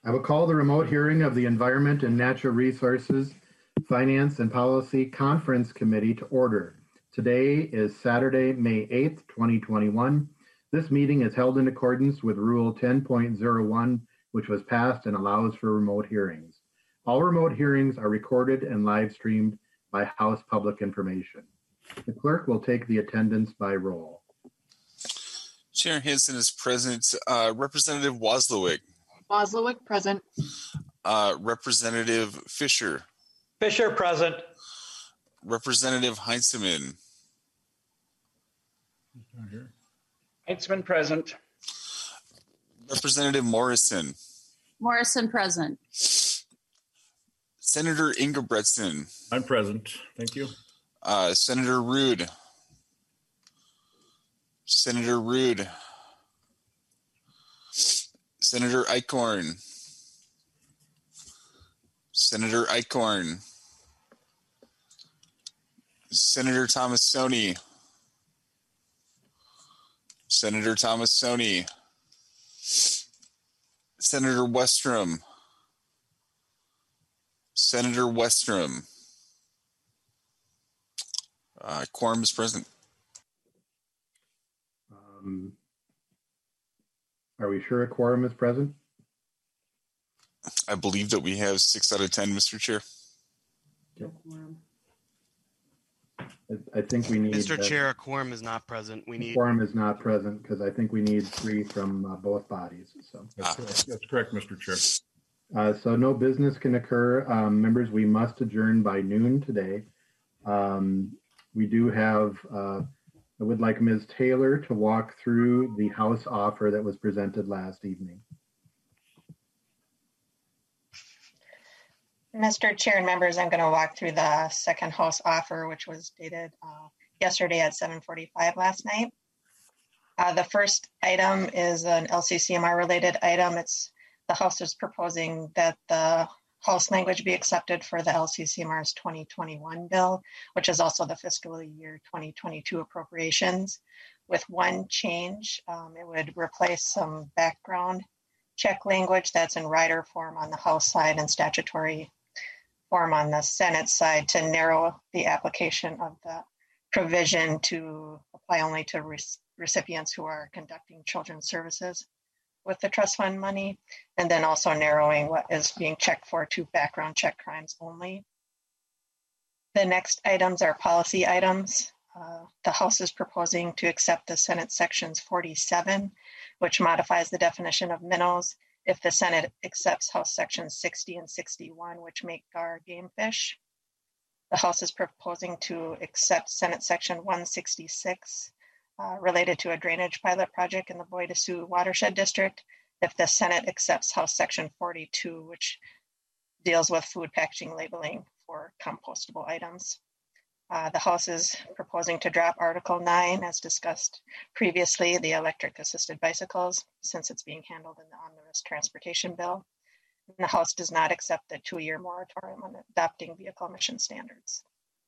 I will call the remote hearing of the Environment and Natural Resources Finance and Policy Conference Committee to order. Today is Saturday, May 8th, 2021. This meeting is held in accordance with Rule 10.01, which was passed and allows for remote hearings. All remote hearings are recorded and live streamed by House Public Information. The clerk will take the attendance by roll. Chair Hansen is present. Representative Wozlowick. Wozlowick, present. Representative Fisher. Fisher, present. Representative Heinzeman. Heinzeman, present. Representative Morrison. Morrison, present. Senator Ingebretson. I'm present. Thank you. Senator Rude. Senator Rude. Senator Eichhorn. Senator Eichhorn. Senator Tomassoni. Senator Tomassoni. Senator Westrom. Senator Westrom. Quorum is present. Are we sure a quorum is present? I believe that we have 6 out of 10, Mr. Chair. Yep. I think we need... Mr. Chair, a quorum is not present. Quorum is not present because I think we need 3 from both bodies. So That's correct, Mr. Chair. So no business can occur. Members, we must adjourn by noon today. We do have... I would like Ms. Taylor to walk through the House offer that was presented last evening. Mr. Chair and members, I'm going to walk through the second House offer, which was dated yesterday at 7:45 last night. The first item is an LCCMR related item. The House is proposing that the House language be accepted for the LCCMR's 2021 bill, which is also the fiscal year 2022 appropriations. With one change, it would replace some background check language that's in rider form on the House side and statutory form on the Senate side to narrow the application of the provision to apply only to recipients who are conducting children's services with the trust fund money, and then also narrowing what is being checked for to background check crimes only. The next items are policy items. The House is proposing to accept the Senate sections 47, which modifies the definition of minnows, if the Senate accepts House sections 60 and 61, which make gar game fish. The House is proposing to accept Senate section 166, related to a drainage pilot project in the Bois de Sioux watershed district, if the Senate accepts House section 42, which deals with food packaging labeling for compostable items. The House is proposing to drop Article 9, as discussed previously, the electric assisted bicycles, since it's being handled in the omnibus transportation bill. And the House does not accept the 2-year moratorium on adopting vehicle emission standards.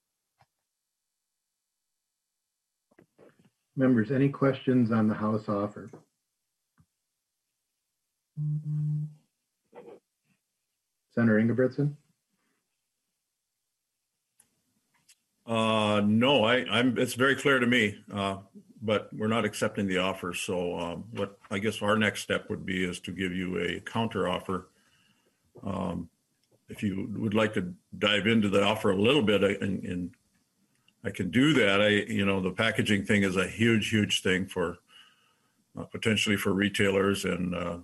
Members, any questions on the House offer? Senator Ingebretson? No, it's very clear to me, but we're not accepting the offer. So what I guess our next step would be is to give you a counter offer. If you would like to dive into the offer a little bit, and I can do that. The packaging thing is a huge thing for potentially for retailers, and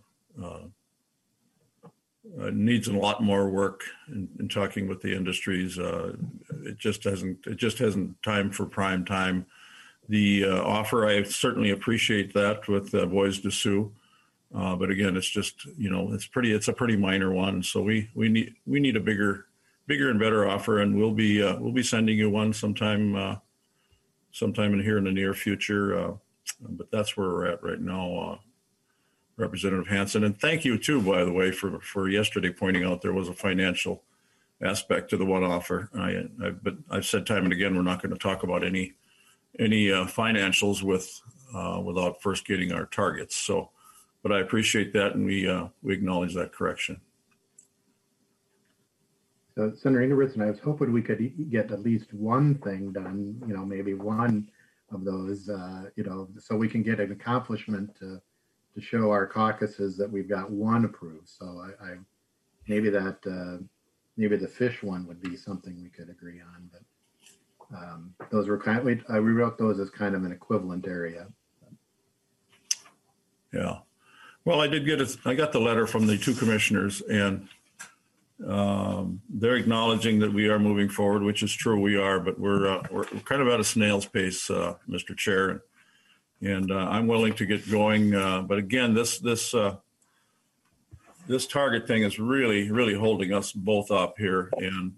needs a lot more work in talking with the industries. It just hasn't time for prime time. The offer, I certainly appreciate that with Bois de Sioux, but again, it's just it's a pretty minor one. So we need a bigger and better offer, and we'll be sending you one sometime in here in the near future. But that's where we're at right now, Representative Hansen. And thank you too, by the way, for yesterday pointing out there was a financial aspect to the one offer. But I've said time and again, we're not going to talk about any financials without first getting our targets. So but I appreciate that, and we acknowledge that correction. So Senator Ingebrigtsen, I was hoping we could get at least one thing done, maybe one of those, so we can get an accomplishment to show our caucuses that we've got one approved. So I maybe the fish one would be something we could agree on, but those were we wrote those as kind of an equivalent area. Yeah. Well, I got the letter from the two commissioners, and they're acknowledging that we are moving forward, which is true, we are, but we're kind of at a snail's pace, Mr. Chair, and I'm willing to get going. But again, this target thing is really, really holding us both up here, and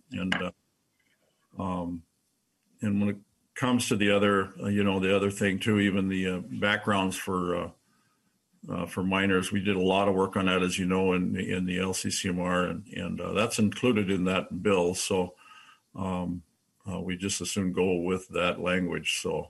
when it comes to the other thing too, even the backgrounds for minors, we did a lot of work on that, as you know, in the LCCMR, and that's included in that bill. So we just as soon go with that language. So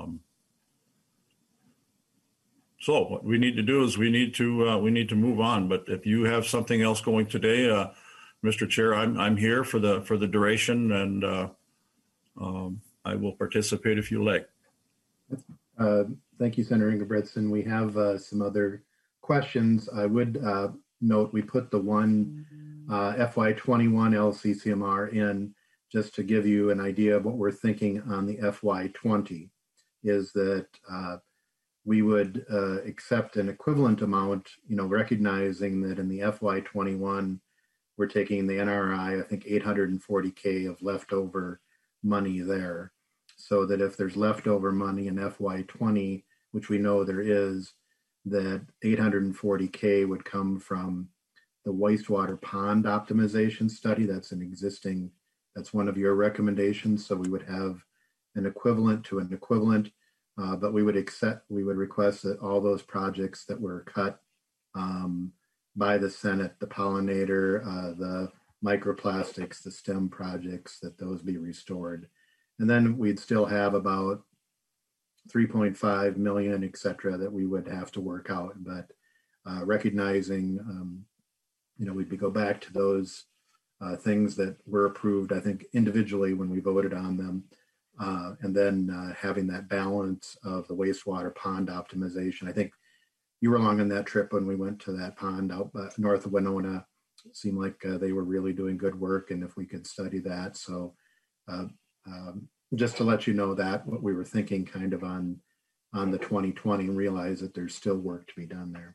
what we need to do is we need to move on. But if you have something else going today, Mr. Chair, I'm here for the duration, and I will participate if you like. Thank you, Senator Ingebrigtsen. We have some other questions. I would note we put the one FY21 LCCMR in just to give you an idea of what we're thinking on the FY20, is that we would accept an equivalent amount, recognizing that in the FY21, we're taking the NRI, I think 840K of leftover money there. So that if there's leftover money in FY20, which we know there is, that 840K would come from the wastewater pond optimization study. That's one of your recommendations. So we would have an equivalent to an equivalent, but we would request that all those projects that were cut by the Senate, the pollinator, the microplastics, the STEM projects, that those be restored. And then we'd still have about 3.5 million, et cetera, that we would have to work out. But recognizing, we'd go back to those things that were approved, I think, individually when we voted on them. And then having that balance of the wastewater pond optimization. I think you were along on that trip when we went to that pond out north of Winona. It seemed like they were really doing good work, and if we could study that. So just to let you know that what we were thinking kind of on the 2020, and realize that there's still work to be done there.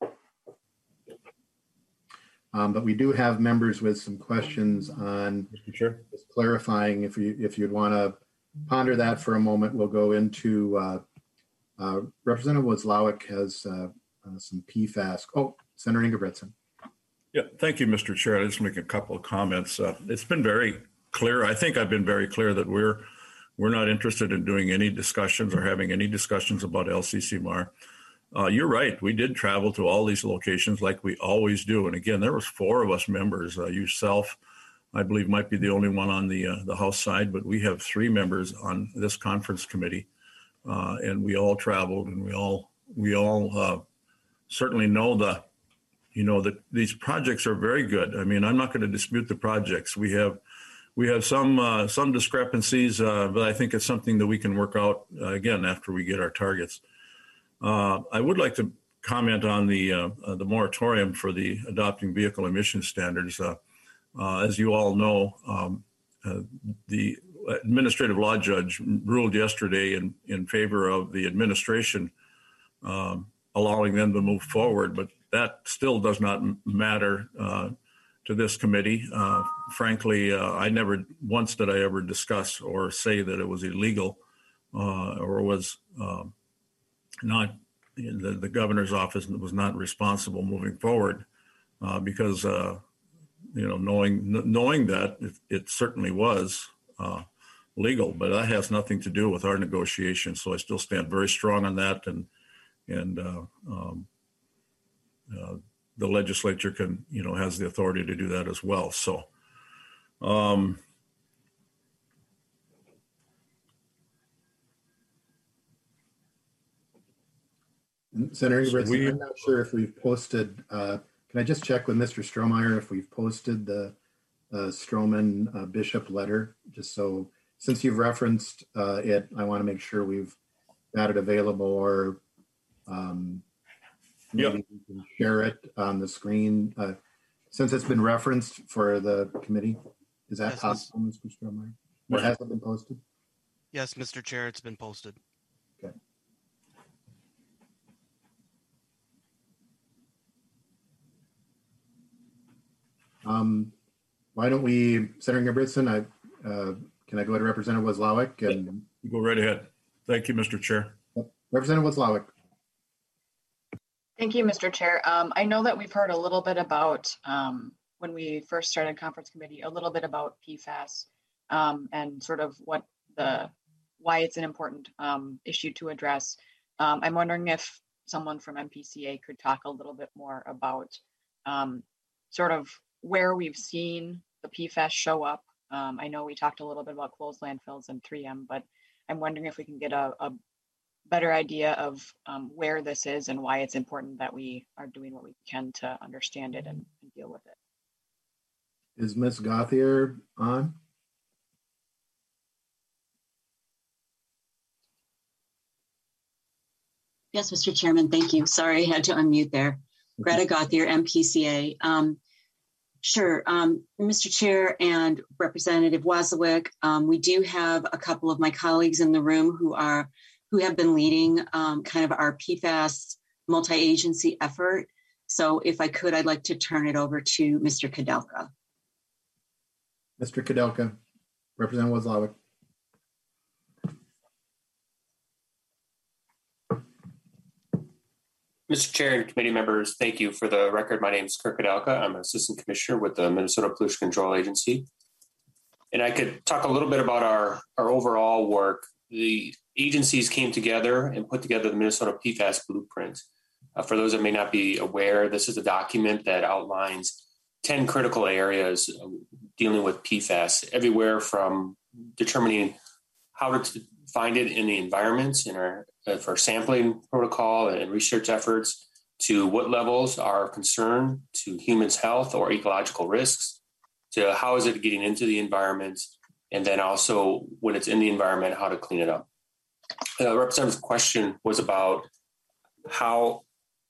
But we do have members with some questions on just clarifying. If you'd want to ponder that for a moment, we'll go into Representative Wozlawik has some PFAS. Oh, Senator Ingebrigtsen. Yeah, thank you, Mr. Chair. I just make a couple of comments. It's been very clear. I think I've been very clear that we're not interested in doing any discussions or having any discussions about LCCMR. You're right. We did travel to all these locations like we always do. And again, there was 4 of us members. Yourself, I believe, might be the only one on the House side, but we have 3 members on this conference committee, and we all traveled, and we all certainly know that these projects are very good. I mean, I'm not going to dispute the projects. We have some discrepancies, but I think it's something that we can work out again after we get our targets. I would like to comment on the moratorium for the adopting vehicle emission standards. As you all know, the administrative law judge ruled yesterday in favor of the administration, allowing them to move forward, but that still does not matter to this committee. Frankly, I never once did I ever discuss or say that it was illegal or was not, the governor's office was not responsible moving forward because, knowing that it certainly was legal, but that has nothing to do with our negotiations. So I still stand very strong on that, and the legislature can, has the authority to do that as well. So, Senator So Ingebrigtsen, I'm not sure if we've posted, can I just check with Mr. Strohmeyer if we've posted the Stroman Bishop letter? Just so, since you've referenced it, I want to make sure we've got it available, or maybe we can share it on the screen. Since it's been referenced for the committee, is that Yes, possible, Mr. Strohmeyer? Or has it been posted? Yes, Mr. Chair, it's been posted. Okay. Why don't we, Senator Ingebrigtsen, can I go to Representative Wozlawik? And Go right ahead. Thank you, Mr. Chair. Representative Wozlawik. Thank you, Mr. Chair. I know that we've heard a little bit about, when we first started conference committee, a little bit about PFAS and sort of why it's an important issue to address. I'm wondering if someone from MPCA could talk a little bit more about sort of where we've seen the PFAS show up. I know we talked a little bit about closed landfills and 3M, but I'm wondering if we can get a better idea of where this is and why it's important that we are doing what we can to understand it and deal with it. Is Ms. Gauthier on? Yes, Mr. Chairman, thank you. Sorry, I had to unmute there. Greta Gauthier, MPCA. Sure, Mr. Chair and Representative Wozlawik, we do have a couple of my colleagues in the room who have been leading kind of our PFAS multi-agency effort. So if I could, I'd like to turn it over to Mr. Kudelka. Mr. Kudelka, Representative Wozlawik. Mr. Chair and committee members, thank you. For the record, my name is Kirk Kudelka. I'm an assistant commissioner with the Minnesota Pollution Control Agency. And I could talk a little bit about our overall work. The agencies came together and put together the Minnesota PFAS Blueprint. For those that may not be aware, this is a document that outlines 10 critical areas dealing with PFAS, everywhere from determining how to find it in the environments in our for sampling protocol and research efforts, to what levels are of concern to humans' health or ecological risks, to how is it getting into the environment, and then also when it's in the environment, how to clean it up. The representative's question was about how,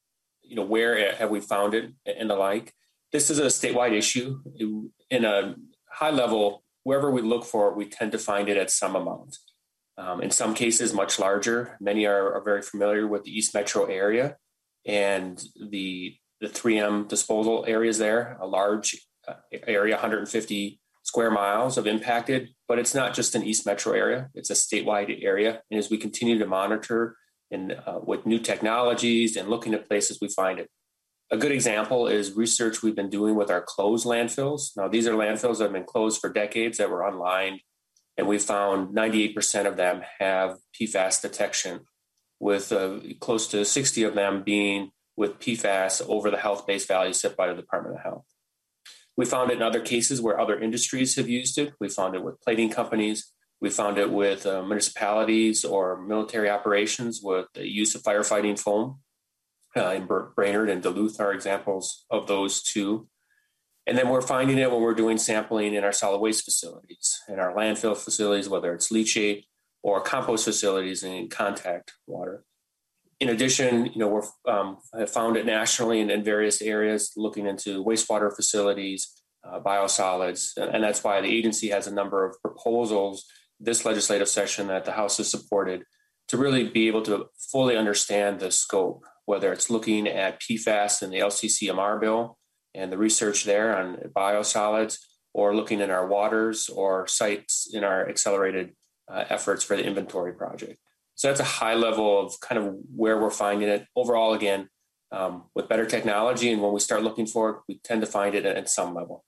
where have we found it and the like. This is a statewide issue. In a high level, wherever we look for it, we tend to find it at some amount. In some cases, much larger. Many are very familiar with the East Metro area and the 3M disposal areas there, a large area, 150 square miles of impacted, but it's not just an East Metro area, it's a statewide area. And as we continue to monitor and with new technologies and looking at places, we find it. A good example is research we've been doing with our closed landfills. Now, these are landfills that have been closed for decades that were unlined. And we found 98% of them have PFAS detection, with close to 60 of them being with PFAS over the health-based value set by the Department of Health. We found it in other cases where other industries have used it. We found it with plating companies. We found it with municipalities or military operations with the use of firefighting foam. In Brainerd and Duluth are examples of those two. And then we're finding it when we're doing sampling in our solid waste facilities, in our landfill facilities, whether it's leachate or compost facilities in contact water. In addition, we've found it nationally in various areas, looking into wastewater facilities, biosolids, and that's why the agency has a number of proposals this legislative session that the House has supported to really be able to fully understand the scope, whether it's looking at PFAS in the LCCMR bill, and the research there on biosolids, or looking in our waters or sites in our accelerated efforts for the inventory project. So that's a high level of kind of where we're finding it. Overall, again, with better technology, and when we start looking for it, we tend to find it at some level.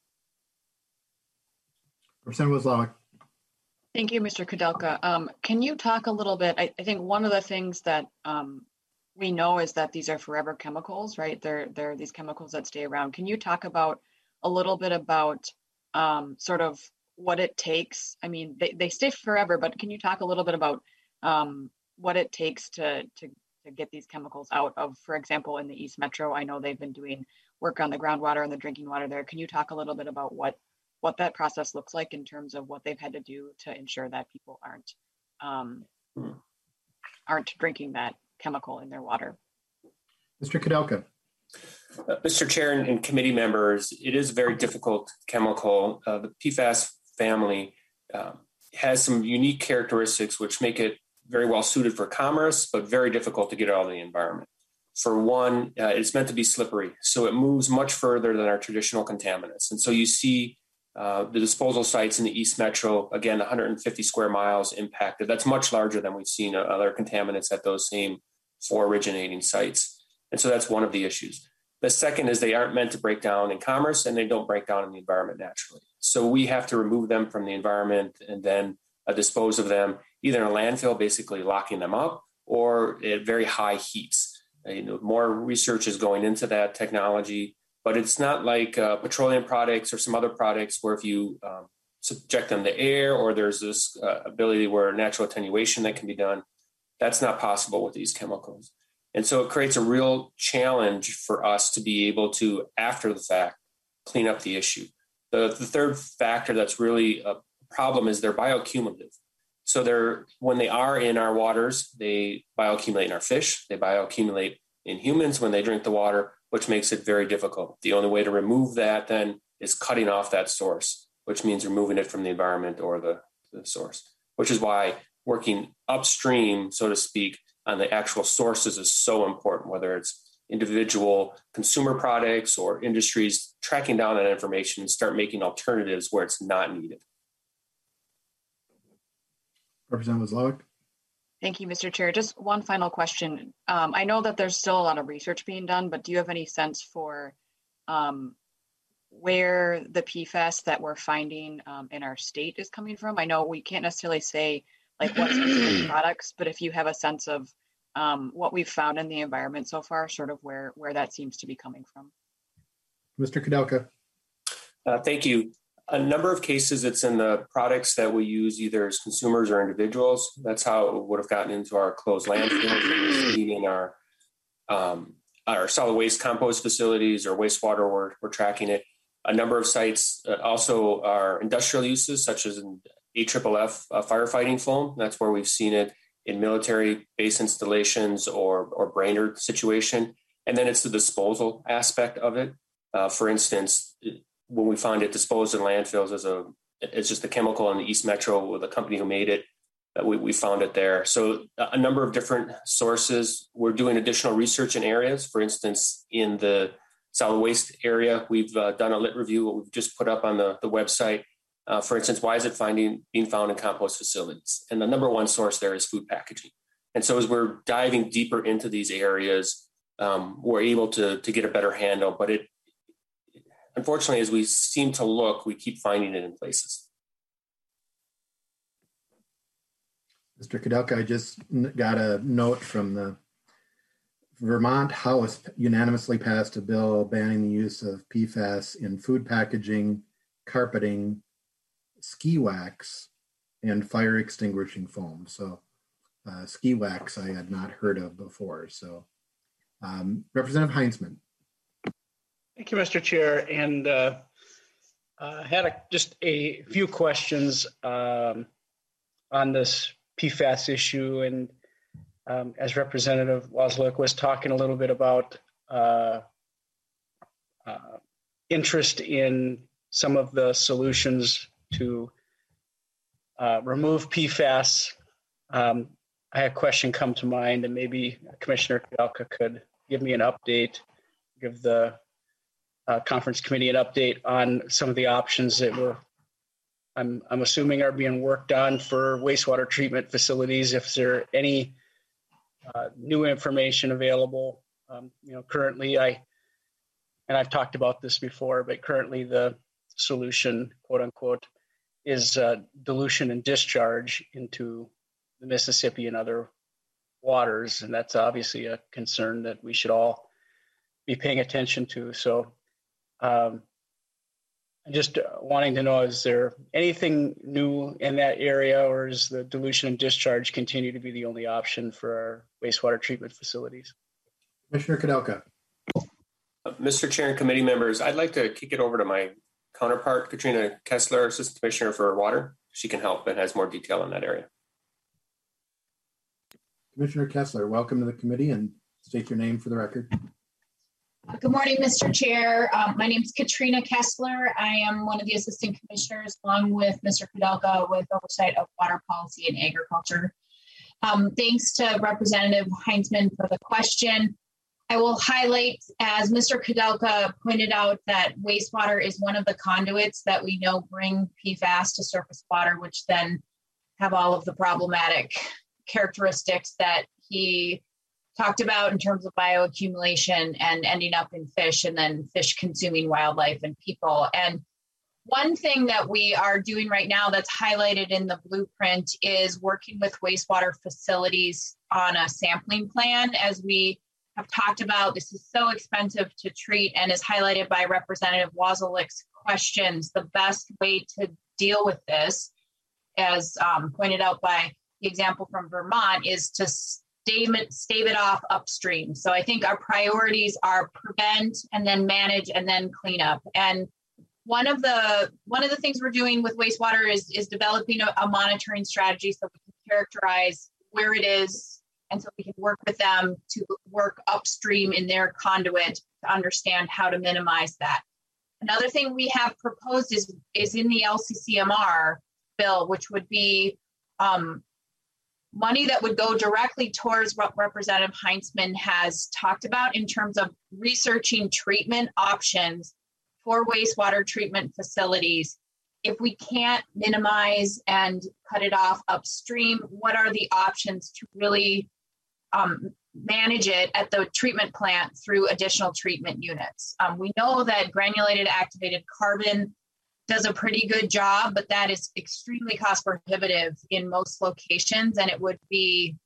Representative Wozlawik. Thank you, Mr. Kudelka. Can you talk a little bit? I think one of the things that we know is that these are forever chemicals, right? They're these chemicals that stay around. Can you talk about a little bit about sort of what it takes? I mean, they stay forever, but can you talk a little bit about what it takes to get these chemicals out of, for example, in the East Metro. I know they've been doing work on the groundwater and the drinking water there. Can you talk a little bit about what that process looks like in terms of what they've had to do to ensure that people aren't drinking that chemical in their water? Mr. Kudelka. Mr. Chair and committee members, it is a very difficult chemical. The PFAS family has some unique characteristics which make it very well suited for commerce, but very difficult to get out of the environment. For one, it's meant to be slippery, so it moves much further than our traditional contaminants. And so you see the disposal sites in the East Metro, again, 150 square miles impacted. That's much larger than we've seen other contaminants at those same 4 originating sites. And so that's one of the issues. The second is they aren't meant to break down in commerce, and they don't break down in the environment naturally. So we have to remove them from the environment and then dispose of them either in a landfill, basically locking them up, or at very high heats. More research is going into that technology, but it's not like petroleum products or some other products where if you subject them to air or there's this ability where natural attenuation that can be done. That's not possible with these chemicals. And so it creates a real challenge for us to be able to, after the fact, clean up the issue. The third factor that's really a problem is they're bioaccumulative. So when they are in our waters, they bioaccumulate in our fish, they bioaccumulate in humans when they drink the water, which makes it very difficult. The only way to remove that then is cutting off that source, which means removing it from the environment or the source, which is why working upstream, so to speak, on the actual sources is so important, whether it's individual consumer products or industries tracking down that information and start making alternatives where it's not needed. Representative Zlowick. Thank you, Mr. Chair. Just one final question. I know that there's still a lot of research being done, but do you have any sense for where the PFAS that we're finding in our state is coming from? I know we can't necessarily say like what specific products, but if you have a sense of what we've found in the environment so far, sort of where that seems to be coming from. Mr. Kudelka. Thank you. A number of cases, it's in the products that we use either as consumers or individuals. That's how it would have gotten into our closed landfills, in our solid waste compost facilities or wastewater. We're tracking it. A number of sites also are industrial uses, such as in AFFF firefighting foam. That's where we've seen it in military base installations or Brainerd situation. And then it's the disposal aspect of it. For instance, when we find it disposed in landfills it's just a chemical in the East Metro with the company who made it, we found it there. So a number of different sources. We're doing additional research in areas. For instance, in the solid waste area, we've done a lit review, what we've just put up on the website. For instance, why is it being found in compost facilities? And the number one source there is food packaging. And so as we're diving deeper into these areas, we're able to get a better handle. But unfortunately, as we seem to look, we keep finding it in places. Mr. Kudelka, I just got a note from the Vermont House unanimously passed a bill banning the use of PFAS in food packaging, carpeting, ski wax, and fire extinguishing foam. So ski wax I had not heard of before. So Representative Heinzman. Thank you, Mr. Chair. And had just a few questions on this PFAS issue. And as Representative Wozliak was talking a little bit about interest in some of the solutions to remove PFAS, I had a question come to mind, and maybe Commissioner Kudelka could give me an update, give the conference committee an update on some of the options that I'm assuming are being worked on for wastewater treatment facilities. If there any new information available, currently I've talked about this before, but currently the solution, quote unquote, is dilution and discharge into the Mississippi and other waters. And that's obviously a concern that we should all be paying attention to. So I'm just wanting to know, is there anything new in that area, or is the dilution and discharge continue to be the only option for our wastewater treatment facilities? Commissioner Kudelka. Mr. Chair and committee members, I'd like to kick it over to my counterpart, Katrina Kessler, Assistant Commissioner for Water. She can help and has more detail in that area. Commissioner Kessler, welcome to the committee and state your name for the record. Good morning, Mr. Chair. My name is Katrina Kessler. I am one of the assistant commissioners along with Mr. Kudelka with oversight of water policy and agriculture. Thanks to Representative Heinzman for the question. I will highlight, as Mr. Kudelka pointed out, that wastewater is one of the conduits that we know bring PFAS to surface water, which then have all of the problematic characteristics that he talked about in terms of bioaccumulation and ending up in fish, and then fish consuming wildlife and people. And one thing that we are doing right now that's highlighted in the blueprint is working with wastewater facilities on a sampling plan. As we have talked about, this is so expensive to treat, and is highlighted by Representative Wasilek's questions. The best way to deal with this, as pointed out by the example from Vermont, is to stave it off upstream. So I think our priorities are prevent and then manage and then clean up. And one of the things we're doing with wastewater is developing a monitoring strategy so we can characterize where it is, and so we can work with them to work upstream in their conduit to understand how to minimize that. Another thing we have proposed is in the LCCMR bill, which would be money that would go directly towards what Representative Heinzman has talked about in terms of researching treatment options for wastewater treatment facilities. If we can't minimize and cut it off upstream, what are the options to really manage it at the treatment plant through additional treatment units? We know that granulated activated carbon does a pretty good job, but that is extremely cost prohibitive in most locations, and it would be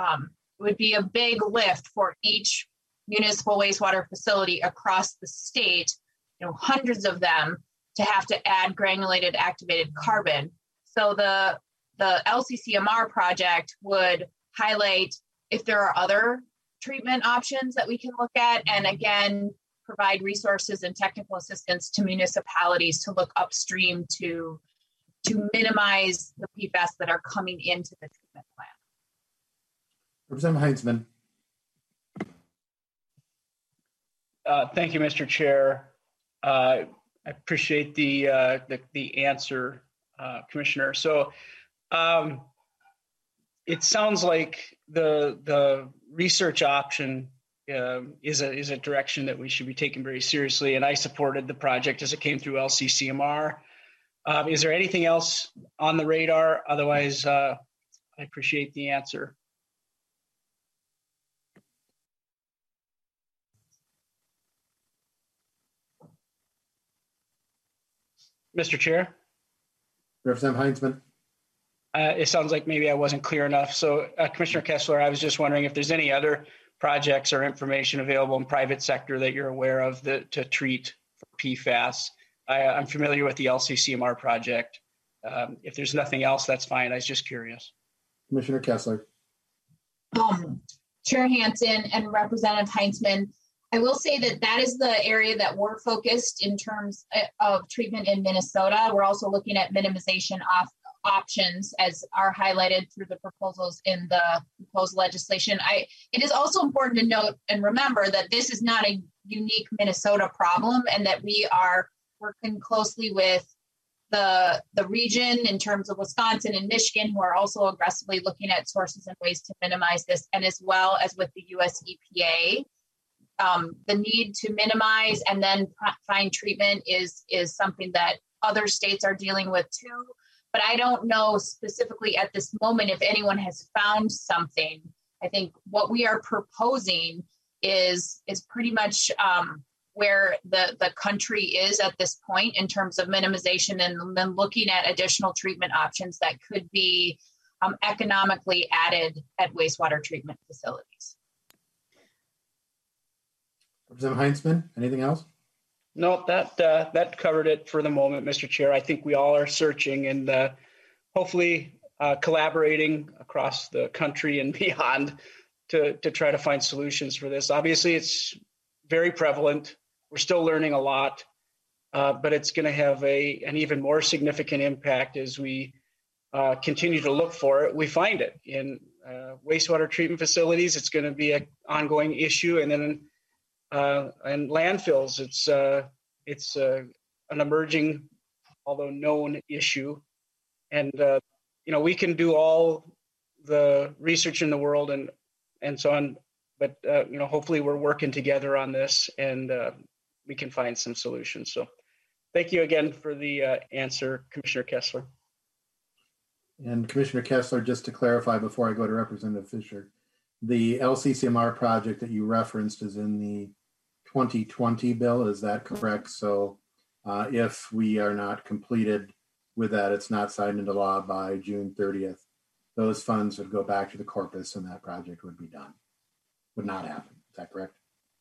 a big lift for each municipal wastewater facility across the state, hundreds of them, to have to add granulated activated carbon. So the LCCMR project would highlight if there are other treatment options that we can look at, and again, provide resources and technical assistance to municipalities to look upstream to minimize the PFAS that are coming into the treatment plant. Representative Heinzman. Thank you, Mr. Chair. I appreciate the answer, Commissioner. So it sounds like the research option is a direction that we should be taking very seriously, and I supported the project as it came through LCCMR. Is there anything else on the radar? Otherwise, I appreciate the answer. Mr. Chair? Representative Heinzman. It sounds like maybe I wasn't clear enough. So Commissioner Kessler, I was just wondering if there's any other projects or information available in private sector that you're aware of to treat for PFAS. I'm familiar with the LCCMR project. If there's nothing else, that's fine. I was just curious. Commissioner Kessler. Chair Hansen and Representative Heinzman, I will say that is the area that we're focused in terms of treatment in Minnesota. We're also looking at minimization options as are highlighted through the proposals in the proposed legislation. It is also important to note and remember that this is not a unique Minnesota problem, and that we are working closely with the region in terms of Wisconsin and Michigan, who are also aggressively looking at sources and ways to minimize this, and as well as with the US EPA. The need to minimize and then find treatment is something that other states are dealing with too. But I don't know specifically at this moment if anyone has found something. I think what we are proposing is pretty much where the country is at this point in terms of minimization, and then looking at additional treatment options that could be economically added at wastewater treatment facilities. Representative Heinzman, anything else? No, that covered it for the moment, Mr. Chair. I think we all are searching and hopefully collaborating across the country and beyond to try to find solutions for this. Obviously, it's very prevalent. We're still learning a lot, but it's going to have an even more significant impact as we continue to look for it. We find it in wastewater treatment facilities. It's going to be an ongoing issue, and then and landfills, it's an emerging, although known issue. And we can do all the research in the world and so on, but hopefully we're working together on this and we can find some solutions. So thank you again for the answer, Commissioner Kessler. And Commissioner Kessler, just to clarify before I go to Representative Fisher, the LCCMR project that you referenced is in the 2020 bill, is that correct? So if we are not completed with that, it's not signed into law by June 30th, those funds would go back to the corpus and that project would be done. Would not happen. Is that correct?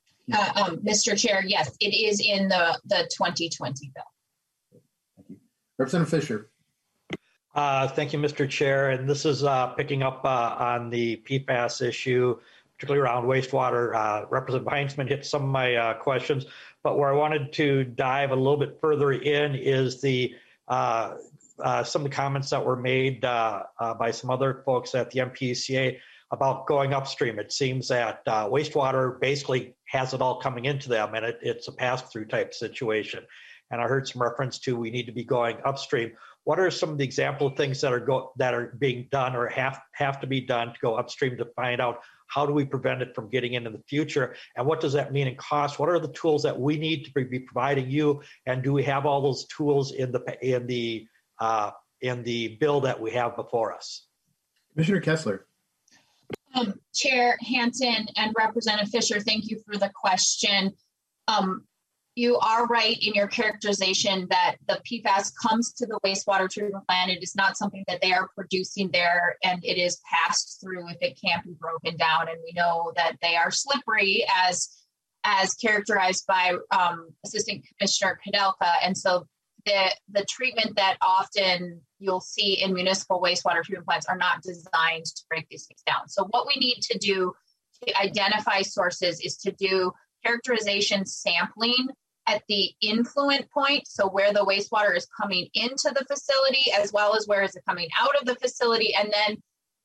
Mr. Chair, yes, it is in the 2020 bill. Thank you. Representative Fisher. Thank you, Mr. Chair. And this is picking up on the PFAS issue, particularly around wastewater. Representative Heinzman hit some of my questions, but where I wanted to dive a little bit further in is the some of the comments that were made by some other folks at the MPCA about going upstream. It seems that wastewater basically has it all coming into them, and it's a pass-through type situation. And I heard some reference to we need to be going upstream. What are some of the example of things that are being done or have to be done to go upstream to find out how do we prevent it from getting into the future? And what does that mean in cost? What are the tools that we need to be providing you? And do we have all those tools in the bill that we have before us? Commissioner Kessler. Chair Hansen and Representative Fisher, thank you for the question. You are right in your characterization that the PFAS comes to the wastewater treatment plant. It is not something that they are producing there, and it is passed through if it can't be broken down. And we know that they are slippery as characterized by Assistant Commissioner Kudelka. And so the treatment that often you'll see in municipal wastewater treatment plants are not designed to break these things down. So what we need to do to identify sources is to do characterization sampling at the influent point, so where the wastewater is coming into the facility as well as where is it coming out of the facility. And then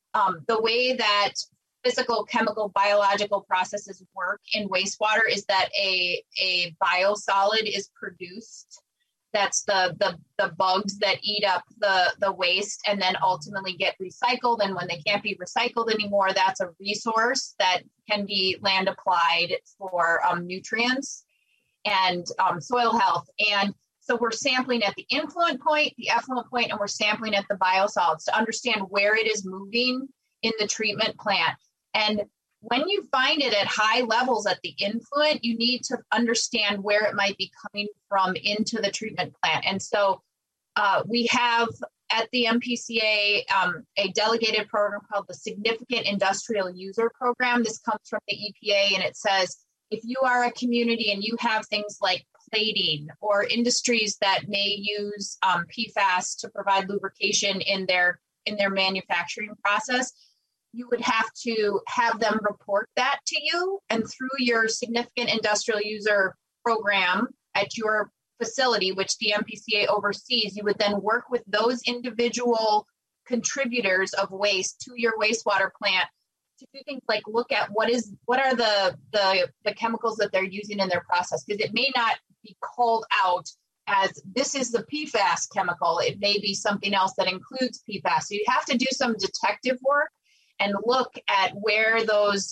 the way that physical, chemical, biological processes work in wastewater is that a biosolid is produced. That's the bugs that eat up the waste and then ultimately get recycled. And when they can't be recycled anymore, that's a resource that can be land applied for nutrients and soil health. And so we're sampling at the influent point, the effluent point, and we're sampling at the biosolids to understand where it is moving in the treatment plant. And when you find it at high levels at the influent, you need to understand where it might be coming from into the treatment plant. And so we have at the MPCA a delegated program called the Significant Industrial User Program. This comes from the EPA, and it says, if you are a community and you have things like plating or industries that may use PFAS to provide lubrication in their manufacturing process, you would have to have them report that to you. And through your Significant Industrial User Program at your facility, which the MPCA oversees, you would then work with those individual contributors of waste to your wastewater plant to do things like look at what are the chemicals that they're using in their process, because it may not be called out as this is the PFAS chemical. It may be something else that includes PFAS. So you have to do some detective work and look at where those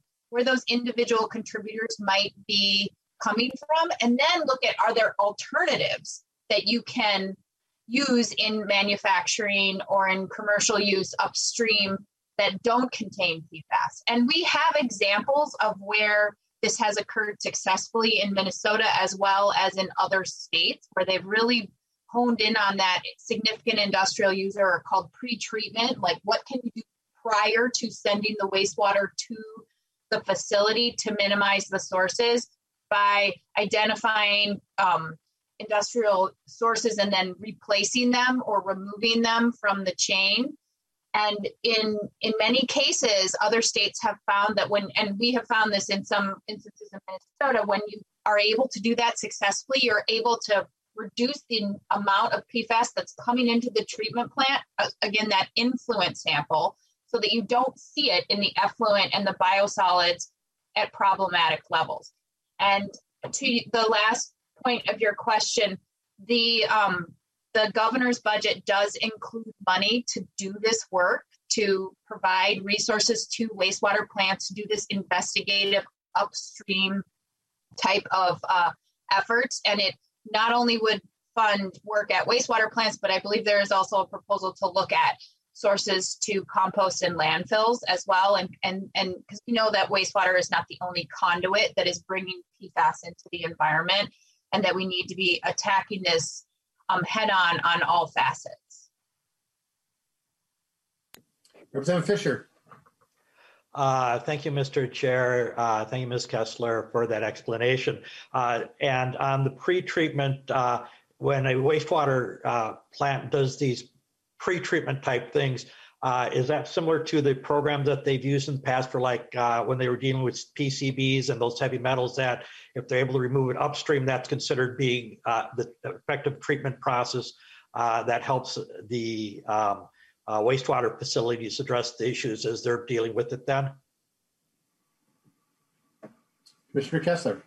individual contributors might be coming from, and then look at, are there alternatives that you can use in manufacturing or in commercial use upstream that don't contain PFAS. And we have examples of where this has occurred successfully in Minnesota as well as in other states where they've really honed in on that significant industrial user, or called pre-treatment, like what can you do prior to sending the wastewater to the facility to minimize the sources. by identifying industrial sources and then replacing them or removing them from the chain. And in many cases, other states have found that and we have found this in some instances in Minnesota, when you are able to do that successfully, you're able to reduce the amount of PFAS that's coming into the treatment plant, again, that influent sample, so that you don't see it in the effluent and the biosolids at problematic levels. And to the last point of your question, the governor's budget does include money to do this work, to provide resources to wastewater plants to do this investigative upstream type of efforts. And it not only would fund work at wastewater plants, but I believe there is also a proposal to look at sources to compost in landfills as well. And because we know that wastewater is not the only conduit that is bringing PFAS into the environment, and that we need to be attacking this head on all facets. Representative Fisher. Thank you, Mr. Chair. Thank you, Ms. Kessler, for that explanation. And on the pre-treatment, when a wastewater plant does these pre-treatment type things, is that similar to the program that they've used in the past for when they were dealing with PCBs and those heavy metals, that if they're able to remove it upstream, that's considered being the effective treatment process that helps the wastewater facilities address the issues as they're dealing with it then? Commissioner Kessler.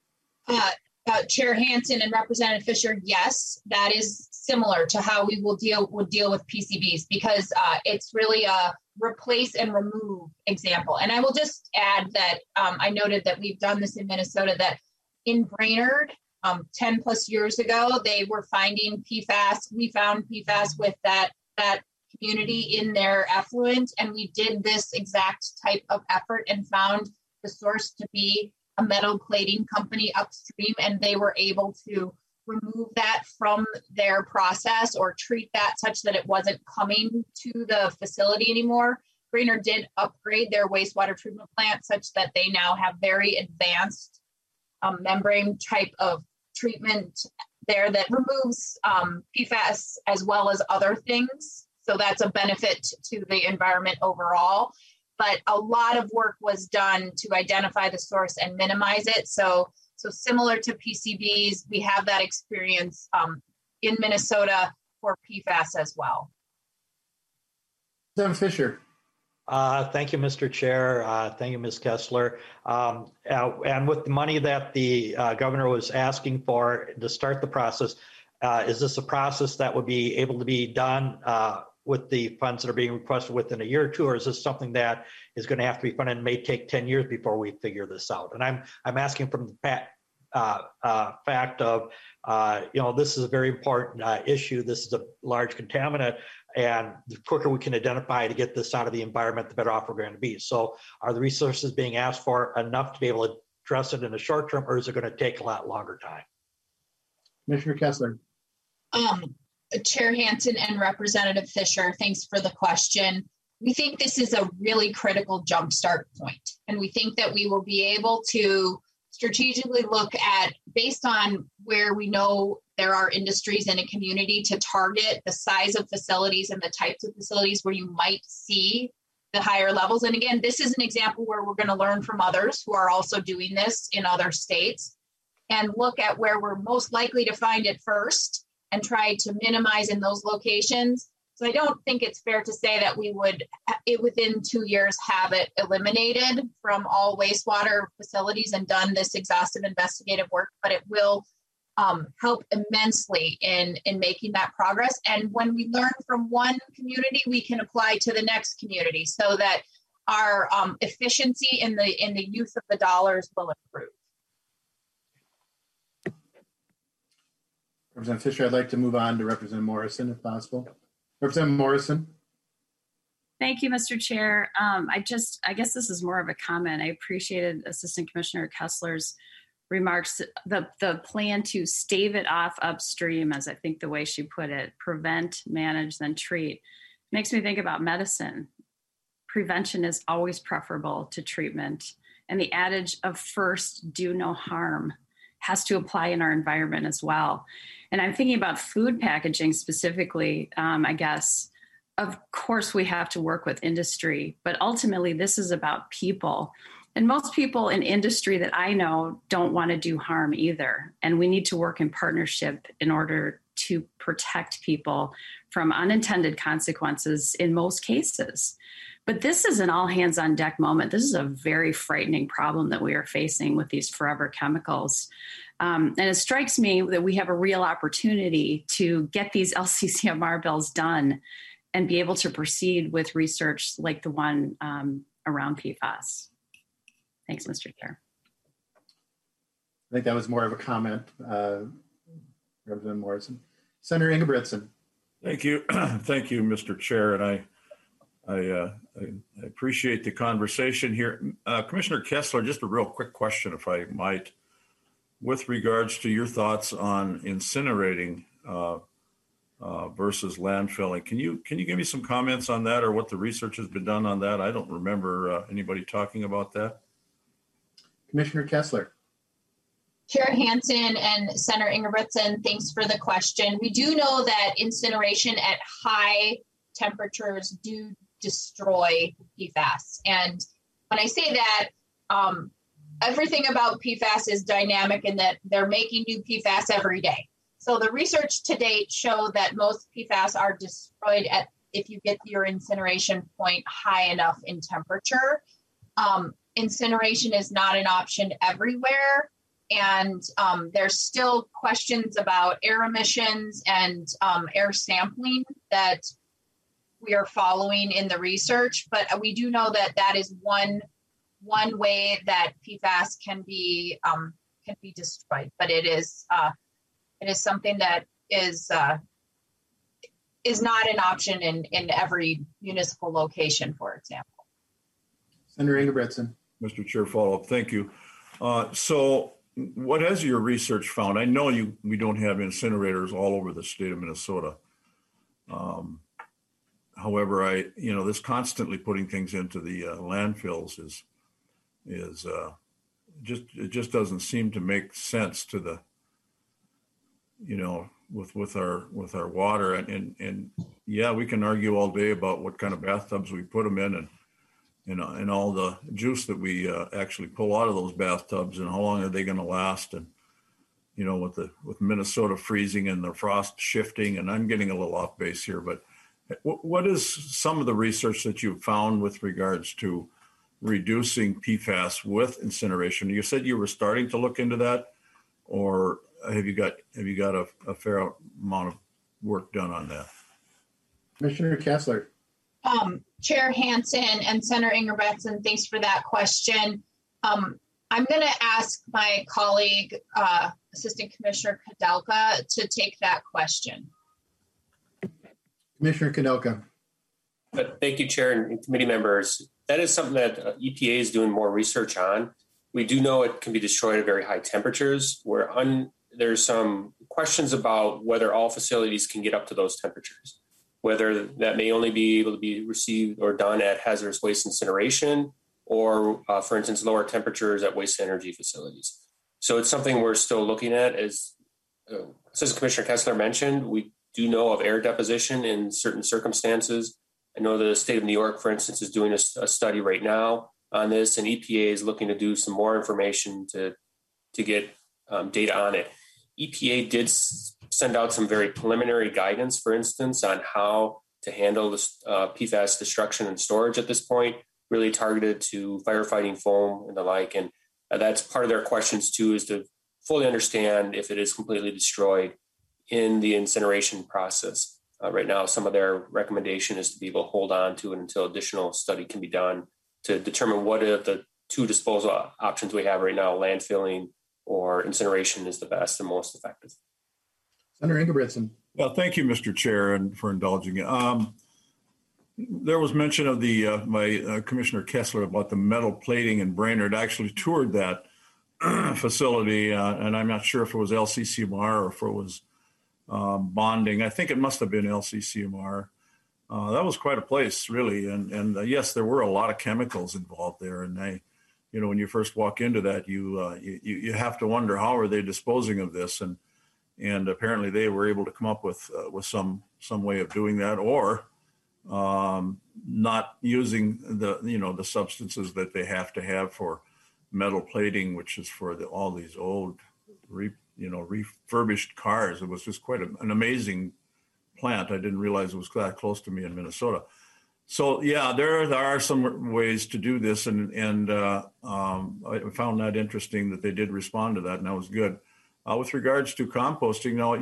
Chair Hansen and Representative Fisher, yes, that is similar to how we would deal with PCBs, because it's really a replace and remove example. And I will just add that I noted that we've done this in Minnesota, that in Brainerd 10 plus years ago, they were finding PFAS. We found PFAS with that community in their effluent, and we did this exact type of effort and found the source to be a metal plating company upstream, and they were able to remove that from their process or treat that such that it wasn't coming to the facility anymore. Brainerd did upgrade their wastewater treatment plant such that they now have very advanced membrane type of treatment there that removes PFAS as well as other things. So that's a benefit to the environment overall. But a lot of work was done to identify the source and minimize it. So similar to PCBs, we have that experience in Minnesota for PFAS as well. Representative Fisher. Thank you, Mr. Chair. Thank you, Ms. Kessler. And with the money that the governor was asking for to start the process, is this a process that would be able to be done with the funds that are being requested within a year or two, or is this something that is going to have to be funded and may take 10 years before we figure this out? And I'm asking from the fact of, this is a very important issue. This is a large contaminant, and the quicker we can identify to get this out of the environment, the better off we're going to be. So are the resources being asked for enough to be able to address it in the short term, or is it going to take a lot longer time? Commissioner Kessler. Chair Hansen and Representative Fisher, thanks for the question. We think this is a really critical jumpstart point, and we think that we will be able to strategically look at, based on where we know there are industries in a community, to target the size of facilities and the types of facilities where you might see the higher levels. And again, this is an example where we're going to learn from others who are also doing this in other states and look at where we're most likely to find it first and try to minimize in those locations. So I don't think it's fair to say that we would, within 2 years, have it eliminated from all wastewater facilities and done this exhaustive investigative work, but it will help immensely in making that progress. And when we learn from one community, we can apply to the next community so that our efficiency in the use of the dollars will improve. Representative Fisher, I'd like to move on to Representative Morrison, if possible. Representative Morrison. Thank you, Mr. Chair. I guess this is more of a comment. I appreciated Assistant Commissioner Kessler's remarks. The plan to stave it off upstream, as I think the way she put it, prevent, manage, then treat, makes me think about medicine. Prevention is always preferable to treatment. And the adage of first, do no harm has to apply in our environment as well. And I'm thinking about food packaging specifically, I guess. Of course, we have to work with industry, but ultimately this is about people. And most people in industry that I know don't want to do harm either. And we need to work in partnership in order to protect people from unintended consequences in most cases. But this is an all hands on deck moment. This is a very frightening problem that we are facing with these forever chemicals. And it strikes me that we have a real opportunity to get these LCCMR bills done and be able to proceed with research like the one around PFAS. Thanks, Mr. Chair. I think that was more of a comment, Representative Morrison. Senator Ingebrigtsen. Thank you. Thank you, Mr. Chair. And I appreciate the conversation here. Commissioner Kessler, just a real quick question, if I might, with regards to your thoughts on incinerating versus landfilling. Can you give me some comments on that, or what the research has been done on that? I don't remember anybody talking about that. Commissioner Kessler. Chair Hansen and Senator Ingebrigtsen, thanks for the question. We do know that incineration at high temperatures do destroy PFAS. And when I say that, everything about PFAS is dynamic in that they're making new PFAS every day. So the research to date show that most PFAS are destroyed if you get your incineration point high enough in temperature. Incineration is not an option everywhere. And there's still questions about air emissions and air sampling that we are following in the research. But we do know that that is one way that PFAS can be destroyed. But it is something that is not an option in every municipal location, for example. Senator Ingebrigtsen. Mr. Chair, follow-up. Thank you. So what has your research found? I know we don't have incinerators all over the state of Minnesota. However, this constantly putting things into the landfills it just doesn't seem to make sense to the, with our water. And yeah, we can argue all day about what kind of bathtubs we put them in and all the juice that we actually pull out of those bathtubs and how long are they going to last. And, with Minnesota freezing and the frost shifting, and I'm getting a little off base here, but what is some of the research that you've found with regards to reducing PFAS with incineration? You said you were starting to look into that, or have you got a fair amount of work done on that? Commissioner Kessler. Chair Hansen and Senator Ingebrigtsen, thanks for that question. I'm going to ask my colleague, Assistant Commissioner Kudelka, to take that question. Commissioner Kudelka. Thank you, Chair and committee members. That is something that EPA is doing more research on. We do know it can be destroyed at very high temperatures. There's some questions about whether all facilities can get up to those temperatures, whether that may only be able to be received or done at hazardous waste incineration or, for instance, lower temperatures at waste energy facilities. So it's something we're still looking at. As Assistant Commissioner Kessler mentioned, we do know of air deposition in certain circumstances. I know the state of New York, for instance, is doing a study right now on this, and EPA is looking to do some more information to get data on it. EPA did send out some very preliminary guidance, for instance, on how to handle this PFAS destruction and storage at this point, really targeted to firefighting foam and the like. And that's part of their questions too, is to fully understand if it is completely destroyed in the incineration process. Right now, some of their recommendation is to be able to hold on to it until additional study can be done to determine what of the two disposal options we have right now, landfilling or incineration, is the best and most effective. Senator Ingebrigtsen. Well, thank you, Mr. Chair, and for indulging it. There was mention of my Commissioner Kessler about the metal plating in Brainerd. I actually toured that facility, and I'm not sure if it was LCCMR or if it was bonding. I think it must have been LCCMR. That was quite a place, really. And yes, there were a lot of chemicals involved there. And when you first walk into that, you have to wonder, how are they disposing of this? And apparently they were able to come up with some way of doing that, or not using the substances that they have to have for metal plating, which is for all these old refurbished cars. It was just quite an amazing plant. I didn't realize it was that close to me in Minnesota. So yeah, there are some ways to do this, and I found that interesting that they did respond to that, and that was good. With regards to composting, now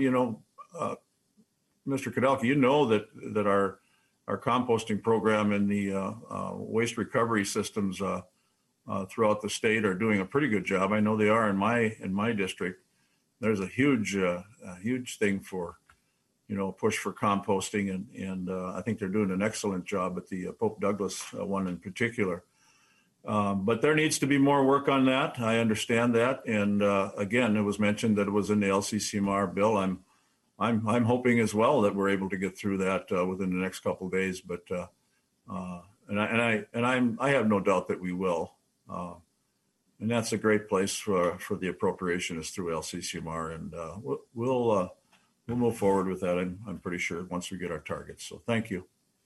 Mr. Kudelka, that our composting program and the waste recovery systems throughout the state are doing a pretty good job. I know they are in my district. There's a huge thing for push for composting, and I think they're doing an excellent job at the Pope Douglas one in particular. But there needs to be more work on that. I understand that, and again, it was mentioned that it was in the LCCMR bill. I'm hoping as well that we're able to get through that within the next couple of days. But I have no doubt that we will. And that's a great place for the appropriation is through LCCMR, and we'll move forward with that. I'm pretty sure once we get our targets. So thank you.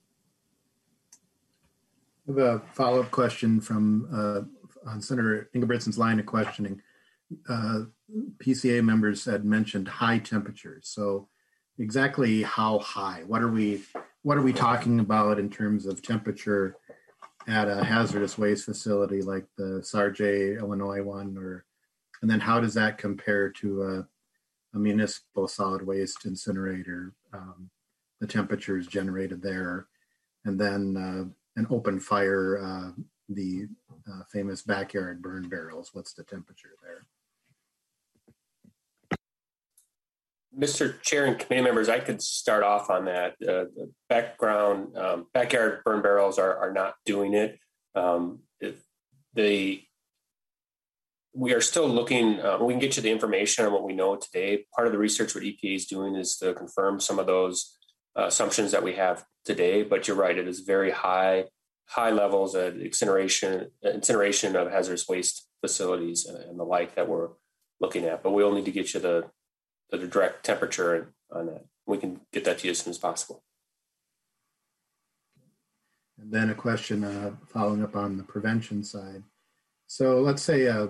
I have a follow-up question from on Senator Ingebrigtsen's line of questioning. PCA members had mentioned high temperatures. So exactly how high? What are we talking about in terms of temperature at a hazardous waste facility like the Sargé, Illinois one, and then how does that compare to a municipal solid waste incinerator, the temperatures generated there, and then an open fire, the famous backyard burn barrels, what's the temperature there? Mr. Chair and committee members, I could start off on that. The background, backyard burn barrels are not doing it. We are still looking, we can get you the information on what we know today. Part of the research what EPA is doing is to confirm some of those assumptions that we have today, but you're right, it is very high levels of incineration of hazardous waste facilities and the like that we're looking at, but we'll need to get you the direct temperature on that. We can get that to you as soon as possible. And then a question following up on the prevention side. So let's say a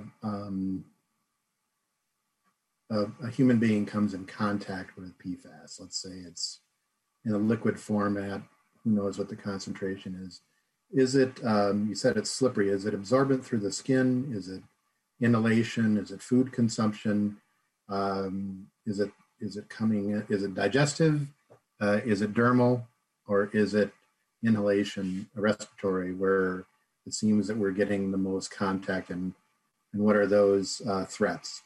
human being comes in contact with PFAS. Let's say it's in a liquid format. Who knows what the concentration is? Is it, you said it's slippery. Is it absorbent through the skin? Is it inhalation? Is it food consumption? Is it coming? Is it digestive? Is it dermal, or is it inhalation, respiratory, where it seems that we're getting the most contact, and what are those threats?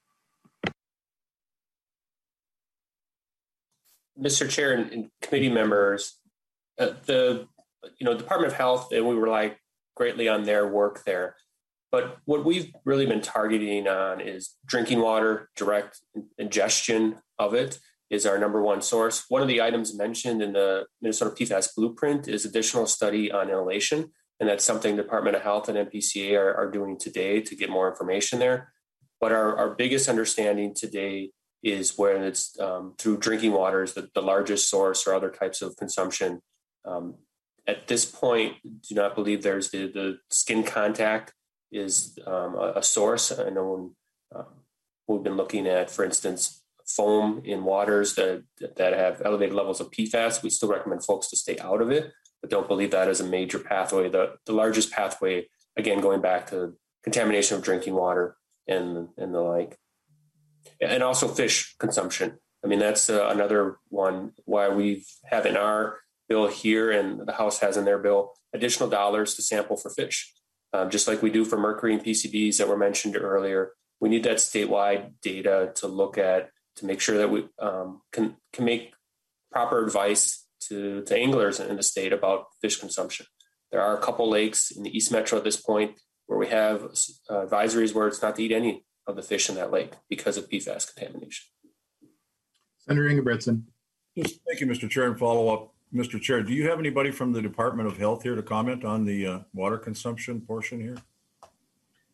Mr. Chair and committee members, the Department of Health, and we rely greatly on their work there. But what we've really been targeting on is drinking water, direct ingestion of it is our number one source. One of the items mentioned in the Minnesota PFAS blueprint is additional study on inhalation. And that's something the Department of Health and MPCA are doing today to get more information there. But our biggest understanding today is when it's through drinking water is the largest source, or other types of consumption. At this point, do not believe there's the skin contact is a source. I know when we've been looking at, for instance, foam in waters that have elevated levels of PFAS, we still recommend folks to stay out of it, but don't believe that is a major pathway. The largest pathway, again, going back to contamination of drinking water and the like. And also fish consumption. I mean, that's another one why we have in our bill here, and the House has in their bill, additional dollars to sample for fish. Just like we do for mercury and PCBs that were mentioned earlier, we need that statewide data to look at, to make sure that we can make proper advice to anglers in the state about fish consumption. There are a couple lakes in the East Metro at this point where we have advisories where it's not to eat any of the fish in that lake because of PFAS contamination. Senator Ingebrigtsen. Thank you, Mr. Chair, and follow up. Mr. Chair, do you have anybody from the Department of Health here to comment on the water consumption portion here?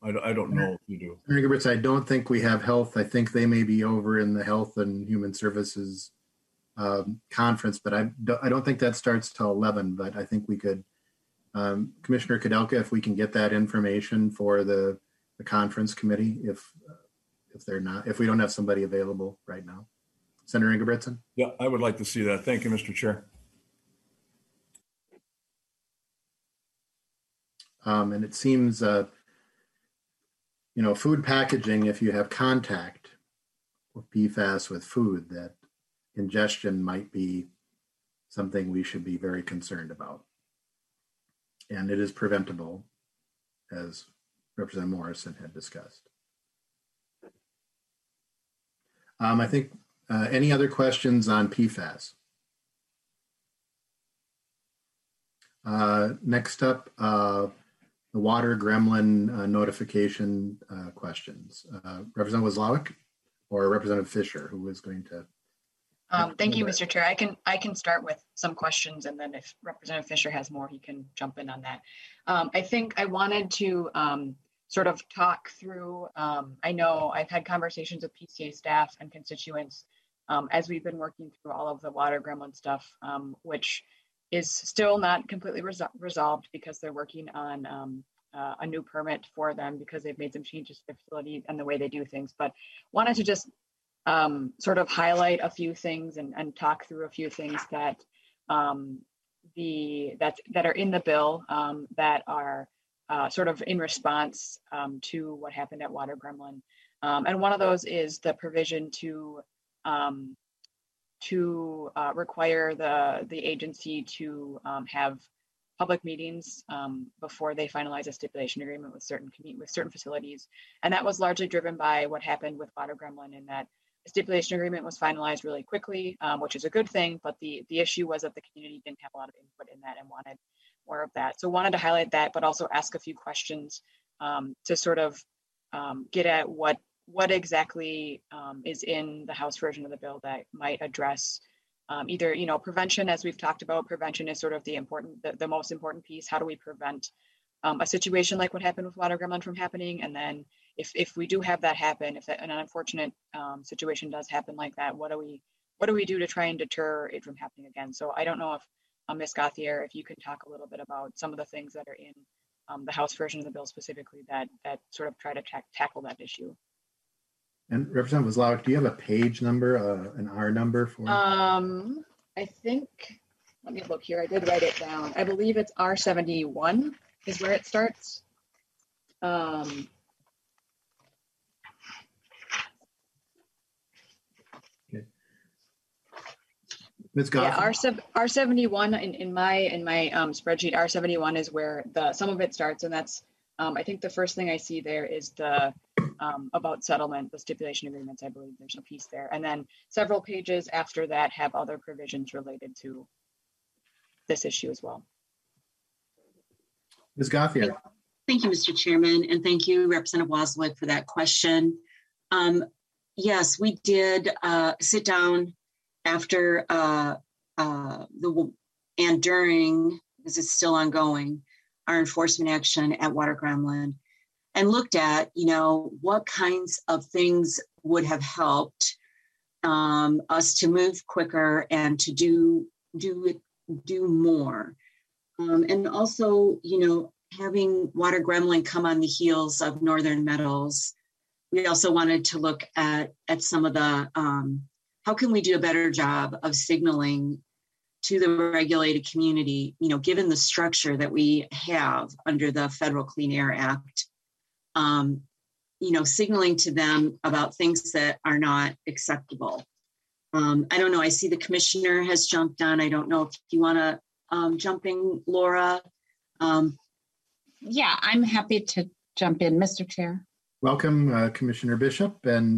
I don't know if you do. Senator Ingebrigtsen, I don't think we have health. I think they may be over in the Health and Human Services conference, but I don't think that starts till 11, but I think we could, Commissioner Kudelka, if we can get that information for the conference committee, if we don't have somebody available right now. Senator Ingebrigtsen? Yeah, I would like to see that. Thank you, Mr. Chair. And it seems, food packaging, if you have contact with PFAS with food, that ingestion might be something we should be very concerned about. And it is preventable, as Representative Morrison had discussed. I think any other questions on PFAS? Next up, the water gremlin notification questions. Representative Wozlawik or Representative Fisher, who is going to? Thank you, Mr. Chair. I can start with some questions, and then if Representative Fisher has more, he can jump in on that. I think I wanted to sort of talk through, I know I've had conversations with PCA staff and constituents as we've been working through all of the water gremlin stuff, which is still not completely resolved because they're working on a new permit for them because they've made some changes to the facility and the way they do things. But wanted to just sort of highlight a few things and talk through a few things that that are in the bill that are sort of in response to what happened at Water Gremlin. And one of those is the provision to require the agency to have public meetings before they finalize a stipulation agreement with certain facilities. And that was largely driven by what happened with Water Gremlin, in that the stipulation agreement was finalized really quickly, which is a good thing, but the issue was that the community didn't have a lot of input in that and wanted more of that. So wanted to highlight that, but also ask a few questions to sort of get at what exactly is in the House version of the bill that might address either, prevention. As we've talked about, prevention is sort of the most important piece. How do we prevent a situation like what happened with Water Gremlin from happening? And then if we do have that happen, if an unfortunate situation does happen like that, what do we do to try and deter it from happening again? So I don't know if Ms. Gauthier, if you can talk a little bit about some of the things that are in the House version of the bill specifically that sort of try to tackle that issue. And Representative Wozlawik, do you have a page number, an R number for? I think, let me look here. I did write it down. I believe it's R71 is where it starts. Okay. Ms. Goff? Yeah, R71 in my spreadsheet, R71 is where some of it starts, and that's I think the first thing I see there is the about settlement, the stipulation agreements. I believe there's a piece there, and then several pages after that have other provisions related to this issue as well. Ms. Gauthier. Thank you, Mr. Chairman, and thank you, Representative Wozlawik, for that question. Yes, we did sit down after and during, because it's still ongoing, our enforcement action at Water Gremlin, and looked at, what kinds of things would have helped us to move quicker and to do more. And also, having Water Gremlin come on the heels of Northern Metals, we also wanted to look at some of the, how can we do a better job of signaling to the regulated community, given the structure that we have under the Federal Clean Air Act, signaling to them about things that are not acceptable. I don't know. I see the commissioner has jumped on. I don't know if you want to jump in, Laura. Yeah, I'm happy to jump in, Mr. Chair. Welcome, Commissioner Bishop and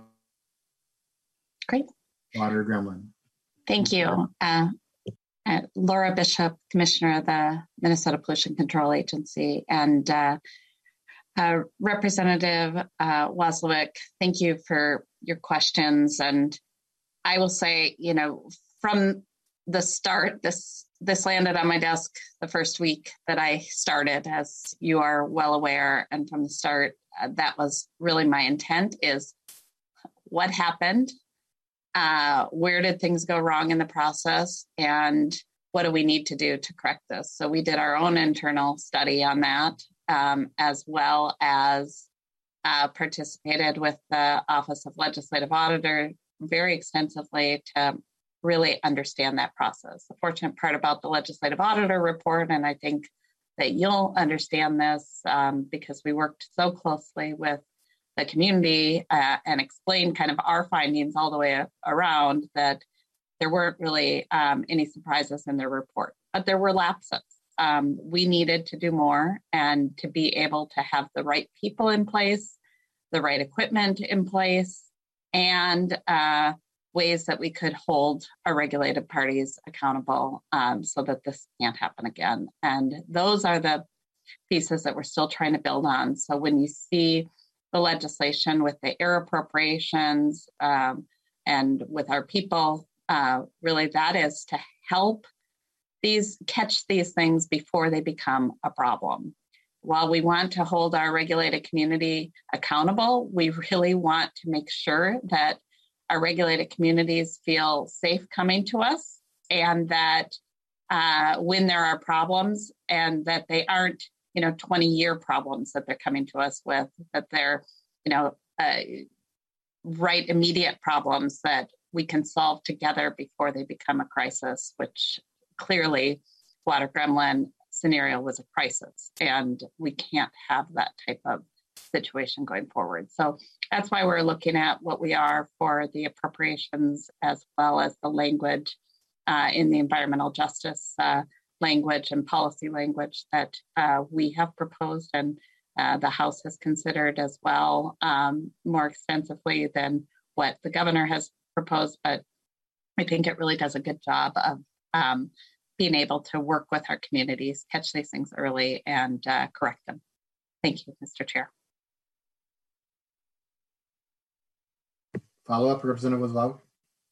Great. Water Gremlin. Thank you. Laura Bishop, Commissioner of the Minnesota Pollution Control Agency, and Representative Wozlawik, thank you for your questions. And I will say, from the start, this this landed on my desk the first week that I started, as you are well aware. And from the start, that was really my intent, is what happened? Where did things go wrong in the process? And what do we need to do to correct this? So we did our own internal study on that, as well as participated with the Office of Legislative Auditor very extensively to really understand that process. The fortunate part about the Legislative Auditor report, and I think that you'll understand this because we worked so closely with the community and explained kind of our findings all the way around, that there weren't really any surprises in their report, but there were lapses. We needed to do more and to be able to have the right people in place, the right equipment in place, and ways that we could hold our regulated parties accountable so that this can't happen again. And those are the pieces that we're still trying to build on. So when you see the legislation with the air appropriations and with our people, really that is to help catch these things before they become a problem. While we want to hold our regulated community accountable, we really want to make sure that our regulated communities feel safe coming to us, and that when there are problems, and that they aren't 20-year problems that they're coming to us with, that they're right immediate problems that we can solve together before they become a crisis, which clearly Water Gremlin scenario was a crisis, and we can't have that type of situation going forward. So that's why we're looking at what we are for the appropriations, as well as the language in the environmental justice language and policy language that we have proposed, and the House has considered as well, more extensively than what the governor has proposed. But I think it really does a good job of being able to work with our communities, catch these things early, and correct them. Thank you, Mr. Chair. Follow-up, Representative Wazlao.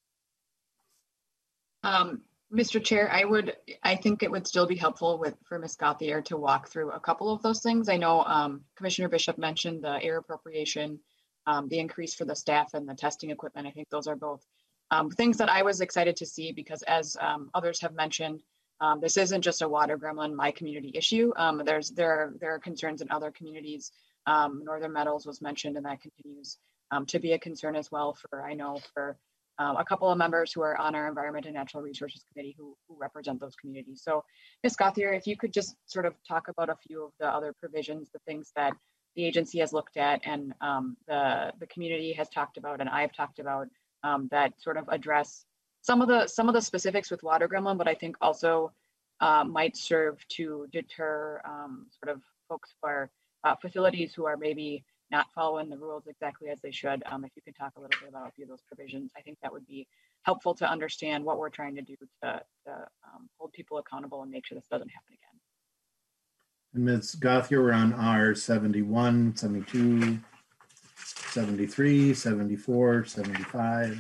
Mr. Chair, I think it would still be helpful for Ms. Gauthier to walk through a couple of those things. I know Commissioner Bishop mentioned the air appropriation, the increase for the staff and the testing equipment. I think those are both things that I was excited to see, because as others have mentioned, this isn't just a Water Gremlin, my community issue. There are concerns in other communities. Northern Meadows was mentioned, and that continues to be a concern as well for a couple of members who are on our Environment and Natural Resources Committee who represent those communities. So Ms. Gauthier, if you could just sort of talk about a few of the other provisions, the things that the agency has looked at and the community has talked about and I've talked about that sort of address some of the specifics with Water Gremlin, but I think also might serve to deter sort of folks who are facilities who are maybe not following the rules exactly as they should. If you could talk a little bit about a few of those provisions, I think that would be helpful to understand what we're trying to do to hold people accountable and make sure this doesn't happen again. And Ms. Gauthier, we're on R 71, 72, 73, 74, 75.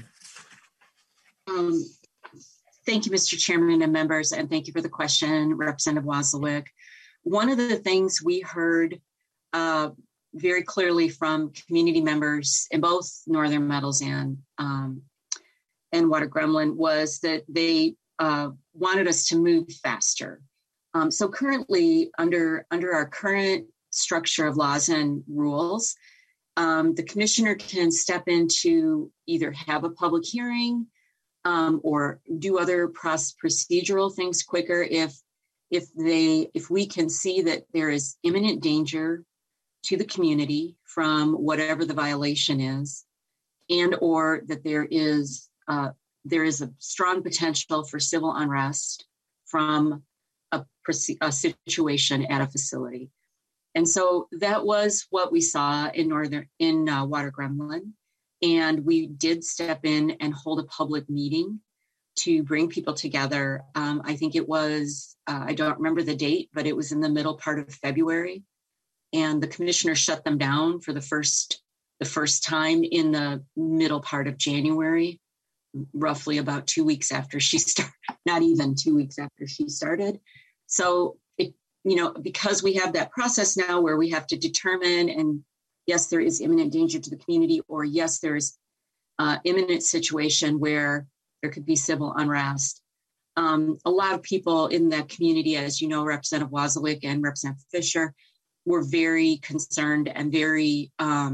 Thank you, Mr. Chairman and members, and thank you for the question, Representative Wasilwick. One of the things we heard very clearly from community members in both Northern Meadows and Water Gremlin was that they wanted us to move faster. So currently, under our current structure of laws and rules, the commissioner can step in to either have a public hearing or do other procedural things quicker if we can see that there is imminent danger to the community from whatever the violation is, and or that there is a strong potential for civil unrest from a situation at a facility. And so that was what we saw in Water Gremlin. And we did step in and hold a public meeting to bring people together. I think it was, I don't remember the date, but it was in the middle part of February. And the commissioner shut them down for the first time in the middle part of January. roughly about 2 weeks after she started, not even 2 weeks after she started. So it, because we have that process now where we have to determine, and yes, there is imminent danger to the community, or yes, there's imminent situation where there could be civil unrest. A lot of people in that community, as you know, Representative Wasilwick and Representative Fisher, were very concerned and very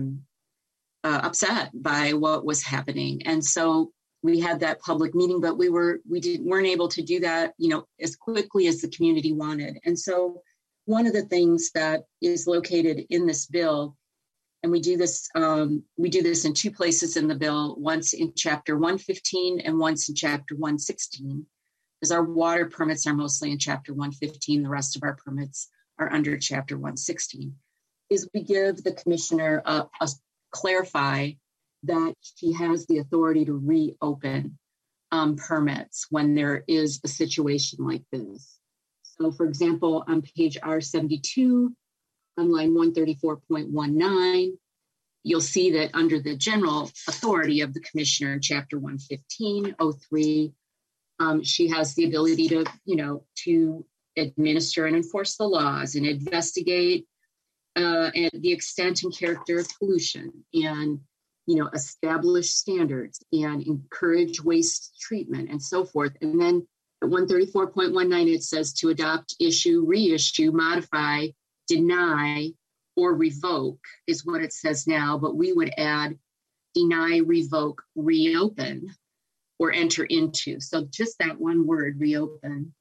upset by what was happening. And so we had that public meeting, but we weren't able to do that, as quickly as the community wanted. And so one of the things that is located in this bill, and we do this in two places in the bill, once in Chapter 115 and once in Chapter 116, because our water permits are mostly in Chapter 115. The rest of our permits are under Chapter 116, is we give the commissioner clarify that she has the authority to reopen permits when there is a situation like this. So for example, on page R72, on line 134.19, you'll see that under the general authority of the commissioner in Chapter 115.03, she has the ability to administer and enforce the laws and investigate and the extent and character of pollution, and establish standards and encourage waste treatment and so forth. And then at 134.19, it says to adopt, issue, reissue, modify, deny, or revoke is what it says now, but we would add deny, revoke, reopen, or enter into. So just that one word, reopen,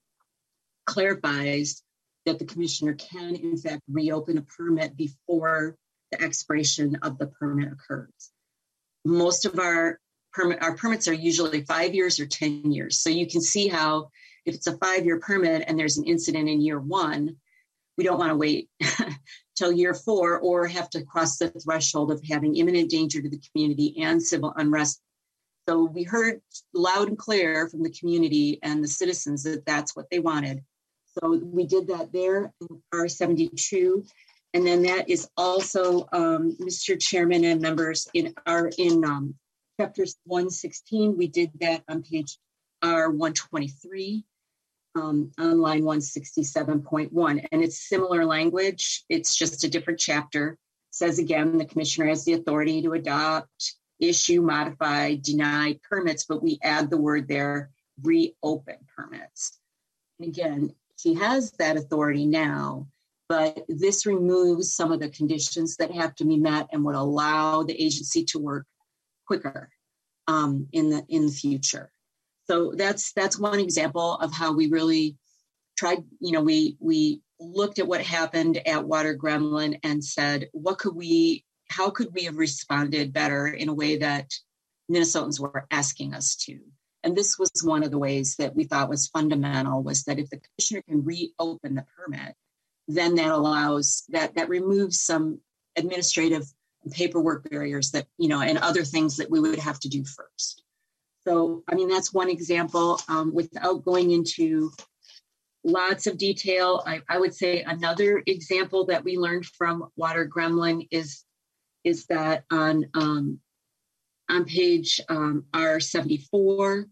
clarifies that the commissioner can, in fact, reopen a permit before the expiration of the permit occurs. Most of our permits are usually 5 years or 10 years. So you can see how if it's a 5-year permit and there's an incident in year 1, we don't want to wait till year 4 or have to cross the threshold of having imminent danger to the community and civil unrest. So we heard loud and clear from the community and the citizens that that's what they wanted. So we did that there in R72. And then that is also, Mr. Chairman and members, in chapters 116, we did that on page R123, on line 167.1. And it's similar language. It's just a different chapter. It says again, the commissioner has the authority to adopt, issue, modify, deny permits, but we add the word there, reopen permits. And again, she has that authority now, but this removes some of the conditions that have to be met and would allow the agency to work quicker in the future. So that's one example of how we really tried. We looked at what happened at Water Gremlin and said, how could we have responded better in a way that Minnesotans were asking us to? And this was one of the ways that we thought was fundamental, was that if the commissioner can reopen the permit, then that removes some administrative and paperwork barriers that, and other things that we would have to do first. So, that's one example. Without going into lots of detail, I would say another example that we learned from Water Gremlin is that on page R74,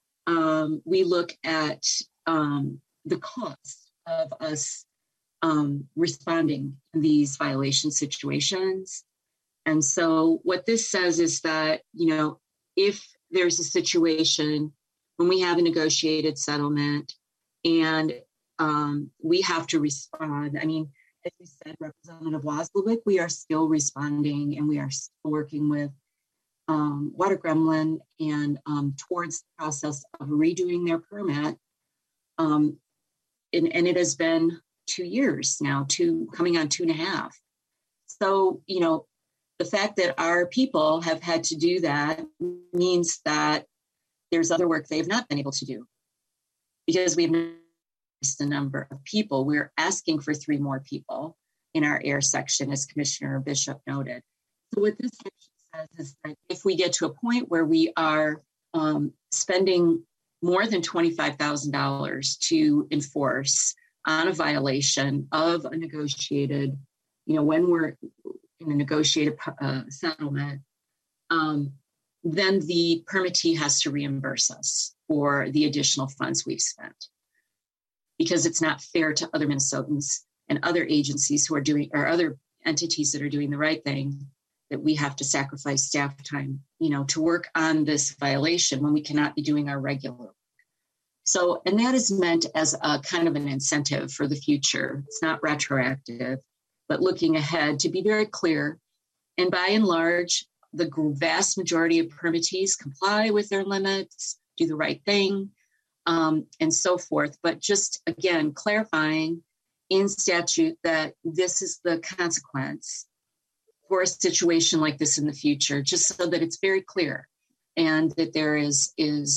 we look at the cost of us responding in these violation situations. And so what this says is that, if there's a situation when we have a negotiated settlement and we have to respond, as you said, Representative Wasilwick, we are still responding and we are still working with Water Gremlin and towards the process of redoing their permit. And it has been 2 years now, coming on 2.5. So, the fact that our people have had to do that means that there's other work they have not been able to do because we've increased the number of people. We're asking for 3 more people in our air section, as Commissioner Bishop noted. So what this section says is that if we get to a point where we are spending more than $25,000 to enforce on a violation of a negotiated, when we're in a negotiated settlement, then the permittee has to reimburse us for the additional funds we've spent, because it's not fair to other Minnesotans and other agencies who are doing, or other entities that are doing the right thing, that we have to sacrifice staff time, to work on this violation when we cannot be doing our regular work. So, and that is meant as a kind of an incentive for the future. It's not retroactive, but looking ahead to be very clear. And by and large, the vast majority of permittees comply with their limits, do the right thing, and so forth. But just, again, clarifying in statute that this is the consequence for a situation like this in the future, just so that it's very clear and that there is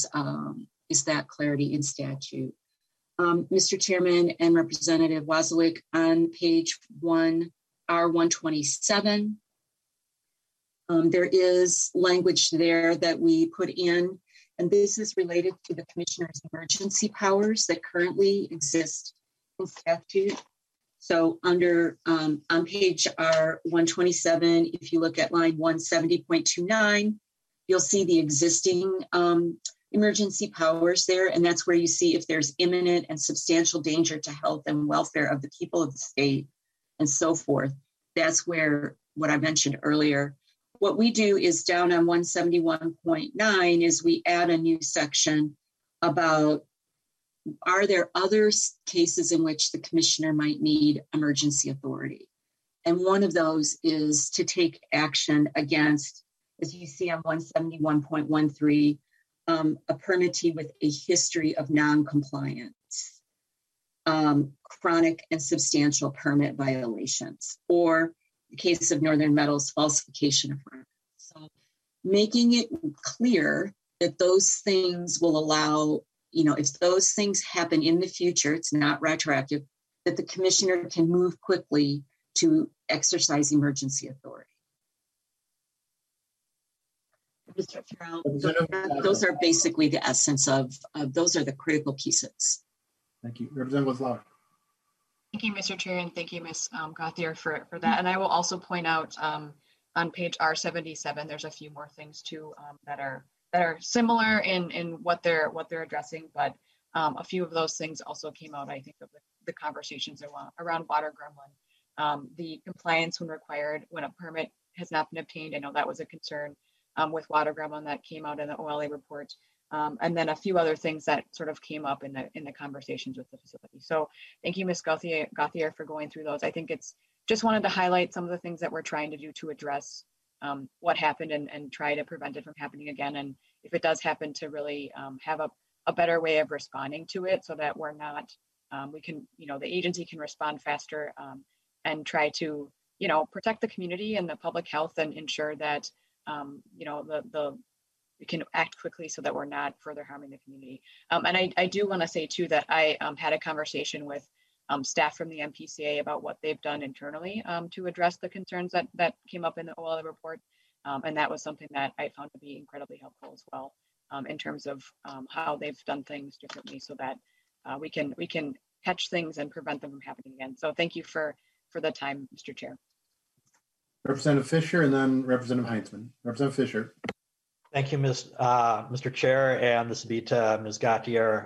that clarity in statute. Mr. Chairman and Representative Wasilewicz, on page 1, R127, there is language there that we put in, and this is related to the commissioner's emergency powers that currently exist in statute. So under on page R127, if you look at line 170.29, you'll see the existing emergency powers there, and that's where you see if there's imminent and substantial danger to health and welfare of the people of the state and so forth. That's where what I mentioned earlier. What we do is down on 171.9 is we add a new section about, are there other cases in which the commissioner might need emergency authority? And one of those is to take action against, as you see on 171.13, a permittee with a history of non-compliance, chronic and substantial permit violations, or the case of Northern Metals, falsification of records. So making it clear that those things will allow, if those things happen in the future, it's not retroactive, that the commissioner can move quickly to exercise emergency authority. Mr. Farrell, those are basically the essence of those are the critical pieces. Thank you. Representative Lauer. Thank you, Mr. Chair, and thank you, Ms. Gauthier, for that. And I will also point out on page R77, there's a few more things too that are similar in what they're addressing, but a few of those things also came out, I think, of the conversations around water gremlin. The compliance when required when a permit has not been obtained. I know that was a concern with water gremlin that came out in the OLA report. And then a few other things that sort of came up in the conversations with the facility. So thank you, Ms. Gauthier, for going through those. I think it's just wanted to highlight some of the things that we're trying to do to address what happened and try to prevent it from happening again. And if it does happen, to really have a better way of responding to it, so that we're not, we can, the agency can respond faster and try to, protect the community and the public health and ensure that, we can act quickly so that we're not further harming the community. And I do want to say too that I had a conversation with staff from the MPCA about what they've done internally to address the concerns that came up in the OLA report. And that was something that I found to be incredibly helpful as well in terms of how they've done things differently so that we can catch things and prevent them from happening again. So thank you for the time, Mr. Chair. Representative Fisher and then Representative Heinzman. Representative Fisher. Thank you, Mr. Chair, and this will be to Ms. Gauthier.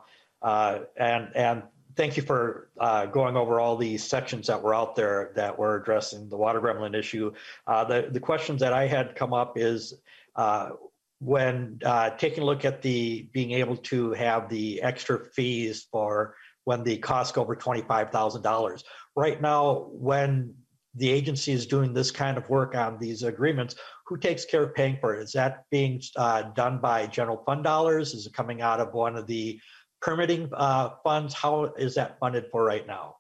And thank you for going over all these sections that were out there that were addressing the water gremlin issue. The questions that I had come up is when taking a look at being able to have the extra fees for when the costs go over $25,000. Right now, when the agency is doing this kind of work on these agreements, who takes care of paying for it? Is that being done by general fund dollars? Is it coming out of one of the permitting funds? How is that funded for right now?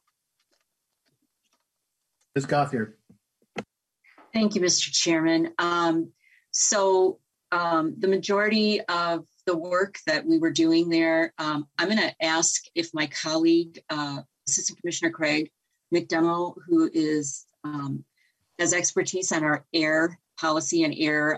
Ms. Gauthier. Thank you, Mr. Chairman. So the majority of the work that we were doing there, I'm going to ask if my colleague, Assistant Commissioner Craig McDonnell, who has expertise on our air policy and air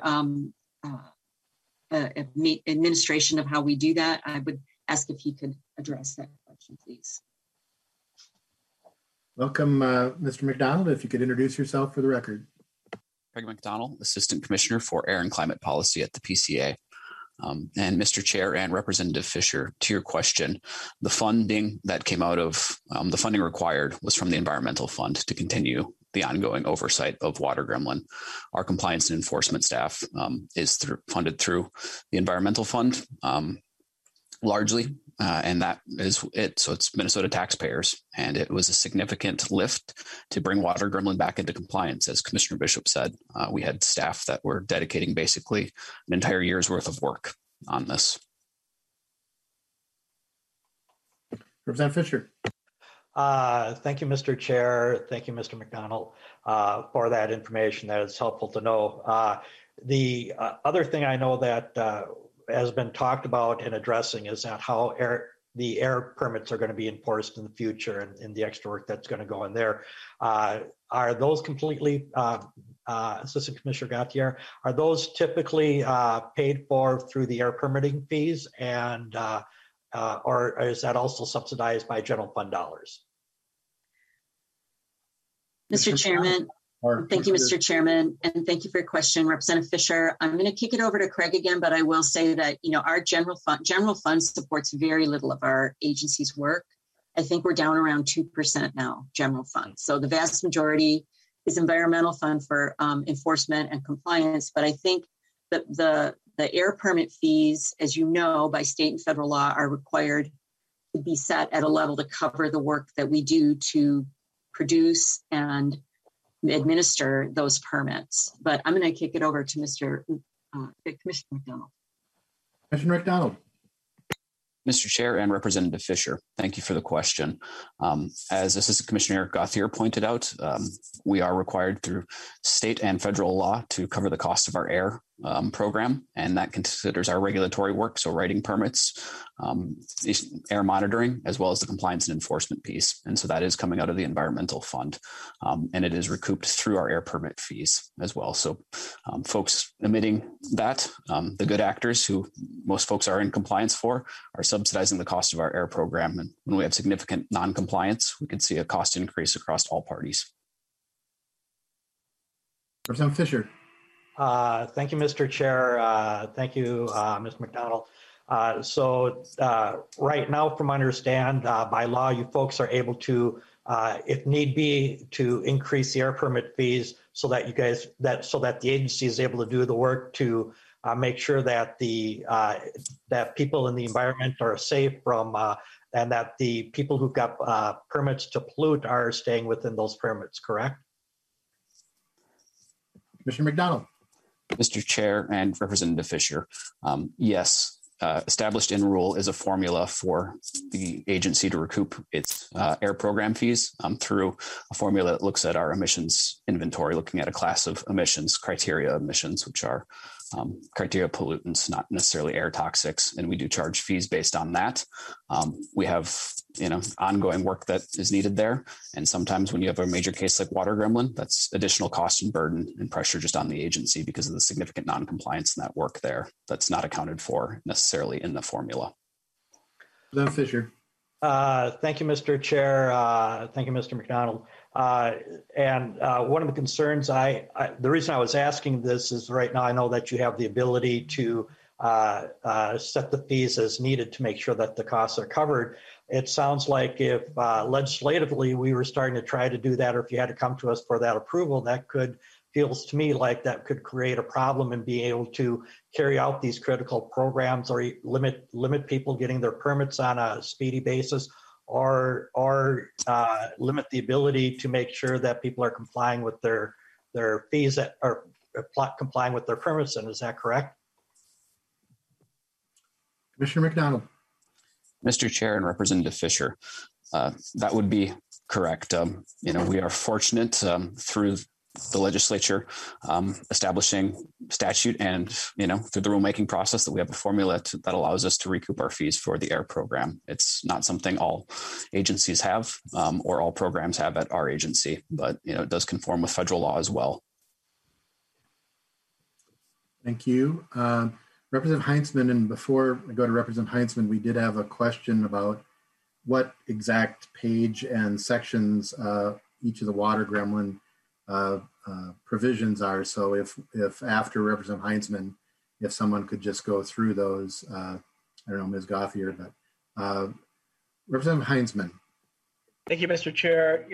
administration of how we do that, I would ask if he could address that question, please. Welcome, Mr. McDonald. If you could introduce yourself for the record. Craig McDonald, Assistant Commissioner for Air and Climate Policy at the PCA. And Mr. Chair and Representative Fisher, to your question, the funding that came out of the funding required was from the Environmental Fund to continue the ongoing oversight of Water Gremlin. Our compliance and enforcement staff is funded through the Environmental Fund largely, and that is it. So it's Minnesota taxpayers, and it was a significant lift to bring Water Gremlin back into compliance. As Commissioner Bishop said, we had staff that were dedicating basically an entire year's worth of work on this. Representative Fisher. Thank you, Mr. Chair. Thank you, Mr. McDonald, for that information. That is helpful to know. The other thing I know that has been talked about and addressing is that how the air permits are going to be enforced in the future and the extra work that's going to go in there. Are those completely, Assistant Commissioner Gauthier, are those typically paid for through the air permitting fees, and or is that also subsidized by general fund dollars? Mr. Chairman. Thank you, Mr. Chairman, and thank you for your question, Representative Fisher. I'm going to kick it over to Craig again, but I will say that, our general fund supports very little of our agency's work. I think we're down around 2% now, general fund. So the vast majority is environmental fund for enforcement and compliance. But I think that the air permit fees, as you know, by state and federal law, are required to be set at a level to cover the work that we do to produce and administer those permits. But I'm going to kick it over to Commissioner McDonald. Commissioner McDonald. Mr. Chair and Representative Fisher, thank you for the question. As Assistant Commissioner Gauthier pointed out, we are required through state and federal law to cover the cost of our air program, and that considers our regulatory work, so writing permits, air monitoring, as well as the compliance and enforcement piece. And so that is coming out of the Environmental Fund, and it is recouped through our air permit fees as well. So folks emitting that, the good actors who most folks are in compliance for, are subsidizing the cost of our air program. And when we have significant non-compliance, we could see a cost increase across all parties. Representative Fisher. Thank you, Mr. Chair. Thank you, Mr. McDonald. So right now, from what I understand, by law, you folks are able to, if need be, to increase the air permit fees so that the agency is able to do the work to make sure that that people in the environment are safe from, and that the people who've got permits to pollute are staying within those permits, correct? Commissioner McDonald. Mr. Chair and Representative Fisher, yes, established in rule is a formula for the agency to recoup its air program fees through a formula that looks at our emissions inventory, looking at a class of emissions, criteria emissions, which are criteria pollutants, not necessarily air toxics, and we do charge fees based on that. We have ongoing work that is needed there, and sometimes when you have a major case like Water Gremlin, that's additional cost and burden and pressure just on the agency because of the significant non-compliance in that work there that's not accounted for necessarily in the formula. Representative Fisher. Thank you, Mr. Chair. Thank you, Mr. McDonald. And one of the concerns the reason I was asking this is right now I know that you have the ability to set the fees as needed to make sure that the costs are covered. It sounds like if legislatively we were starting to try to do that, or if you had to come to us for that approval, feels to me like that could create a problem in being able to carry out these critical programs, or limit people getting their permits on a speedy basis, or limit the ability to make sure that people are complying with their fees or complying with their permits. And is that correct? Commissioner McDonald. Mr. Chair and Representative Fisher, that would be correct. We are fortunate through the legislature establishing statute and through the rulemaking process that we have a formula that allows us to recoup our fees for the air program. It's not something all agencies have or all programs have at our agency, but it does conform with federal law as well. Thank you. Representative Heinzman, and before I go to Representative Heinzman, we did have a question about what exact page and sections each of the Water Gremlin provisions are. So if after Representative Heinzman, if someone could just go through those, I don't know, Ms. Gauthier, but Representative Heinzman. Thank you, Mr. Chair.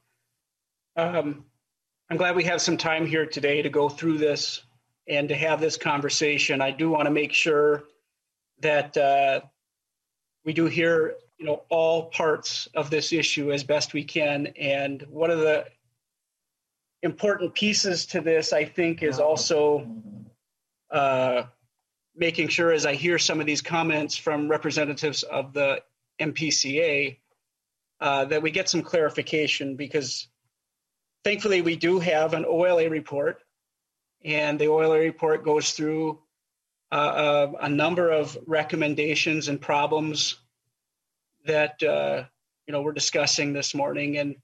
I'm glad we have some time here today to go through this and to have this conversation. I do want to make sure that we do hear, all parts of this issue as best we can. And one of the important pieces to this, I think, is also making sure, as I hear some of these comments from representatives of the MPCA, that we get some clarification, because thankfully we do have an OLA report, and the OLA report goes through a number of recommendations and problems that we're discussing this morning. And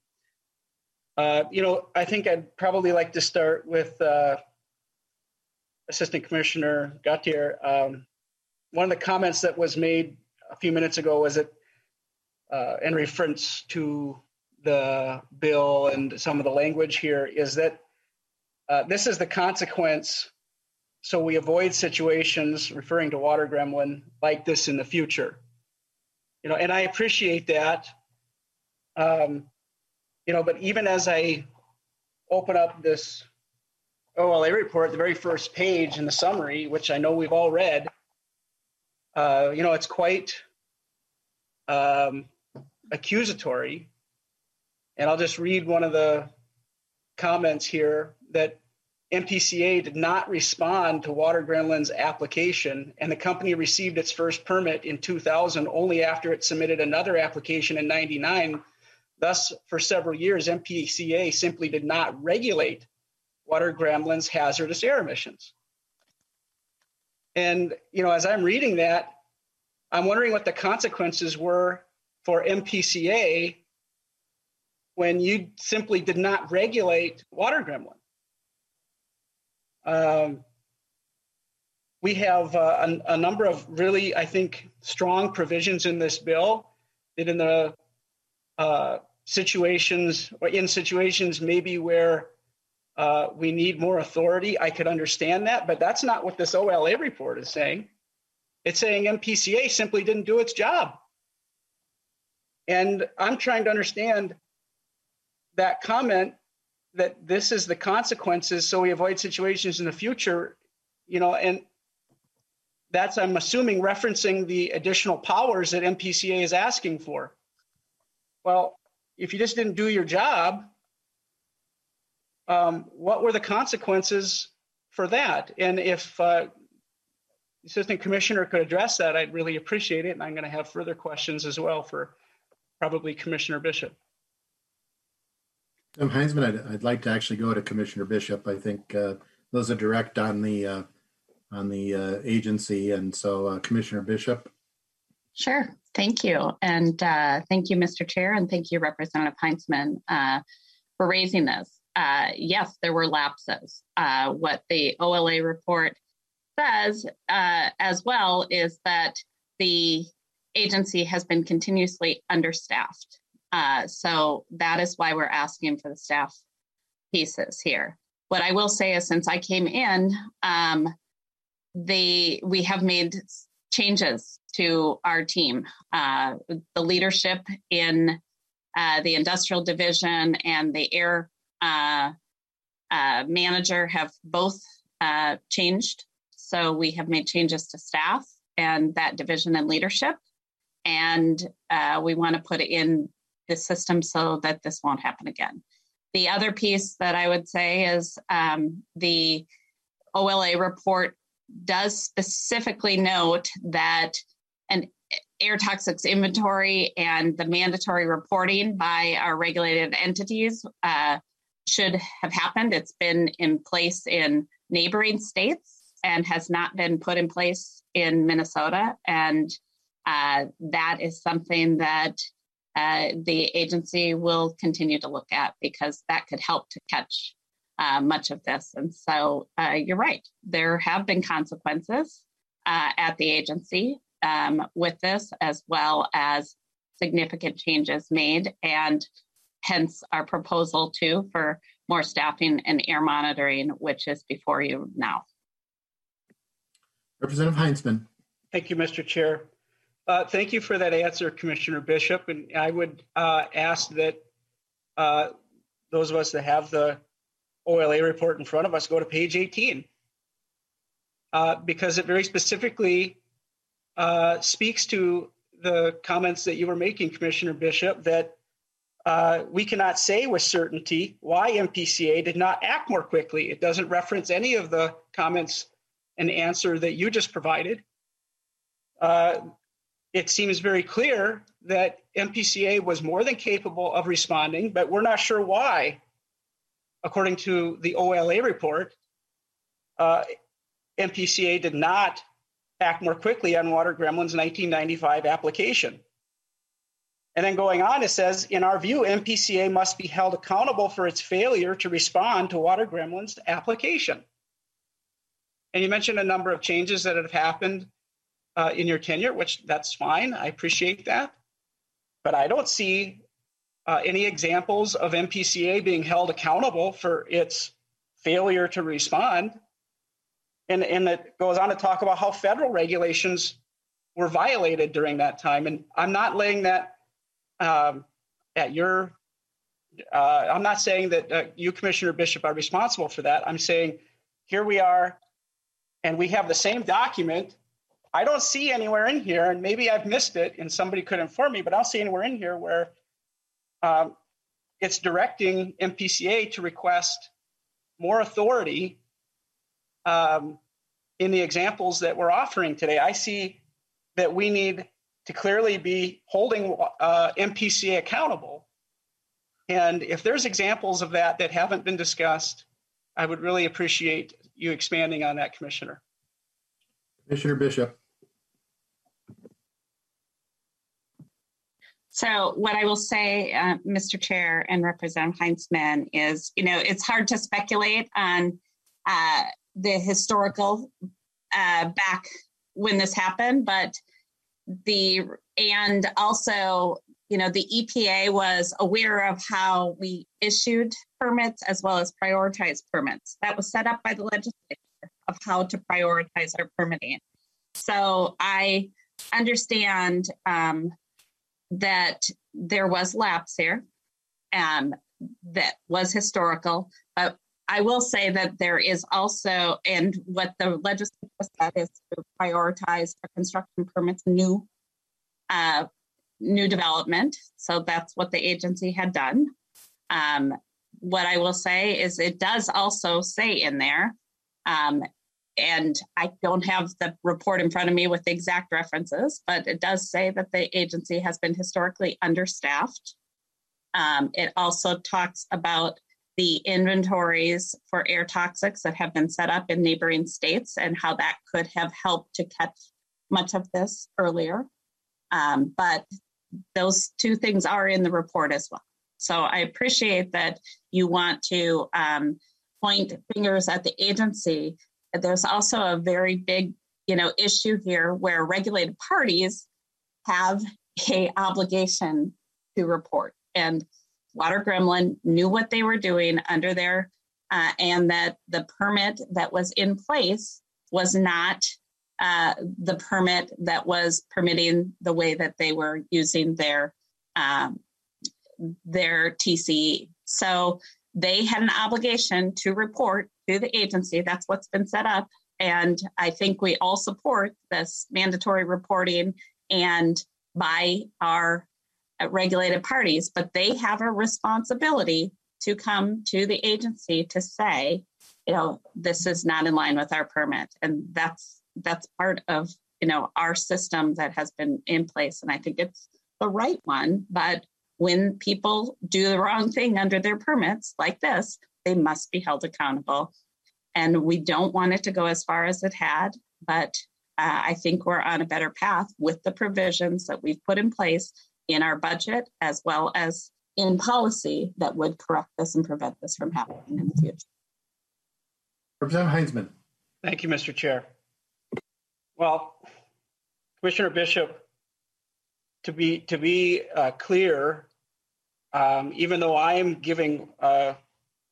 I think I'd probably like to start with Assistant Commissioner Gauthier. One of the comments that was made a few minutes ago was that in reference to the bill and some of the language here, is that this is the consequence, so we avoid situations, referring to water gremlin, like this in the future. And I appreciate that. But even as I open up this OLA report, the very first page in the summary, which I know we've all read, it's quite accusatory. And I'll just read one of the comments here, that MPCA did not respond to water gremlin's application, and the company received its first permit in 2000 only after it submitted another application in 99. Thus, for several years, MPCA simply did not regulate water gremlin's hazardous air emissions. And, as I'm reading that, I'm wondering what the consequences were for MPCA when you simply did not regulate water gremlin. We have a number of really, I think, strong provisions in this bill that in the situations maybe where we need more authority, I could understand that, but that's not what this OLA report is saying. It's saying MPCA simply didn't do its job. And I'm trying to understand that comment, that this is the consequences, so we avoid situations in the future, and that's, I'm assuming, referencing the additional powers that MPCA is asking for. Well, if you just didn't do your job, what were the consequences for that? And if the Assistant Commissioner could address that, I'd really appreciate it. And I'm going to have further questions as well for probably Commissioner Bishop. Heinzman, I'd like to actually go to Commissioner Bishop. I think those are direct on the agency, and so Commissioner Bishop. Sure, thank you, and thank you, Mr. Chair, and thank you, Representative Heinzman, for raising this. Yes, there were lapses. What the OLA report says as well is that the agency has been continuously understaffed. So that is why we're asking for the staff pieces here. What I will say is, since I came in, we have made changes to our team. The leadership in the industrial division and the air manager have both changed. So we have made changes to staff and that division and leadership. And we want to put it in the system so that this won't happen again. The other piece that I would say is the OLA report does specifically note that an air toxics inventory and the mandatory reporting by our regulated entities should have happened. It's been in place in neighboring states and has not been put in place in Minnesota. And that is something that the agency will continue to look at, because that could help to catch much of this. And so you're right, there have been consequences at the agency with this, as well as significant changes made, and hence our proposal too for more staffing and air monitoring, which is before you now. Representative Heinzman. Thank you, Mr. Chair. Thank you for that answer, Commissioner Bishop. And I would ask that those of us that have the OLA report in front of us go to page 18 because it very specifically speaks to the comments that you were making, Commissioner Bishop, that we cannot say with certainty why MPCA did not act more quickly. It doesn't reference any of the comments and answer that you just provided. It seems very clear that MPCA was more than capable of responding, but we're not sure why. According to the OLA report, MPCA did not act more quickly on Water Gremlin's 1995 application. And then going on, it says, in our view, MPCA must be held accountable for its failure to respond to Water Gremlin's application. And you mentioned a number of changes that have happened in your tenure, which that's fine. I appreciate that. But I don't see any examples of MPCA being held accountable for its failure to respond. And it goes on to talk about how federal regulations were violated during that time. And I'm not laying that at your, I'm not saying that you, Commissioner Bishop, are responsible for that. I'm saying here we are, and we have the same document. I don't see anywhere in here, and maybe I've missed it and somebody could inform me, but I don't see anywhere in here where it's directing MPCA to request more authority in the examples that we're offering today. I see that we need to clearly be holding MPCA accountable. And if there's examples of that that haven't been discussed, I would really appreciate you expanding on that, Commissioner. Commissioner Bishop. So what I will say, Mr. Chair and Representative Heinzman, is, it's hard to speculate on the historical back when this happened, but and also, the EPA was aware of how we issued permits as well as prioritized permits. That was set up by the legislature of how to prioritize our permitting. So I understand that there was lapse here that was historical, but I will say that there is also, and what the legislature said is to prioritize for construction permits, new development. So that's what the agency had done. What I will say is it does also say in there, and I don't have the report in front of me with the exact references, but it does say that the agency has been historically understaffed. It also talks about the inventories for air toxics that have been set up in neighboring states and how that could have helped to catch much of this earlier. But those two things are in the report as well. So I appreciate that you want to point fingers at the agency. There's also a very big, issue here where regulated parties have an obligation to report. And Water Gremlin knew what they were doing under their, and that the permit that was in place was not the permit that was permitting the way that they were using their TCE. So they had an obligation to report to the agency. That's what's been set up. And I think we all support this mandatory reporting and by our regulated parties, but they have a responsibility to come to the agency to say, this is not in line with our permit. And that's part of, our system that has been in place. And I think it's the right one. But when people do the wrong thing under their permits like this, they must be held accountable. And we don't want it to go as far as it had, but I think we're on a better path with the provisions that we've put in place in our budget as well as in policy that would correct this and prevent this from happening in the future. Representative Heinzman. Thank you, Mr. Chair. Well, Commissioner Bishop, to be clear, even though I am giving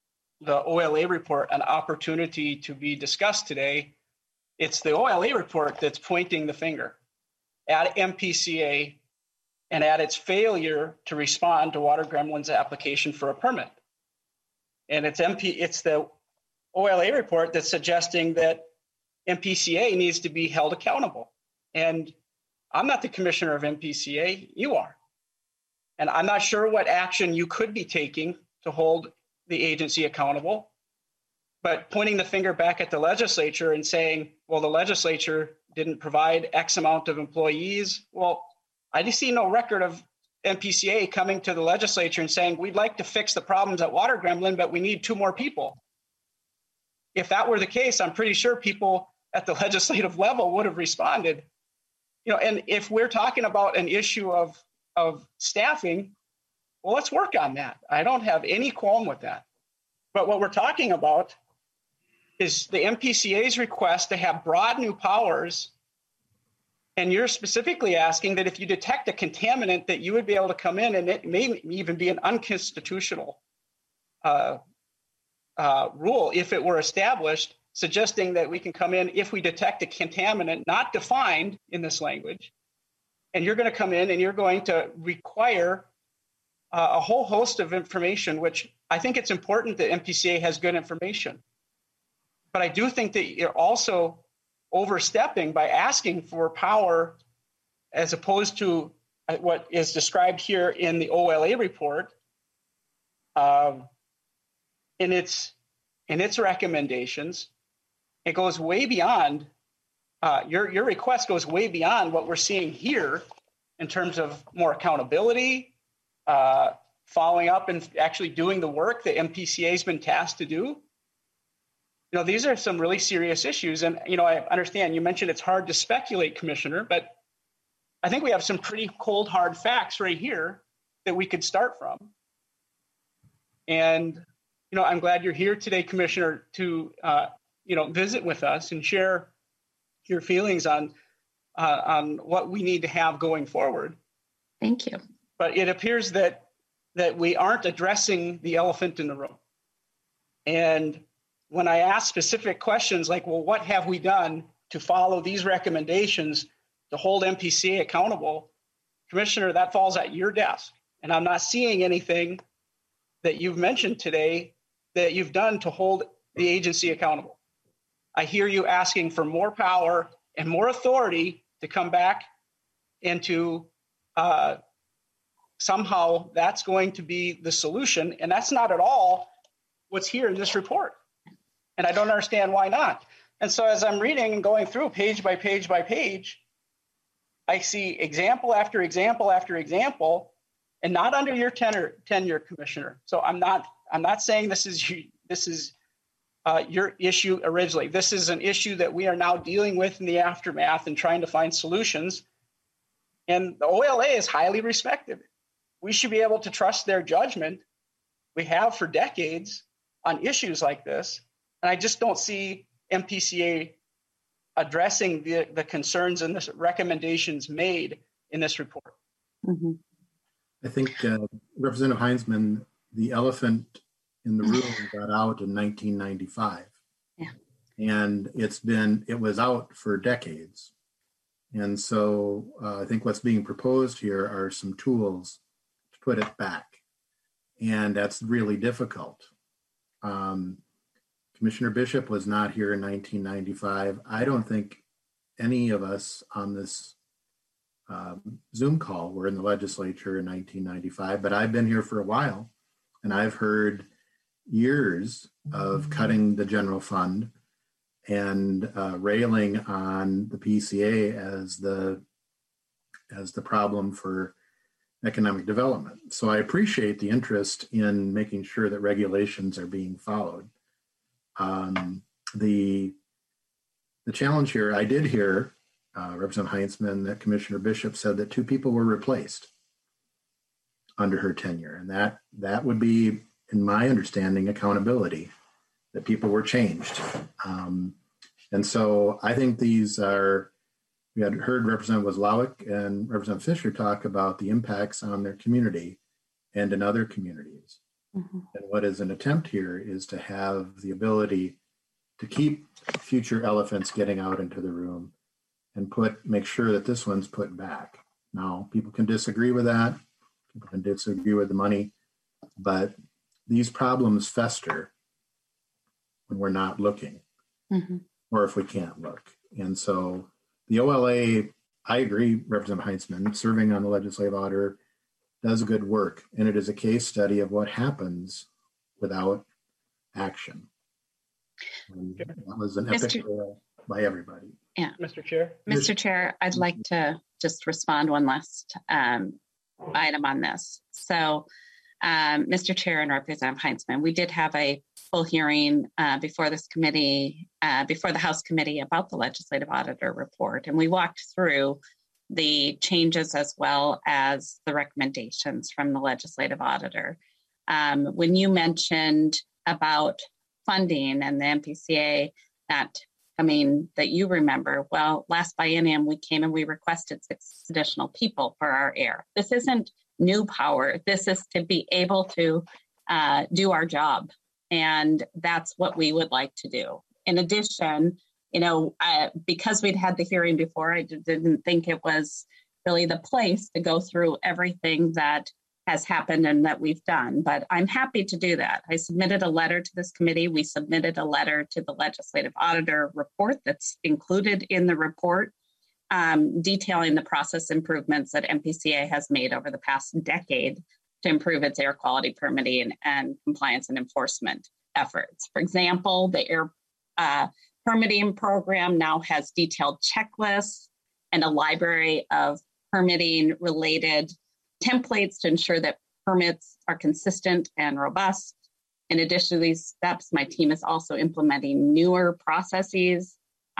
the OLA report an opportunity to be discussed today, it's the OLA report that's pointing the finger at MPCA and at its failure to respond to Water Gremlin's application for a permit. And it's the OLA report that's suggesting that MPCA needs to be held accountable. And I'm not the commissioner of MPCA, you are. And I'm not sure what action you could be taking to hold the agency accountable, but pointing the finger back at the legislature and saying, well, the legislature didn't provide X amount of employees. Well, I just see no record of MPCA coming to the legislature and saying, we'd like to fix the problems at Water Gremlin, but we need 2 more people. If that were the case, I'm pretty sure people at the legislative level would have responded. And if we're talking about an issue of staffing, well, let's work on that. I don't have any qualm with that. But what we're talking about is the MPCA's request to have broad new powers. And you're specifically asking that if you detect a contaminant, that you would be able to come in, and it may even be an unconstitutional rule if it were established, suggesting that we can come in if we detect a contaminant not defined in this language. And you're going to come in and you're going to require a whole host of information, which I think it's important that MPCA has good information. But I do think that you're also overstepping by asking for power as opposed to what is described here in the OLA report in its recommendations. It goes way beyond, your request goes way beyond what we're seeing here in terms of more accountability, following up and actually doing the work that MPCA has been tasked to do. These are some really serious issues. And, I understand you mentioned it's hard to speculate, Commissioner, but I think we have some pretty cold, hard facts right here that we could start from. And, I'm glad you're here today, Commissioner, to, visit with us and share your feelings on what we need to have going forward. Thank you. But it appears that we aren't addressing the elephant in the room. And when I ask specific questions like, well, what have we done to follow these recommendations to hold MPCA accountable, Commissioner, that falls at your desk. And I'm not seeing anything that you've mentioned today that you've done to hold the agency accountable. I hear you asking for more power and more authority to come back and to somehow that's going to be the solution. And that's not at all what's here in this report. And I don't understand why not. And so as I'm reading and going through page by page by page, I see example after example after example, and not under your tenure, Commissioner. So I'm not saying this is your issue originally. This is an issue that we are now dealing with in the aftermath and trying to find solutions. And the OLA is highly respected. We should be able to trust their judgment. We have for decades on issues like this. And I just don't see MPCA addressing the concerns and the recommendations made in this report. Mm-hmm. I think Representative Heinzman, the elephant in the room got out in 1995. Yeah. And it was out for decades. And so I think what's being proposed here are some tools to put it back. And that's really difficult. Commissioner Bishop was not here in 1995. I don't think any of us on this Zoom call were in the legislature in 1995, but I've been here for a while, and I've heard years of cutting the general fund and railing on the PCA as the problem for economic development. So I appreciate the interest in making sure that regulations are being followed. The challenge here, I did hear Representative Heinzman that Commissioner Bishop said that 2 people were replaced under her tenure. And that would be, in my understanding, accountability, that people were changed. And so I think these are, we had heard Representative Wozlawik and Representative Fisher talk about the impacts on their community and in other communities. And what is an attempt here is to have the ability to keep future elephants getting out into the room and make sure that this one's put back. Now, people can disagree with that. People can disagree with the money, but these problems fester when we're not looking, or if we can't look. And so the OLA, I agree, Representative Heinzman, serving on the legislative auditor, does good work. And it is a case study of what happens without action. And that was an epic fail by everybody. Yeah. Mr. Chair. Mr. Chair, I'd like to just respond one last item on this. So, Mr. Chair and Representative Heinzman, we did have a full hearing before this committee, before the House committee about the legislative auditor report. And we walked through the changes as well as the recommendations from the legislative auditor. When you mentioned about funding and the MPCA not coming that you remember, well, last biennium we came and we requested 6 additional people for our air. This isn't new power. This is to be able to do our job. And that's what we would like to do. In addition, because we'd had the hearing before, I didn't think it was really the place to go through everything that has happened and that we've done, but I'm happy to do that. I submitted a letter to this committee. We submitted a letter to the legislative auditor report that's included in the report, detailing the process improvements that MPCA has made over the past decade to improve its air quality permitting and compliance and enforcement efforts. For example, the air permitting program now has detailed checklists and a library of permitting related templates to ensure that permits are consistent and robust. In addition to these steps, my team is also implementing newer processes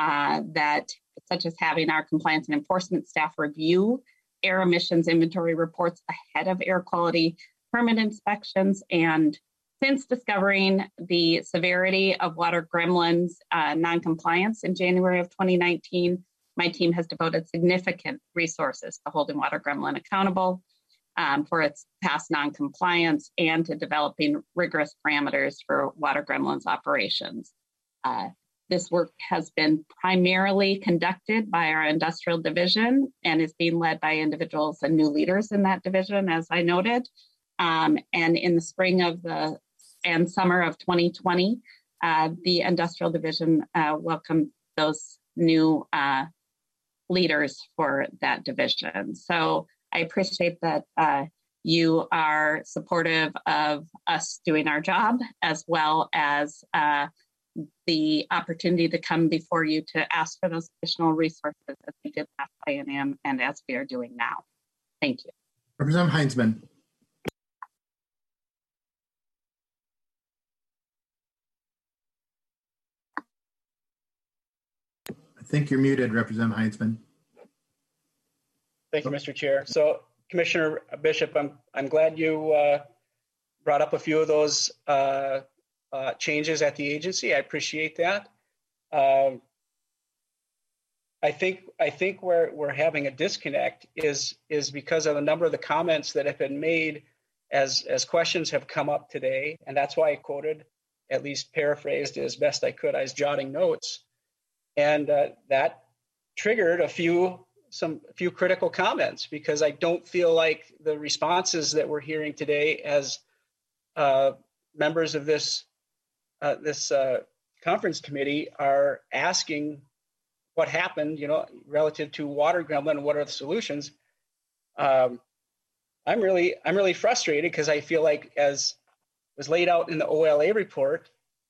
such as having our compliance and enforcement staff review air emissions inventory reports ahead of air quality permit inspections. And since discovering the severity of water gremlins noncompliance in January of 2019, my team has devoted significant resources to holding water gremlin accountable for its past noncompliance and to developing rigorous parameters for water gremlins operations. This work has been primarily conducted by our industrial division and is being led by individuals and new leaders in that division, as I noted. And in the spring and summer of 2020, the industrial division welcomed those new leaders for that division. So I appreciate that you are supportive of us doing our job, as well as the opportunity to come before you to ask for those additional resources as we did last biennium and as we are doing now. Thank you. Representative Heinzman. I think you're muted, Representative Heinzman. Thank you, Mr. Chair. So, Commissioner Bishop, I'm glad you brought up a few of those changes at the agency. I appreciate that. I think where we're having a disconnect is because of a number of the comments that have been made as questions have come up today, and that's why I quoted, at least paraphrased as best I could. I was jotting notes, and that triggered a few critical comments, because I don't feel like the responses that we're hearing today as members of this conference committee are asking what happened, relative to water gremlin, what are the solutions. I'm really frustrated because I feel like, as was laid out in the OLA report,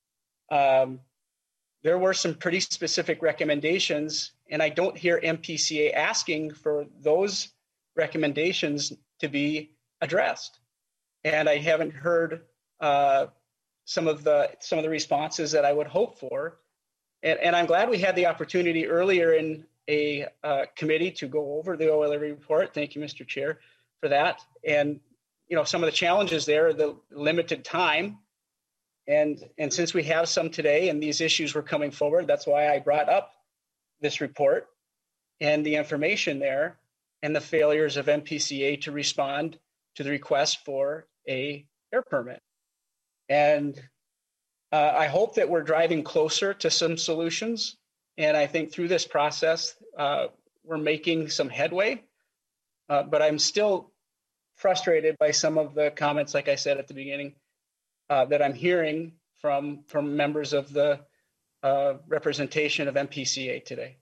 there were some pretty specific recommendations, and I don't hear MPCA asking for those recommendations to be addressed. And I haven't heard some of the responses that I would hope for. And I'm glad we had the opportunity earlier in a committee to go over the OLA report. Thank you, Mr. Chair, for that. And some of the challenges there, the limited time. And since we have some today and these issues were coming forward, that's why I brought up this report and the information there and the failures of MPCA to respond to the request for a air permit. And I hope that we're driving closer to some solutions. And I think through this process, we're making some headway. But I'm still frustrated by some of the comments, like I said at the beginning, that I'm hearing from members of the representation of MPCA today.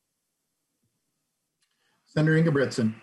Senator Ingebrigtsen.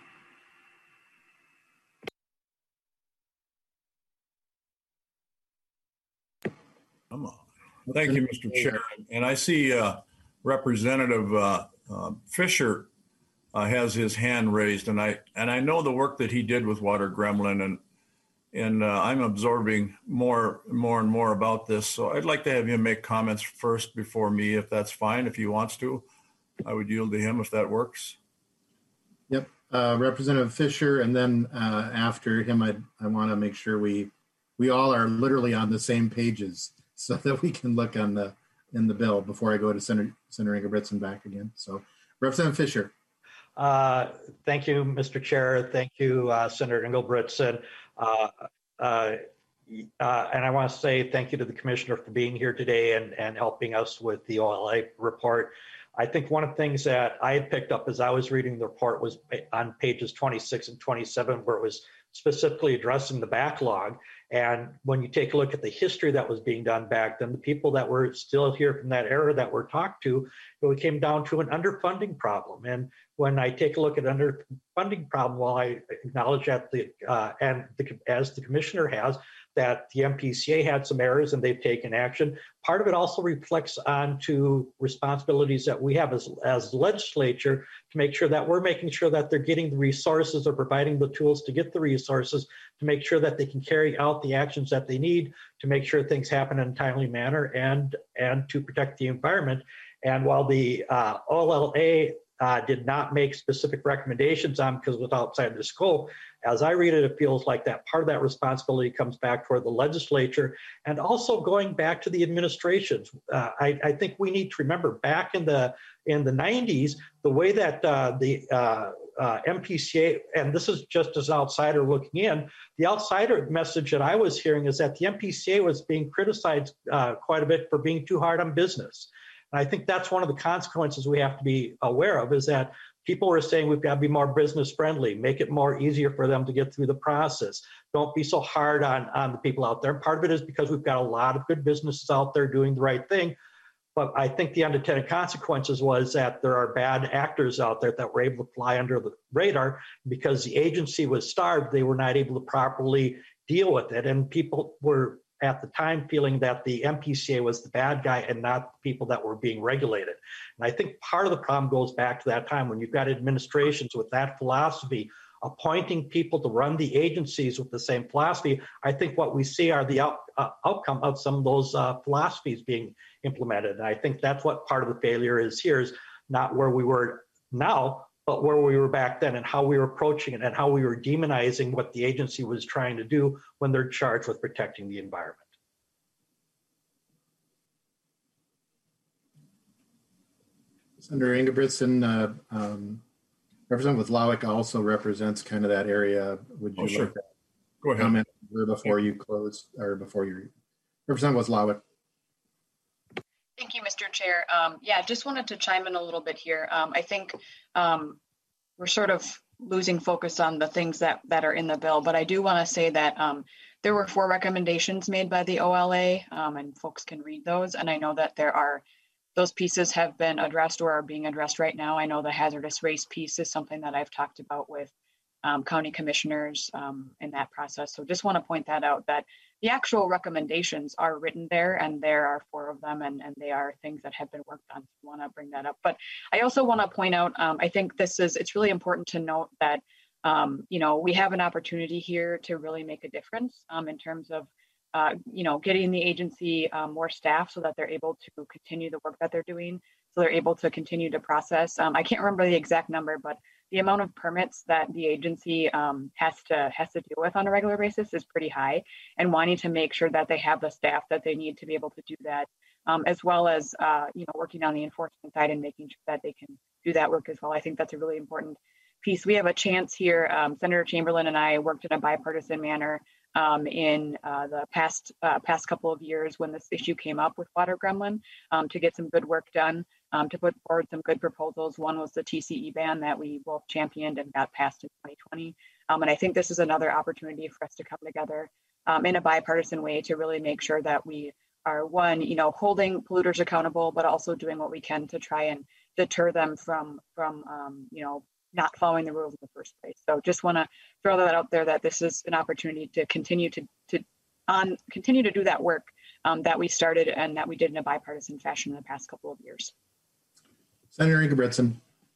Come on. Thank you, Mr. Chair. And I see Representative Fisher has his hand raised, and I know the work that he did with Water Gremlin, and I'm absorbing more and more about this. So I'd like to have him make comments first before me, if that's fine. If he wants to, I would yield to him if that works. Yep, Representative Fisher, and then after him, I want to make sure we all are literally on the same pages so that we can look in the bill before I go to Senator Ingebrigtsen back again. So, Representative Fisher. Thank you, Mr. Chair. Thank you, Senator Ingebrigtsen. And I want to say thank you to the Commissioner for being here today and helping us with the OLA report. I think one of the things that I had picked up as I was reading the report was on pages 26 and 27, where it was specifically addressing the backlog. And when you take a look at the history that was being done back then, the people that were still here from that era that were talked to, it came down to an underfunding problem. And when I take a look at underfunding problem, while I acknowledge that as the Commissioner has, that the MPCA had some errors and they've taken action, part of it also reflects onto responsibilities that we have as legislature to make sure that we're making sure that they're getting the resources or providing the tools to get the resources to make sure that they can carry out the actions that they need to make sure things happen in a timely manner and to protect the environment. And while the OLA did not make specific recommendations on because it was outside the scope, as I read it, it feels like that part of that responsibility comes back toward the legislature and also going back to the administrations. I think we need to remember back in the 90s, the way that the MPCA, and this is just as an outsider looking in, the outsider message that I was hearing is that the MPCA was being criticized quite a bit for being too hard on business. And I think that's one of the consequences we have to be aware of, is that people are saying we've got to be more business friendly, make it more easier for them to get through the process. Don't be so hard on the people out there. Part of it is because we've got a lot of good businesses out there doing the right thing. But I think the unintended consequences was that there are bad actors out there that were able to fly under the radar because the agency was starved. They were not able to properly deal with it. And people were at the time feeling that the MPCA was the bad guy and not the people that were being regulated. And I think part of the problem goes back to that time when you've got administrations with that philosophy, appointing people to run the agencies with the same philosophy. I think what we see are the outcome of some of those philosophies being implemented. And I think that's what part of the failure is here, is not where we were now, but where we were back then and how we were approaching it and how we were demonizing what the agency was trying to do when they're charged with protecting the environment. Senator Ingebrigtsen, Representative Withlowick also represents kind of that area. Would you like to go ahead comment before you close or before you Representative Withlowick? Thank you, Mr. Chair. Yeah, just wanted to chime in a little bit here. I think we're sort of losing focus on the things that are in the bill, but I do want to say that there were 4 recommendations made by the OLA, and folks can read those. And I know that those pieces have been addressed or are being addressed right now. I know the hazardous waste piece is something that I've talked about with county commissioners in that process. So just want to point that out, that the actual recommendations are written there, and there are 4 of them, and they are things that have been worked on. So I want to bring that up. But I also want to point out, I think it's really important to note that, we have an opportunity here to really make a difference in terms of, getting the agency more staff so that they're able to continue the work that they're doing, so they're able to continue to process. I can't remember the exact number, but the amount of permits that the agency has to deal with on a regular basis is pretty high, and wanting to make sure that they have the staff that they need to be able to do that, as well as working on the enforcement side and making sure that they can do that work as well. I think that's a really important piece. We have a chance here. Senator Chamberlain and I worked in a bipartisan manner in the past couple of years when this issue came up with Water Gremlin, to get some good work done, to put forward some good proposals. One was the TCE ban that we both championed and got passed in 2020. And I think this is another opportunity for us to come together in a bipartisan way to really make sure that we are, one, holding polluters accountable, but also doing what we can to try and deter them from not following the rules in the first place. So just want to throw that out there, that this is an opportunity to continue to do that work that we started and that we did in a bipartisan fashion in the past couple of years. Senator Ingebrigtsen.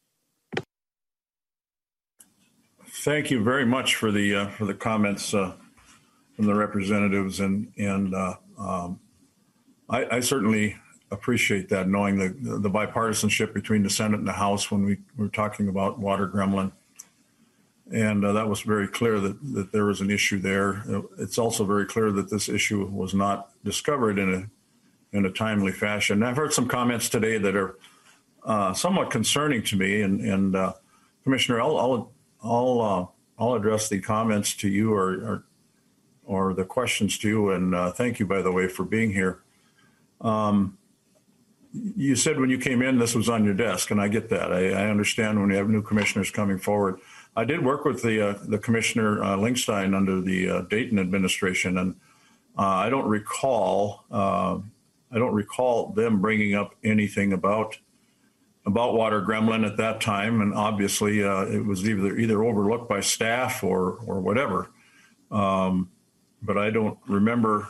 Thank you very much for the comments from the representatives, and I certainly appreciate that, knowing the bipartisanship between the Senate and the House when we were talking about Water Gremlin. And that was very clear that there was an issue there. It's also very clear that this issue was not discovered in a timely fashion. I've heard some comments today that are somewhat concerning to me, and Commissioner, I'll address the comments to you or the questions to you. And thank you, by the way, for being here. You said when you came in, this was on your desk, and I get that. I understand when you have new commissioners coming forward. I did work with the Commissioner Linkstein under the Dayton administration, and I don't recall them bringing up anything about Water Gremlin at that time, and obviously it was either overlooked by staff or whatever. But I don't remember.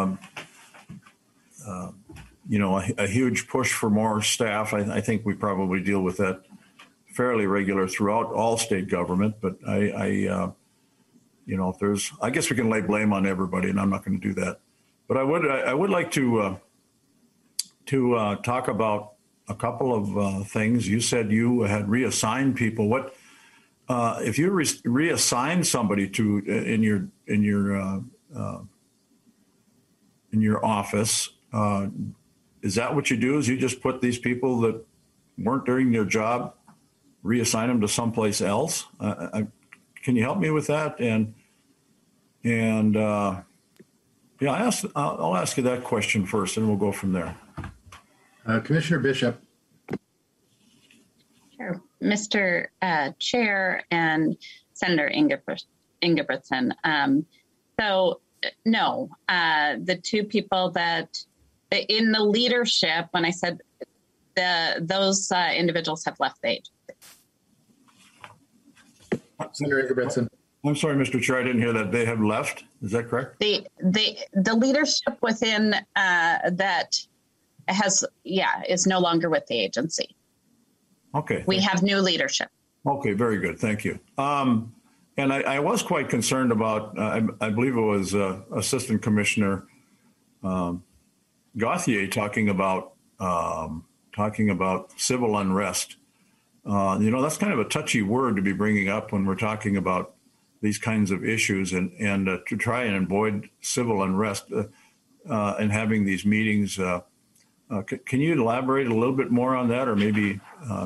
A huge push for more staff. I think we probably deal with that fairly regular throughout all state government, but I guess we can lay blame on everybody, and I'm not going to do that. But I would like to talk about a couple of things. You said you had reassigned people. What if you reassign somebody to in your office? Is that what you do? Is you just put these people that weren't doing their job, reassign them to someplace else? Can you help me with that? I'll ask you that question first, and we'll go from there. Commissioner Bishop. Sure. Mr. Chair and Senator Ingebrigtsen. So no, the two people that in the leadership, when I said those individuals have left the agency. Senator Ingebrigtsen. I'm sorry, Mr. Chair, I didn't hear that. They have left. Is that correct? The leadership within that is no longer with the agency. Okay. We have new leadership. Okay, very good. Thank you. And I was quite concerned about, I believe it was Assistant Commissioner Gauthier talking about civil unrest. That's kind of a touchy word to be bringing up when we're talking about these kinds of issues, and to try and avoid civil unrest and having these meetings. Can you elaborate a little bit more on that, or maybe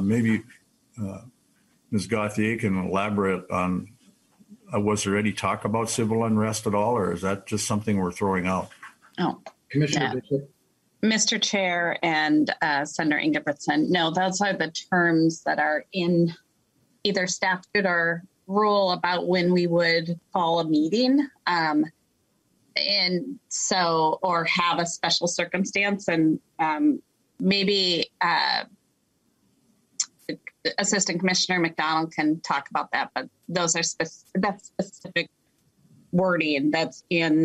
Ms. Gauthier can elaborate on, was there any talk about civil unrest at all, or is that just something we're throwing out? Oh, Commissioner Bishop. Mr. Chair and Senator Ingebrigtsen, no, those are the terms that are in either statute or rule about when we would call a meeting. And so, or have a special circumstance, and maybe Assistant Commissioner McDonald can talk about that, but those are that's specific wording that's in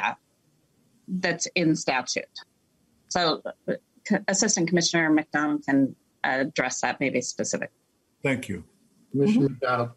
statute. So Assistant Commissioner McDonald can address that maybe specific. Thank you. Commissioner McDonald.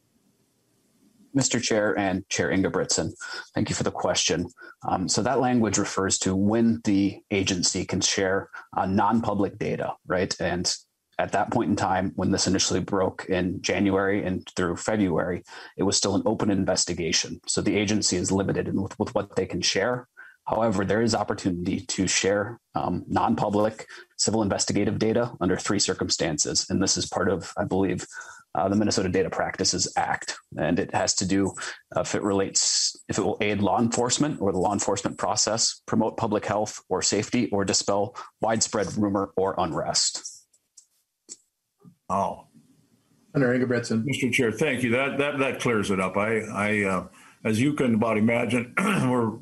Mr. Chair and Chair Ingebrigtsen, thank you for the question. So that language refers to when the agency can share non-public data, right? And at that point in time, when this initially broke in January and through February, it was still an open investigation. So the agency is limited with what they can share. However, there is opportunity to share non-public civil investigative data under 3 circumstances. And this is part of, I believe, the Minnesota Data Practices Act. And it has to do if it will aid law enforcement or the law enforcement process, promote public health or safety, or dispel widespread rumor or unrest. Oh. Senator Ingebrigtsen. Mr. Chair, thank you. That clears it up. I as you can about imagine, we're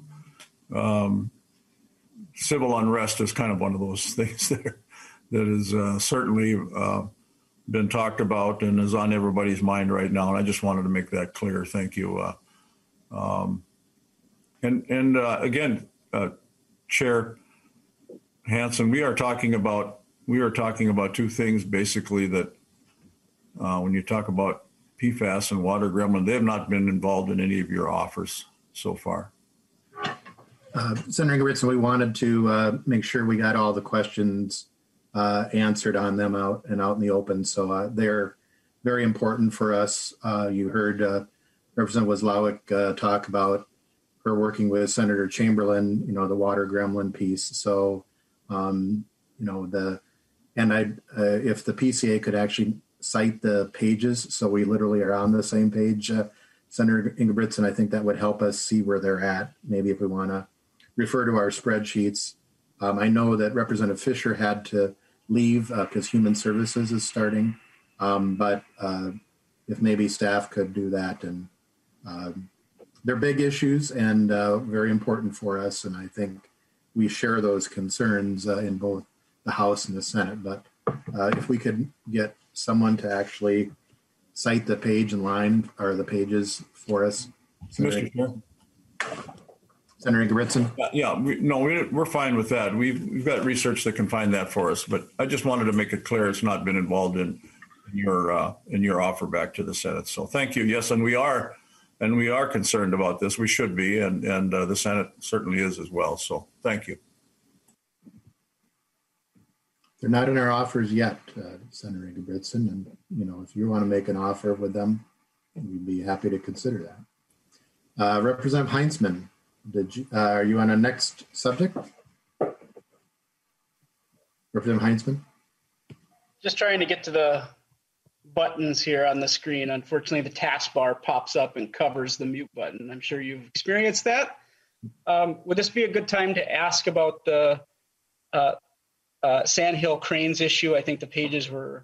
civil unrest is kind of one of those things that is certainly been talked about and is on everybody's mind right now. And I just wanted to make that clear. Thank you. Again, Chair Hansen, we are talking about 2 things basically that when you talk about PFAS and water gremlin, they have not been involved in any of your offers so far. Senator Ingebrigtsen, we wanted to make sure we got all the questions answered on them out in the open. So they're very important for us. You heard Representative Westlawik talk about her working with Senator Chamberlain, the water gremlin piece. So, if the PCA could actually cite the pages, so we literally are on the same page, Senator Ingebrigtsen, I think that would help us see where they're at. Maybe if we want to refer to our spreadsheets. I know that Representative Fisher had to leave because Human Services is starting, but if maybe staff could do that. And they're big issues and very important for us, and I think we share those concerns in both the House and the Senate. But if we could get someone to actually cite the page and line or the pages for us. Mr. Chair. Senator Ingebrigtsen? We're fine with that. We've got research that can find that for us, but I just wanted to make it clear it's not been involved in your offer back to the Senate. So thank you. Yes, and we are concerned about this. We should be, and the Senate certainly is as well. So thank you. They're not in our offers yet, Senator Ingebrigtsen, and if you want to make an offer with them, we'd be happy to consider that. Representative Heinzman, are you on a next subject? Representative Heinzman? Just trying to get to the buttons here on the screen. Unfortunately, the taskbar pops up and covers the mute button. I'm sure you've experienced that. Would this be a good time to ask about the Sandhill Cranes issue? I think the pages were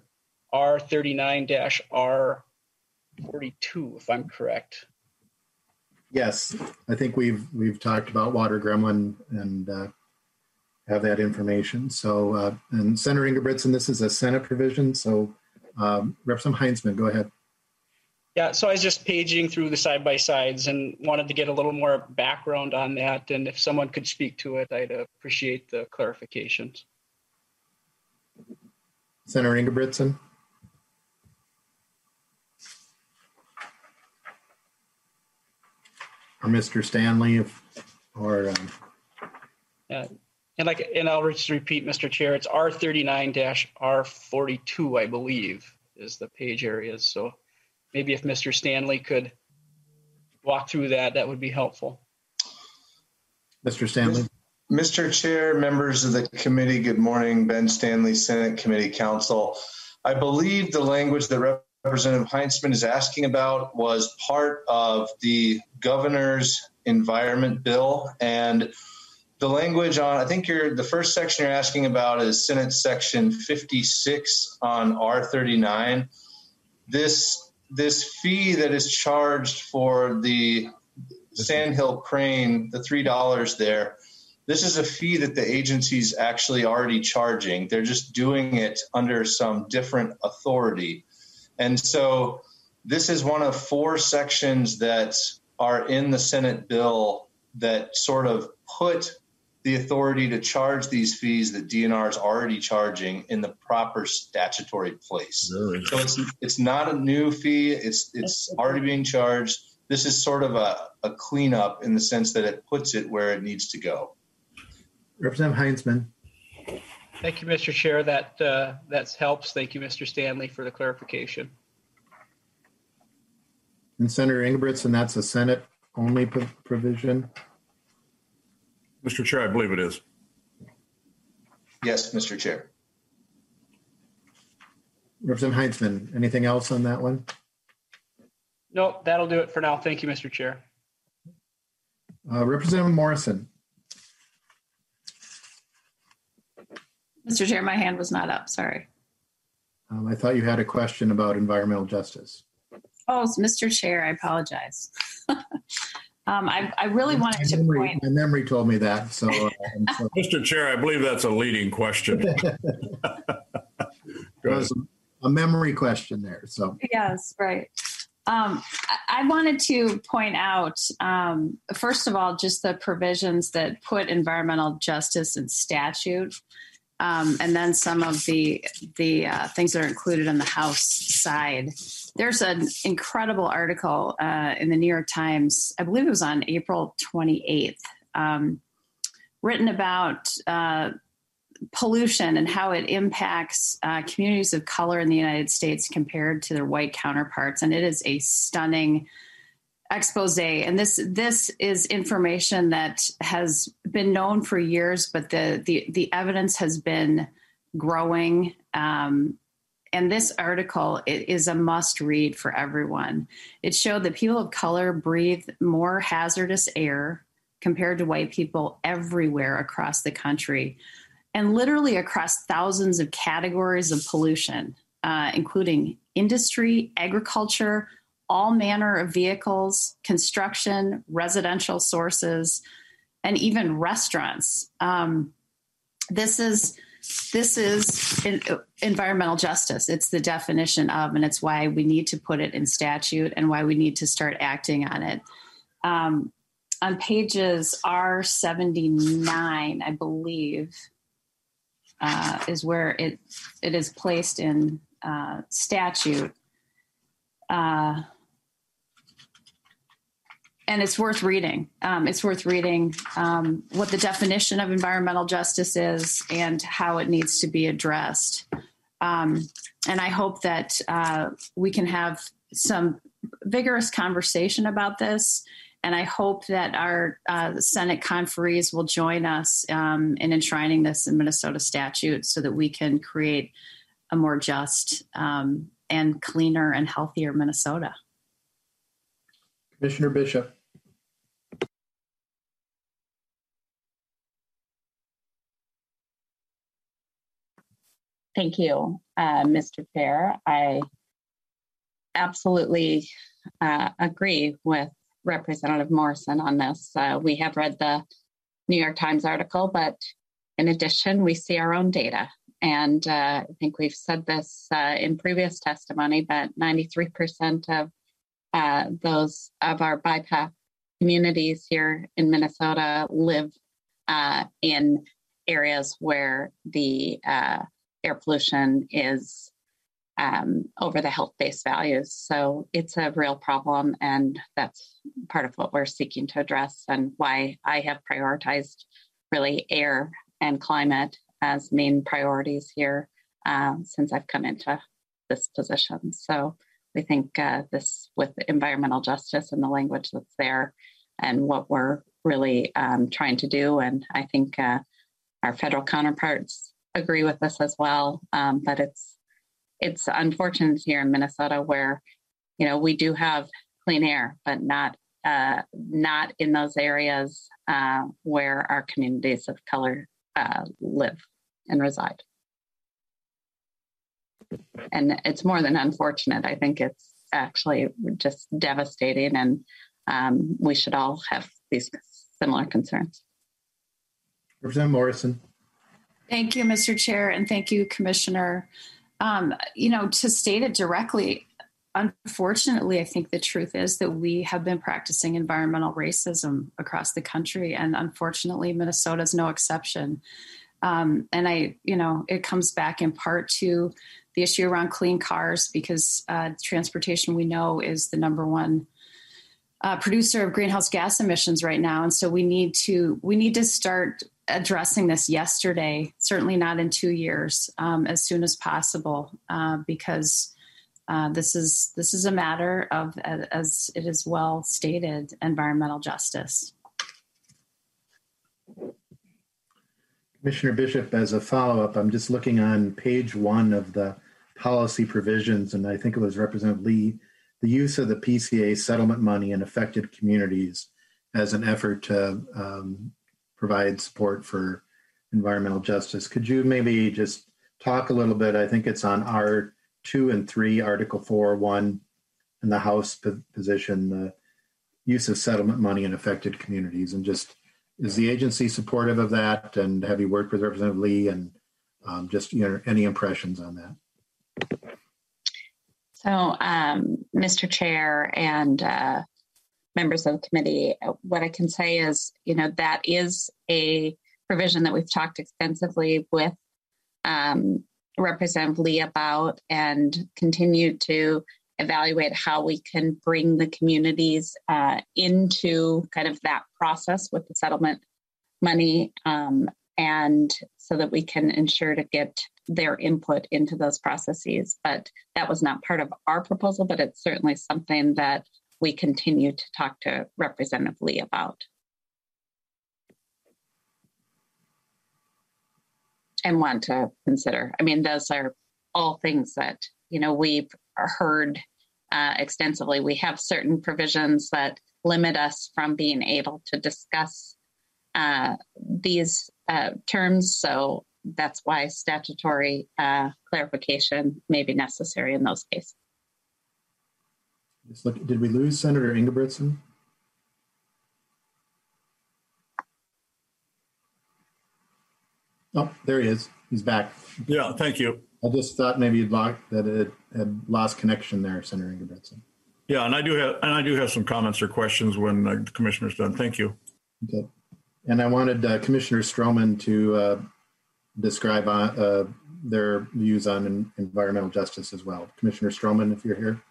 R39-R42, if I'm correct. Yes, I think we've talked about water gremlin and have that information. So, and Senator Ingebrigtsen, this is a Senate provision. So, Representative Heinzman, go ahead. Yeah, so I was just paging through the side-by-sides and wanted to get a little more background on that. And if someone could speak to it, I'd appreciate the clarifications. Senator Ingebrigtsen? Or Mr. Stanley, And I'll just repeat, Mr. Chair, it's R39-R42, I believe, is the page areas. So maybe if Mr. Stanley could walk through that, that would be helpful. Mr. Stanley. Mr. Chair, members of the committee, good morning. Ben Stanley, Senate Committee Counsel. I believe the language that Representative Heinzman is asking about was part of the governor's environment bill, and the language on, I think the first section you're asking about is Senate Section 56 on R39. This fee that is charged for the Sandhill Crane, the $3 there, this is a fee that the agency's actually already charging. They're just doing it under some different authority. And so this is one of 4 sections that are in the Senate bill that sort of put the authority to charge these fees that DNR is already charging in the proper statutory place. Really? So it's not a new fee. It's already being charged. This is sort of a cleanup in the sense that it puts it where it needs to go. Representative Heinzman. Thank you, Mr. Chair. That helps. Thank you, Mr. Stanley, for the clarification. And Senator Ingebrigtsen, that's a Senate only provision. Mr. Chair, I believe it is. Yes, Mr. Chair. Representative Heinzman, anything else on that one? No, that'll do it for now. Thank you, Mr. Chair. Representative Morrison. Mr. Chair, my hand was not up. Sorry. I thought you had a question about environmental justice. Oh, Mr. Chair, I apologize. I really wanted to point. My memory told me that. So, Mr. Chair, I believe that's a leading question. There's a memory question there. So Yes, right. I wanted to point out, first of all, just the provisions that put environmental justice in statute, and then some of the things that are included on the House side. There's an incredible article in the New York Times, I believe it was on April 28th, written about pollution and how it impacts communities of color in the United States compared to their white counterparts. And it is a stunning expose. And this is information that has been known for years, but the evidence has been growing. And this article is a must read for everyone. It showed that people of color breathe more hazardous air compared to white people everywhere across the country, and literally across thousands of categories of pollution, including industry, agriculture, all manner of vehicles, construction, residential sources, and even restaurants. This is environmental justice. It's the definition of, and it's why we need to put it in statute and why we need to start acting on it. On pages R79, I believe, is where it is placed in statute. And it's worth reading. It's worth reading what the definition of environmental justice is and how it needs to be addressed. And I hope that we can have some vigorous conversation about this. And I hope that our Senate conferees will join us in enshrining this in Minnesota statute so that we can create a more just and cleaner and healthier Minnesota. Commissioner Bishop. Thank you, Mr. Chair. I absolutely agree with Representative Morrison on this. We have read the New York Times article, but in addition, we see our own data. And I think we've said this in previous testimony, but 93% of those of our BIPOC communities here in Minnesota live in areas where the air pollution is over the health-based values. So it's a real problem, and that's part of what we're seeking to address and why I have prioritized really air and climate as main priorities here since I've come into this position. So we think this with environmental justice and the language that's there and what we're really trying to do. And I think our federal counterparts agree with this as well. But it's unfortunate here in Minnesota where, we do have clean air, but not in those areas where our communities of color live and reside. And it's more than unfortunate. I think it's actually just devastating, and we should all have these similar concerns. Representative Morrison. Thank you, Mr. Chair, and thank you, Commissioner. To state it directly, unfortunately, I think the truth is that we have been practicing environmental racism across the country, and unfortunately, Minnesota is no exception. It comes back in part to the issue around clean cars, because transportation, we know, is the number one producer of greenhouse gas emissions right now, and so we need to start addressing this yesterday, certainly not in 2 years, as soon as possible, because this is a matter of, as it is well stated, environmental justice. Commissioner Bishop, as a follow-up, I'm just looking on page 1 of the policy provisions, and I think it was Representative Lee, the use of the PCA settlement money in affected communities as an effort to provide support for environmental justice. Could you maybe just talk a little bit? I think it's on R2 and 3, Article 4, 1, in the House position, the use of settlement money in affected communities, and just is the agency supportive of that? And have you worked with Representative Lee? And just any impressions on that? So, Mr. Chair and members of the committee, what I can say is, that is a provision that we've talked extensively with Representative Lee about, and continue to evaluate how we can bring the communities into kind of that process with the settlement money, and so that we can ensure to get their input into those processes. But that was not part of our proposal, but it's certainly something that we continue to talk to Representative Lee about. And want to consider. I mean, those are all things that, we've heard extensively. We have certain provisions that limit us from being able to discuss these terms. So that's why statutory clarification may be necessary in those cases. Did we lose Senator Ingebrigtsen? Oh, there he is. He's back. Yeah, thank you. I just thought maybe that it had lost connection there, Senator Ingebrigtsen. Yeah, and I do have some comments or questions when the commissioner's done. Thank you. Okay. And I wanted Commissioner Stroman to describe their views on environmental justice as well. Commissioner Stroman, if you're here.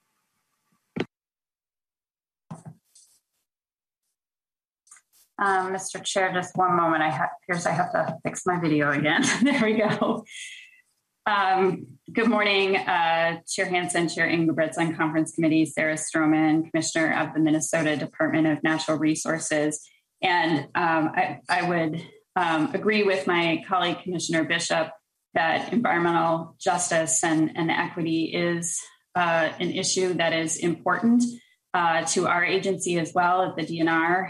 Mr. Chair, just one moment. I have to fix my video again. There we go. Good morning, Chair Hansen, Chair Ingebrigtsen, Conference Committee, Sarah Stroman, Commissioner of the Minnesota Department of Natural Resources. And I would agree with my colleague, Commissioner Bishop, that environmental justice and equity is an issue that is important to our agency as well at the DNR.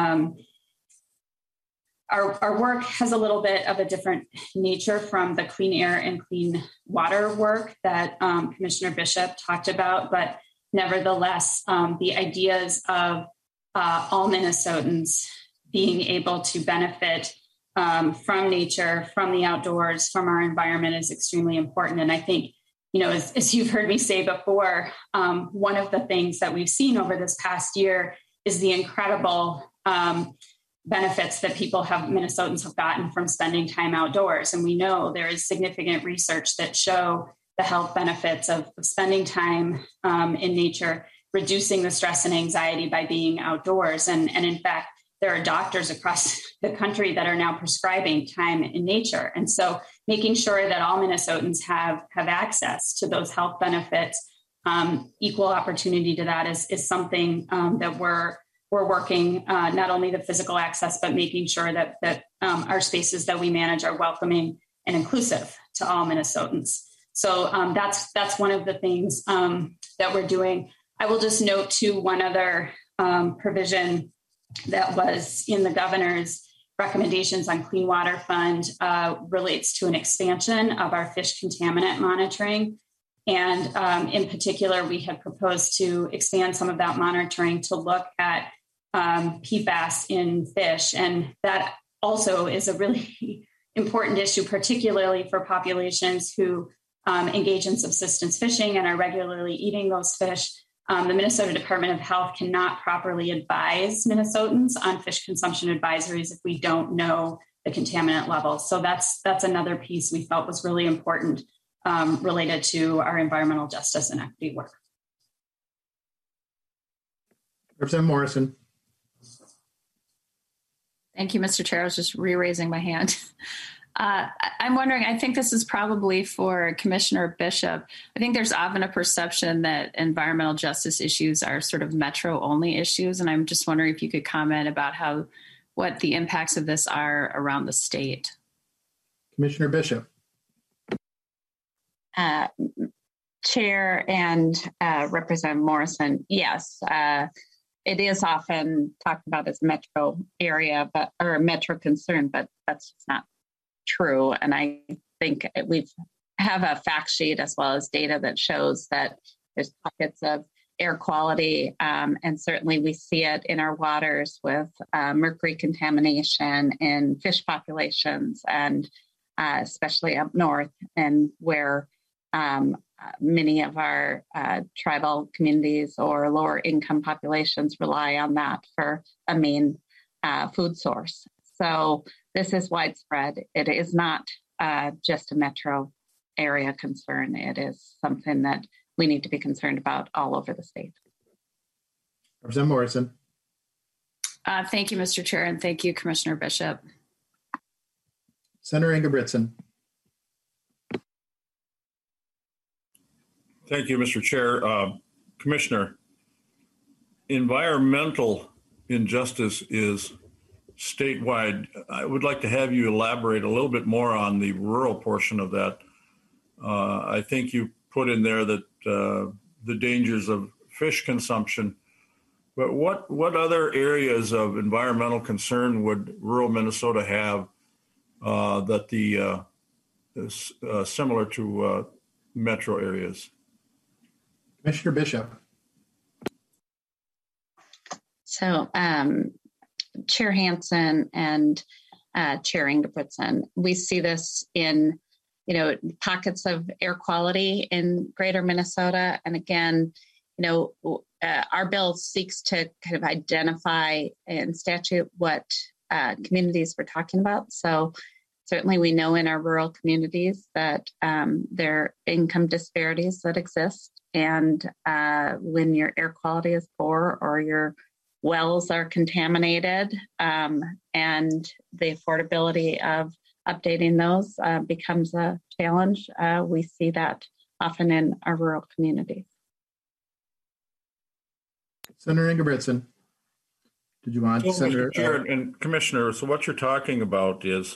Our work has a little bit of a different nature from the clean air and clean water work that Commissioner Bishop talked about, but nevertheless, the ideas of all Minnesotans being able to benefit from nature, from the outdoors, from our environment is extremely important. And I think, as you've heard me say before, one of the things that we've seen over this past year is the incredible benefits that Minnesotans have gotten from spending time outdoors. And we know there is significant research that show the health benefits of spending time in nature, reducing the stress and anxiety by being outdoors. And in fact, there are doctors across the country that are now prescribing time in nature. And so making sure that all Minnesotans have access to those health benefits, equal opportunity to that is something that we're working, not only the physical access, but making sure that our spaces that we manage are welcoming and inclusive to all Minnesotans. So that's one of the things that we're doing. I will just note too, one other provision that was in the governor's recommendations on Clean Water Fund relates to an expansion of our fish contaminant monitoring. And in particular, we had proposed to expand some of that monitoring to look at PFAS in fish. And that also is a really important issue, particularly for populations who engage in subsistence fishing and are regularly eating those fish. The Minnesota Department of Health cannot properly advise Minnesotans on fish consumption advisories if we don't know the contaminant levels. So that's another piece we felt was really important related to our environmental justice and equity work. Representative Morrison. Thank you, Mr. Chair. I was just re-raising my hand. I'm wondering, I think this is probably for Commissioner Bishop. I think there's often a perception that environmental justice issues are sort of metro-only issues, and I'm just wondering if you could comment about what the impacts of this are around the state. Commissioner Bishop. Chair and Representative Morrison, yes, it is often talked about as metro area, or metro concern, but that's just not true. And I think we have a fact sheet as well as data that shows that there's pockets of air quality, and certainly we see it in our waters with mercury contamination in fish populations, and especially up north, and where many of our tribal communities or lower income populations rely on that for a main food source. So this is widespread. It is not just a metro area concern. It is something that we need to be concerned about all over the state. Representative Morrison. Thank you, Mr. Chair, and thank you, Commissioner Bishop. Senator Ingebrigtsen. Thank you, Mr. Chair. Commissioner, environmental injustice is statewide. I would like to have you elaborate a little bit more on the rural portion of that. I think you put in there that the dangers of fish consumption, but what other areas of environmental concern would rural Minnesota have that is similar to metro areas? Commissioner Bishop. So, Chair Hansen and Chair Ingebrigtsen, we see this in, pockets of air quality in greater Minnesota. And again, our bill seeks to kind of identify in statute what communities we're talking about. So certainly we know in our rural communities that there are income disparities that exist. And when your air quality is poor or your wells are contaminated, and the affordability of updating those becomes a challenge, we see that often in our rural communities. Senator Ingebrigtsen, did you want so, Senator? Mr. Chair and Commissioner, so what you're talking about is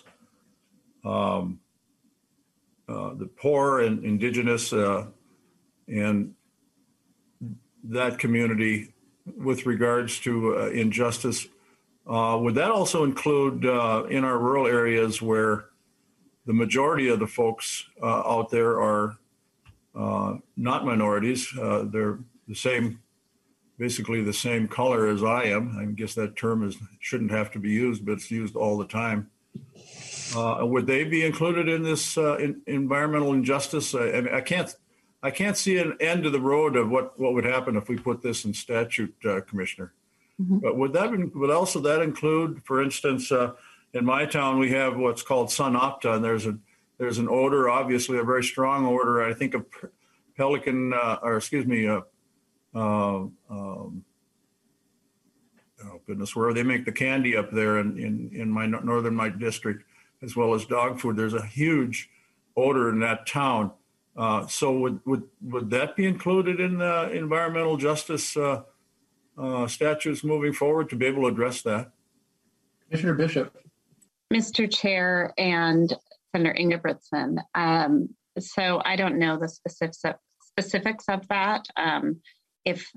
the poor and indigenous and that community with regards to injustice. Would that also include in our rural areas where the majority of the folks out there are not minorities? They're basically the same color as I am. I guess that term shouldn't have to be used, but it's used all the time. Would they be included in this environmental injustice? I can't see an end to the road of what would happen if we put this in statute, Commissioner. Mm-hmm. But would also that include, for instance, in my town we have what's called Sunopta, and there's an odor, obviously a very strong odor. I think of Pelican, oh goodness, where they make the candy up there in my my district, as well as dog food. There's a huge odor in that town. So would that be included in the environmental justice statutes moving forward to be able to address that? Commissioner Bishop. Mr. Chair and Senator Ingebrigtsen, so I don't know the specifics of that. If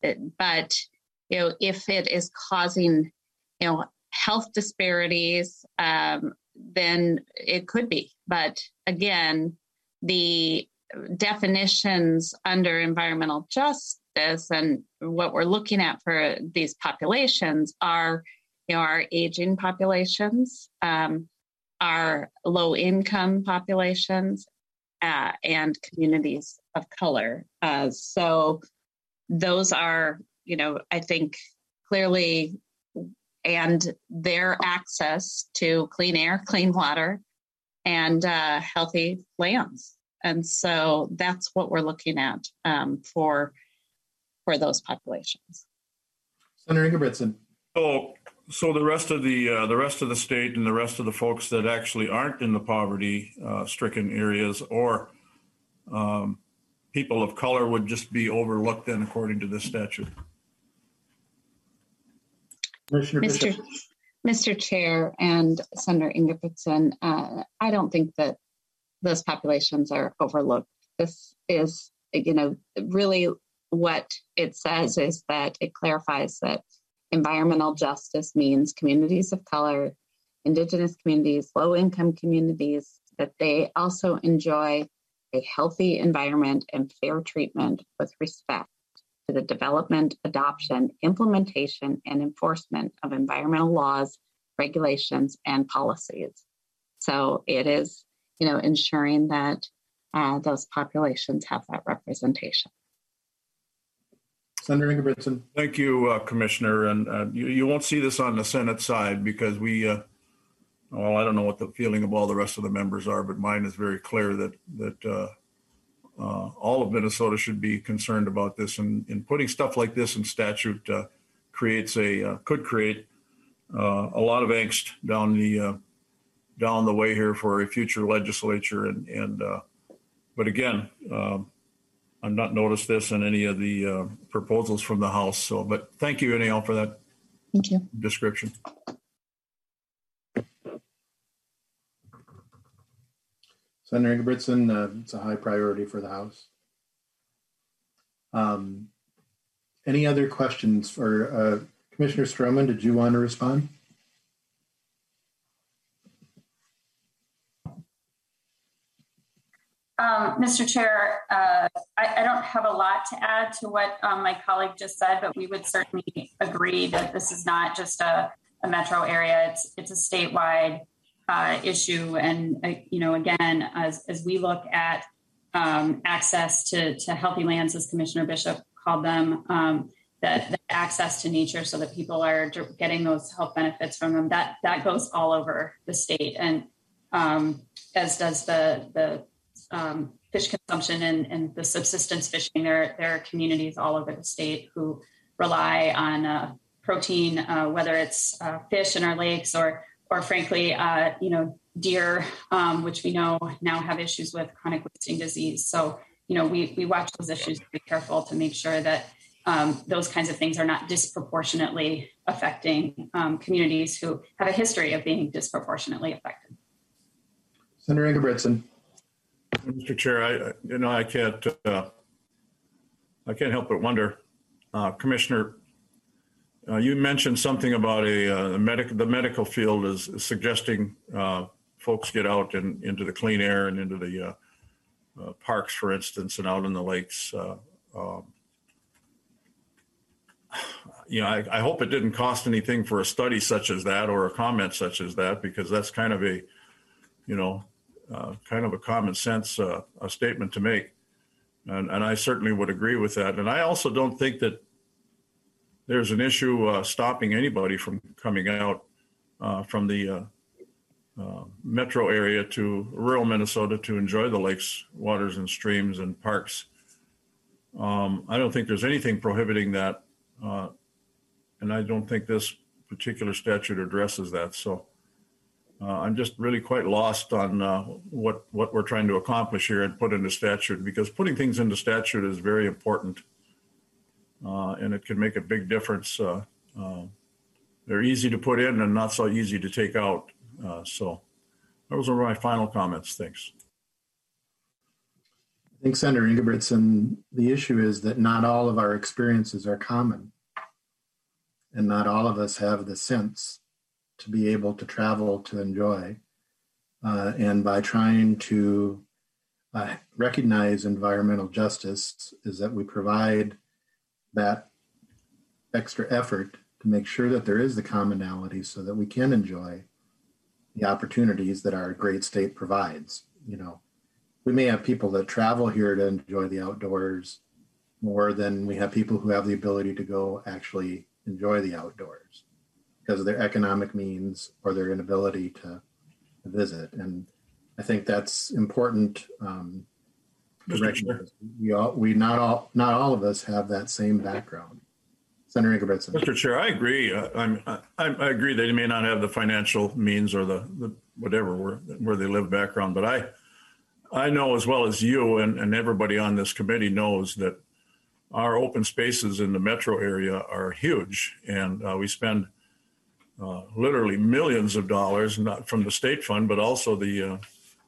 it is causing, health disparities, then it could be. But again, the definitions under environmental justice and what we're looking at for these populations are, our aging populations, our low income populations, and communities of color. So those are, I think clearly, and their access to clean air, clean water, and healthy lands. And so that's what we're looking at for those populations. Senator Ingebrigtsen. So the rest of the state and the rest of the folks that actually aren't in the poverty-stricken areas or people of color would just be overlooked then, according to this statute. Mr. Chair and Senator Ingebrigtsen, I don't think that those populations are overlooked. This is, really what it says is that it clarifies that environmental justice means communities of color, Indigenous communities, low-income communities, that they also enjoy a healthy environment and fair treatment with respect to the development, adoption, implementation, and enforcement of environmental laws, regulations, and policies. So it is, ensuring that those populations have that representation. Senator Ingebrigtsen. Thank you, Commissioner. And you won't see this on the Senate side because we, I don't know what the feeling of all the rest of the members are, but mine is very clear that all of Minnesota should be concerned about this. And putting stuff like this in statute could create a lot of angst down the way here for a future legislature. But again, I've not noticed this in any of the proposals from the House. So, but thank you anyhow for that Thank you. description. Senator Ingebrigtsen, it's a high priority for the House. Any other questions for Commissioner Stroman? Did you want to respond? Mr. Chair, I don't have a lot to add to what my colleague just said, but we would certainly agree that this is not just a metro area. It's a statewide issue. And, again, as we look at access to healthy lands, as Commissioner Bishop called them, that access to nature so that people are getting those health benefits from them, that goes all over the state. And as does the fish consumption and the subsistence fishing. There are communities all over the state who rely on protein, whether it's fish in our lakes or frankly, deer, which we know now have issues with chronic wasting disease. So, we watch those issues, be careful to make sure that those kinds of things are not disproportionately affecting communities who have a history of being disproportionately affected. Senator Ingebrigtsen. Mr. Chair, I can't help but wonder, Commissioner, you mentioned something about the medical field is suggesting folks get out into the clean air and into the parks, for instance, and out in the lakes. I hope it didn't cost anything for a study such as that or a comment such as that, because that's kind of a common sense a statement to make. And I certainly would agree with that. And I also don't think that there's an issue stopping anybody from coming out from the metro area to rural Minnesota to enjoy the lakes, waters, and streams and parks. I don't think there's anything prohibiting that. And I don't think this particular statute addresses that. So I'm just really quite lost on what we're trying to accomplish here and put into statute, because putting things into statute is very important and it can make a big difference. They're easy to put in and not so easy to take out. So those are my final comments. Thanks. I think, Senator Ingebrigtsen, the issue is that not all of our experiences are common, and not all of us have the sense to be able to travel to enjoy. And by trying to recognize environmental justice is that we provide that extra effort to make sure that there is the commonality so that we can enjoy the opportunities that our great state provides. We may have people that travel here to enjoy the outdoors more than we have people who have the ability to go actually enjoy the outdoors because of their economic means or their inability to visit. And I think that's important to recognize. Not all of us have that same background. Senator Ingebrigtsen. Mr. Chair, I agree. I agree they may not have the financial means or the whatever where they live background, but I know as well as you and everybody on this committee knows that our open spaces in the metro area are huge, and we spend literally millions of dollars, not from the state fund, but also the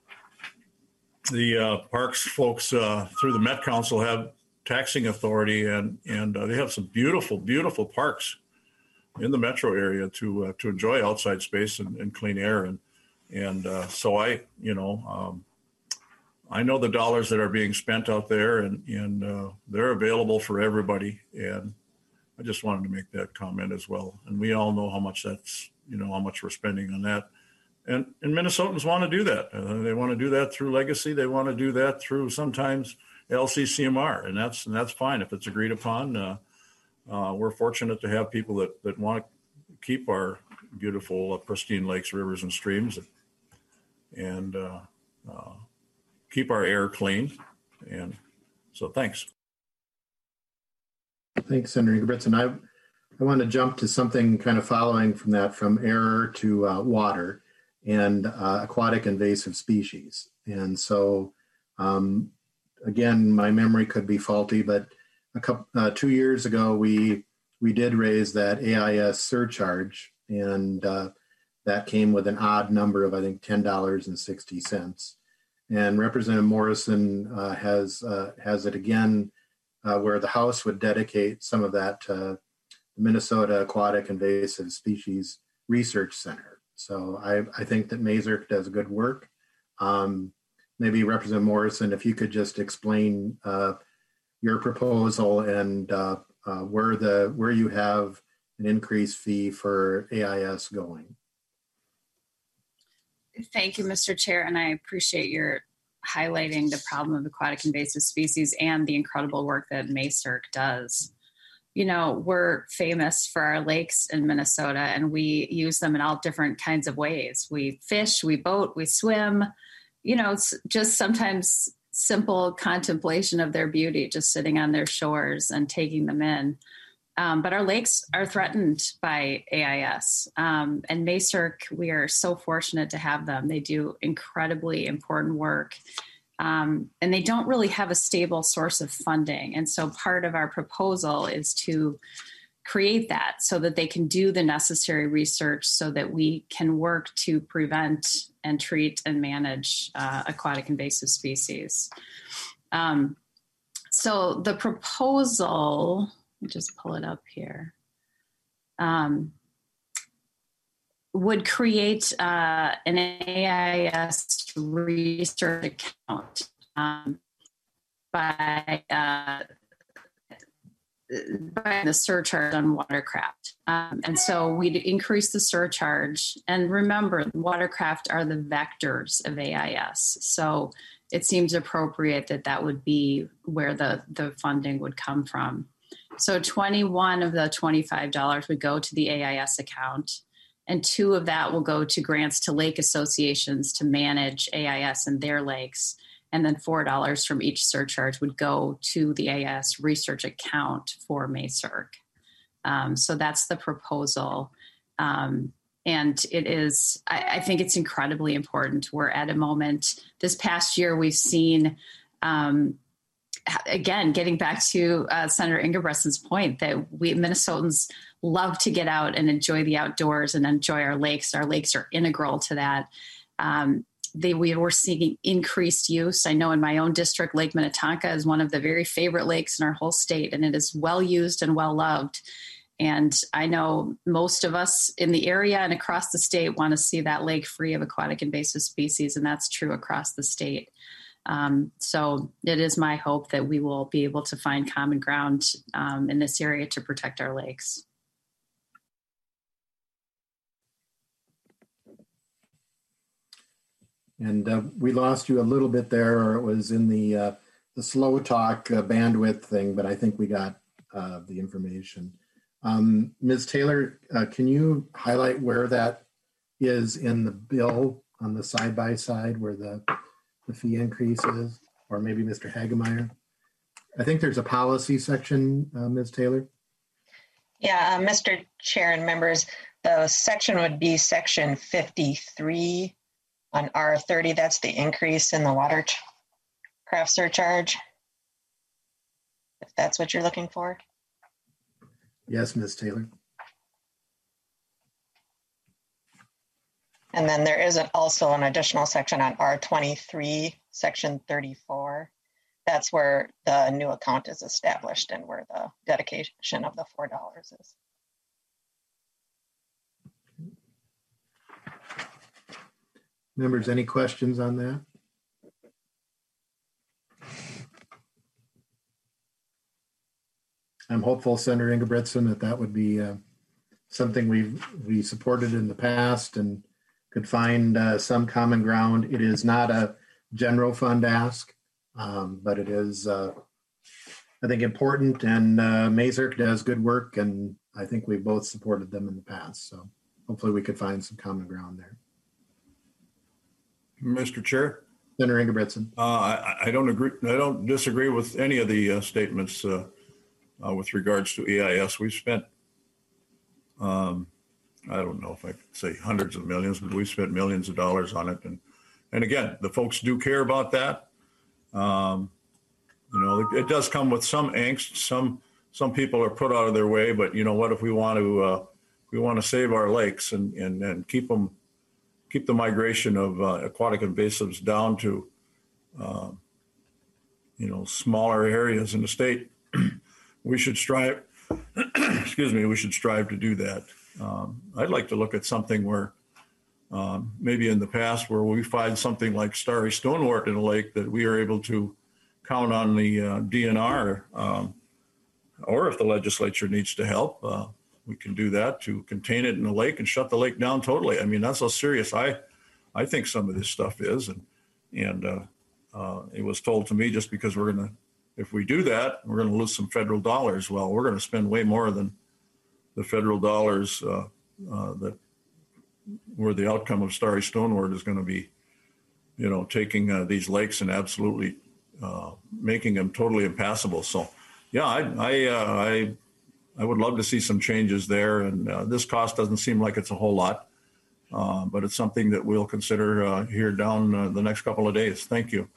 parks folks through the Met Council have taxing authority, and they have some beautiful, beautiful parks in the metro area to enjoy outside space and clean air. So I know the dollars that are being spent out there, and they're available for everybody. And I just wanted to make that comment as well. And we all know how much how much we're spending on that. And Minnesotans want to do that. They want to do that through Legacy. They want to do that through sometimes LCCMR, and that's fine if it's agreed upon. We're fortunate to have people that want to keep our beautiful, pristine lakes, rivers, and streams, and keep our air clean. And so, thanks. Thanks, Senator Ingebrigtsen. I want to jump to something kind of following from that, from air to water and aquatic invasive species. And so, again, my memory could be faulty, but 2 years ago, we did raise that AIS surcharge, and that came with an odd number of, I think, $10.60. And Representative Morrison has it again, where the House would dedicate some of that to the Minnesota Aquatic Invasive Species Research Center. So I think that MASERC does good work. Maybe Representative Morrison, if you could just explain your proposal and where you have an increased fee for AIS going. Thank you, Mr. Chair, and I appreciate your highlighting the problem of aquatic invasive species and the incredible work that MASERC does. You know, we're famous for our lakes in Minnesota, and we use them in all different kinds of ways. We fish, we boat, we swim. You know, it's just sometimes simple contemplation of their beauty, just sitting on their shores and taking them in. But our lakes are threatened by AIS. And MASERC, we are so fortunate to have them. They do incredibly important work. And they don't really have a stable source of funding. And so part of our proposal is to create that so that they can do the necessary research so that we can work to prevent and treat and manage aquatic invasive species. So the proposal, let me just pull it up here, would create an AIS research account by the surcharge on watercraft. And so we'd increase the surcharge. And remember, watercraft are the vectors of AIS. So it seems appropriate that that would be where the funding would come from. So 21 of the $25 would go to the AIS account, and 2 of that will go to grants to lake associations to manage AIS in their lakes. And then $4 from each surcharge would go to the AIS research account for MASERC. So that's the proposal. And it is, I think it's incredibly important. We're at a moment, this past year, we've seen, again, getting back to Senator Ingebrigtsen's point, that we Minnesotans love to get out and enjoy the outdoors and enjoy our lakes. Our lakes are integral to that. We were seeing increased use. I know in my own district, Lake Minnetonka is one of the very favorite lakes in our whole state, and it is well used and well loved. And I know most of us in the area and across the state want to see that lake free of aquatic invasive species, and that's true across the state. So it is my hope that we will be able to find common ground in this area to protect our lakes. And we lost you a little bit there, or it was in the slow talk bandwidth thing, but I think we got the information. Ms. Taylor, can you highlight where that is in the bill on the side-by-side where the fee increase is? Or maybe Mr. Hagemeyer? I think there's a policy section, Ms. Taylor. Yeah, Mr. Chair and members, the section would be section 53 on R30. That's the increase in the watercraft surcharge, if that's what you're looking for. Yes, Ms. Taylor. And then there is also an additional section on R23, section 34. That's where the new account is established and where the dedication of the $4 is. Members, any questions on that? I'm hopeful, Senator Ingebretson, that would be something we supported in the past and could find some common ground. It is not a general fund ask, but it is, I think, important. And Mazurk does good work, and I think we've both supported them in the past. So hopefully we could find some common ground there. Mr. Chair, Senator Ingebretson. I don't agree. I don't disagree with any of the statements with regards to EIS. We've spent, I don't know if I could say hundreds of millions, but we've spent millions of dollars on it. And again, the folks do care about that. You know, it does come with some angst. Some people are put out of their way, but you know what? If we want to save our lakes and keep the migration of aquatic invasives down to, you know, smaller areas in the state, we should strive, excuse me, we should strive to do that. I'd like to look at something where maybe in the past where we find something like starry stonewort in a lake that we are able to count on the DNR, or if the legislature needs to help, we can do that to contain it in the lake and shut the lake down totally. I mean, that's how serious I think some of this stuff is. And it was told to me just because if we do that, we're going to lose some federal dollars. Well, we're going to spend way more than the federal dollars that where the outcome of starry stonewort is going to be, you know, taking these lakes and absolutely making them totally impassable. So, yeah, I would love to see some changes there. And this cost doesn't seem like it's a whole lot, but it's something that we'll consider here down the next couple of days. Thank you.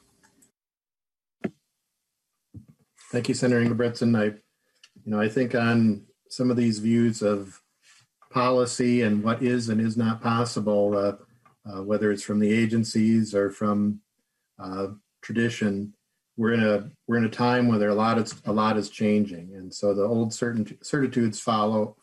Thank you, Senator Ingebretson. I think on some of these views of policy and what is and is not possible, whether it's from the agencies or from tradition, we're in a time where a lot is changing, and so the old certitudes fall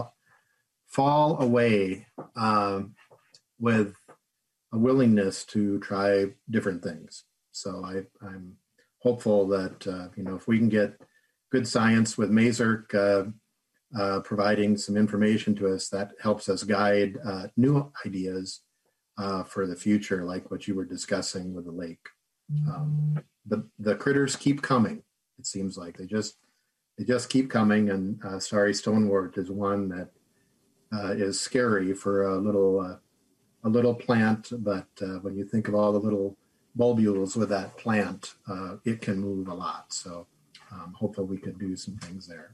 away with a willingness to try different things. So I'm hopeful that if we can get good science with Mazurk providing some information to us, that helps us guide new ideas for the future, like what you were discussing with the lake. The critters keep coming. It seems like they just keep coming, and starry stonewort is one that is scary for a little plant. But when you think of all the little bulbules with that plant, it can move a lot. So hopefully we could do some things there.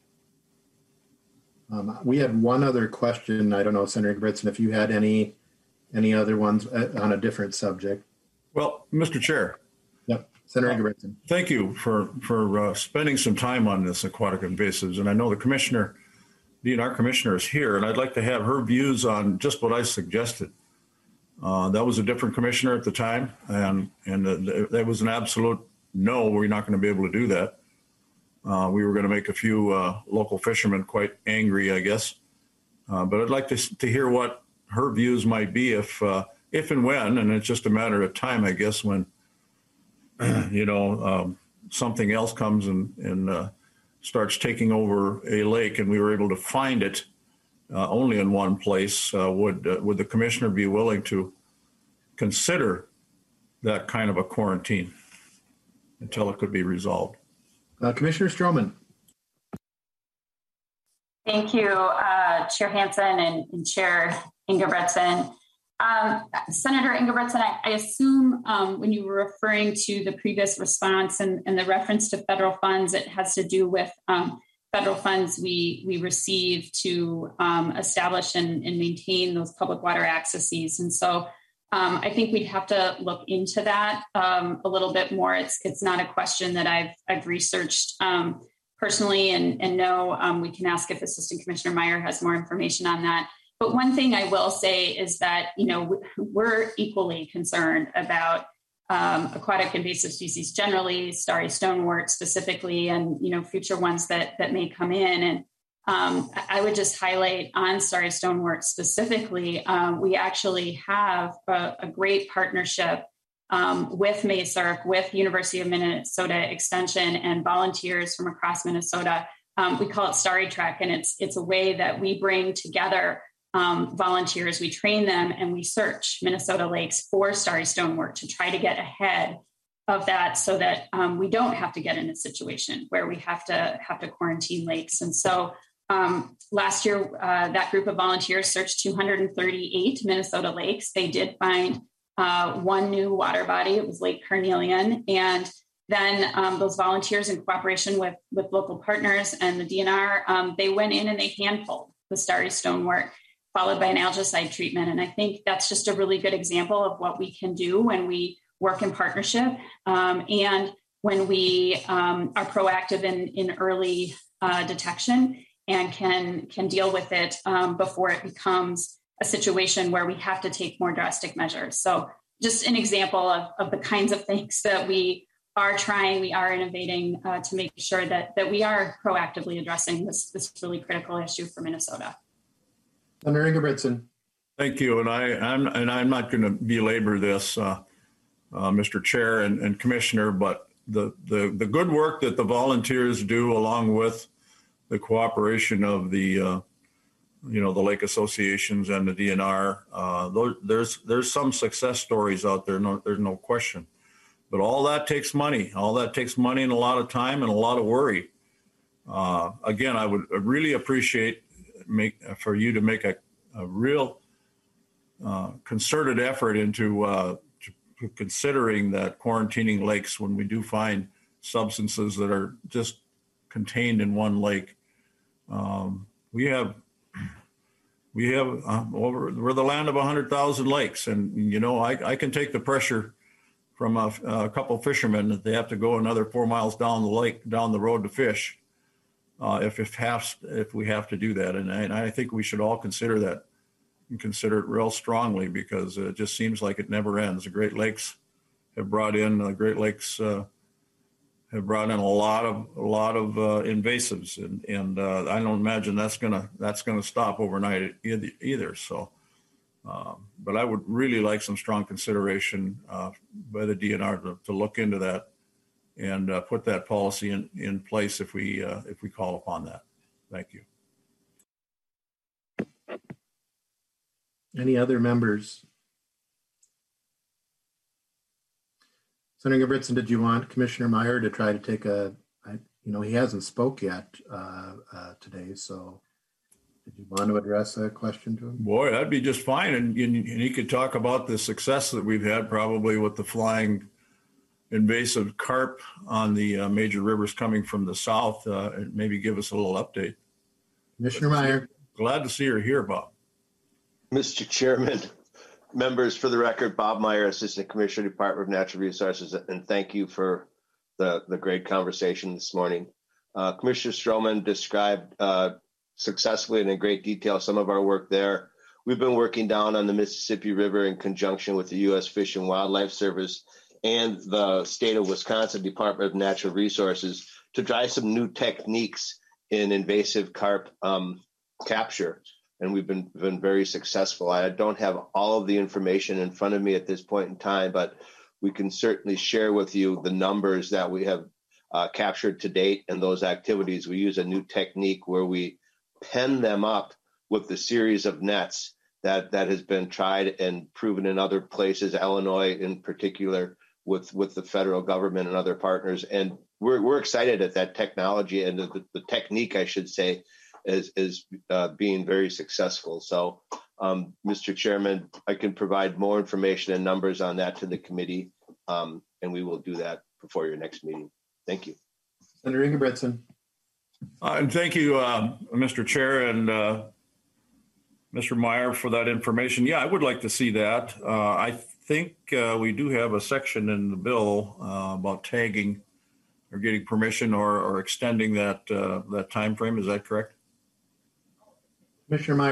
We had one other question. I don't know, Senator Ingebretson, if you had any other ones on a different subject. Well, Mr. Chair. Yep, Senator Ingebretson. Thank you for spending some time on this aquatic invasives. And I know the DNR commissioner is here, and I'd like to have her views on just what I suggested. That was a different commissioner at the time, and that was an absolute no, we're not going to be able to do that. We were going to make a few local fishermen quite angry, I guess. But I'd like to hear what her views might be if and when, and it's just a matter of time, I guess, when, something else comes and starts taking over a lake and we were able to find it only in one place. Would the commissioner be willing to consider that kind of a quarantine until it could be resolved? Commissioner Stroman. Thank you, Chair Hansen and Chair Ingebretson. Senator Ingebretson, I assume when you were referring to the previous response and the reference to federal funds, it has to do with federal funds we receive to establish and maintain those public water accesses. And so I think we'd have to look into that a little bit more. It's not a question that I've researched personally and know we can ask if Assistant Commissioner Meyer has more information on that. But one thing I will say is that, we're equally concerned about aquatic invasive species generally, starry stonewort specifically, and, future ones that may come in. And I would just highlight on starry stonewort specifically, we actually have a great partnership with MASERC, with University of Minnesota Extension, and volunteers from across Minnesota. We call it Starry Trek, and it's a way that we bring together volunteers, we train them, and we search Minnesota lakes for starry stonewort to try to get ahead of that, so that we don't have to get in a situation where we have to quarantine lakes. And so last year, that group of volunteers searched 238 Minnesota lakes. They did find one new water body. It was Lake Carnelian. And then those volunteers, in cooperation with local partners and the DNR, they went in and they hand-pulled the starry stonewort, followed by an algicide treatment. And I think that's just a really good example of what we can do when we work in partnership, and when we are proactive in early detection and can deal with it before it becomes a situation where we have to take more drastic measures. So just an example of the kinds of things that we are trying, we are innovating to make sure that we are proactively addressing this really critical issue for Minnesota. Senator Ingebrigtsen. Thank you, and I'm not going to belabor this, Mr. Chair and Commissioner, but the good work that the volunteers do, along with the cooperation of the the lake associations and the DNR, there's some success stories out there. There's no question, but all that takes money. All that takes money and a lot of time and a lot of worry. Again, I would really appreciate for you to make a real concerted effort into considering that quarantining lakes when we do find substances that are just contained in one lake. We're the land of 100,000 lakes, and I can take the pressure from a couple fishermen that they have to go another 4 miles down the road to fish. If we have to do that. And I think we should all consider that and consider it real strongly, because it just seems like it never ends. The Great Lakes have brought in a lot of invasives, and I don't imagine that's gonna stop overnight either. So, but I would really like some strong consideration by the DNR to look into that and put that policy in place if we call upon that. Thank you. Any other members? Senator Ingebrigtsen, did you want Commissioner Meyer to try to take he hasn't spoke yet today, so did you want to address a question to him? Boy, that'd be just fine. And he could talk about the success that we've had probably with the flying invasive carp on the major rivers coming from the south, and maybe give us a little update. Commissioner Meyer. Glad to see her here, Bob. Mr. Chairman, members, for the record, Bob Meyer, Assistant Commissioner, Department of Natural Resources, and thank you for the great conversation this morning. Commissioner Stroman described successfully and in great detail some of our work there. We've been working down on the Mississippi River in conjunction with the U.S. Fish and Wildlife Service and the state of Wisconsin Department of Natural Resources to try some new techniques in invasive carp capture. And we've been very successful. I don't have all of the information in front of me at this point in time, but we can certainly share with you the numbers that we have captured to date and those activities. We use a new technique where we pen them up with the series of nets that has been tried and proven in other places, Illinois in particular, with the federal government and other partners. And we're excited at that technology and the technique, I should say, is being very successful. So, Mr. Chairman, I can provide more information and numbers on that to the committee, and we will do that before your next meeting. Thank you. Senator Ingebrigtsen. And thank you, Mr. Chair and Mr. Meyer, for that information. Yeah, I would like to see that. I think we do have a section in the bill about tagging or getting permission or extending that time frame. Is that correct? Commissioner Meyer.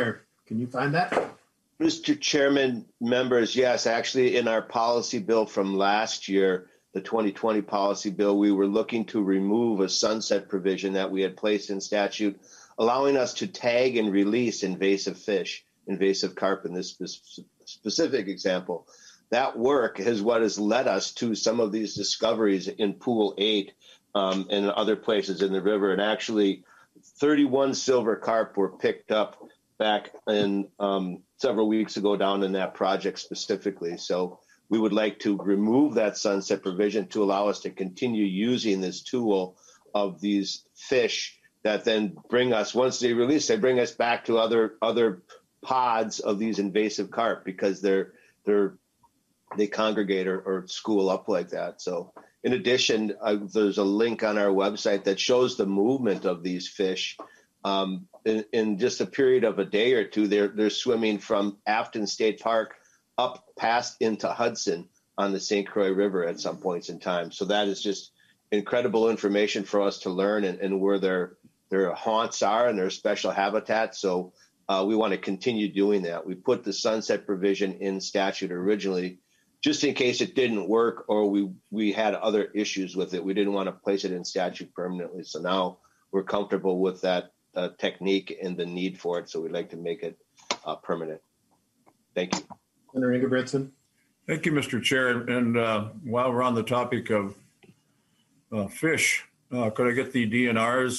Can you find that? Mr. Chairman, members, yes, actually in our policy bill from last year, the 2020 policy bill, we were looking to remove a sunset provision that we had placed in statute, allowing us to tag and release invasive fish, invasive carp in this specific example. That work is what has led us to some of these discoveries in Pool 8 and other places in the river. And actually, 31 silver carp were picked up back in several weeks ago down in that project specifically. So we would like to remove that sunset provision to allow us to continue using this tool of these fish that then bring us, once they release, they bring us back to other pods of these invasive carp because they congregate or school up like that. So in addition, there's a link on our website that shows the movement of these fish. In just a period of a day or two, they're swimming from Afton State Park up past into Hudson on the St. Croix River at some points in time. So that is just incredible information for us to learn and where their haunts are and their special habitat. So we want to continue doing that. We put the sunset provision in statute originally just in case it didn't work or we had other issues with it. We didn't want to place it in statute permanently. So now we're comfortable with that technique and the need for it. So we'd like to make it permanent. Thank you. Senator Ingebretson. Thank you, Mr. Chair. And while we're on the topic of fish, could I get the DNR's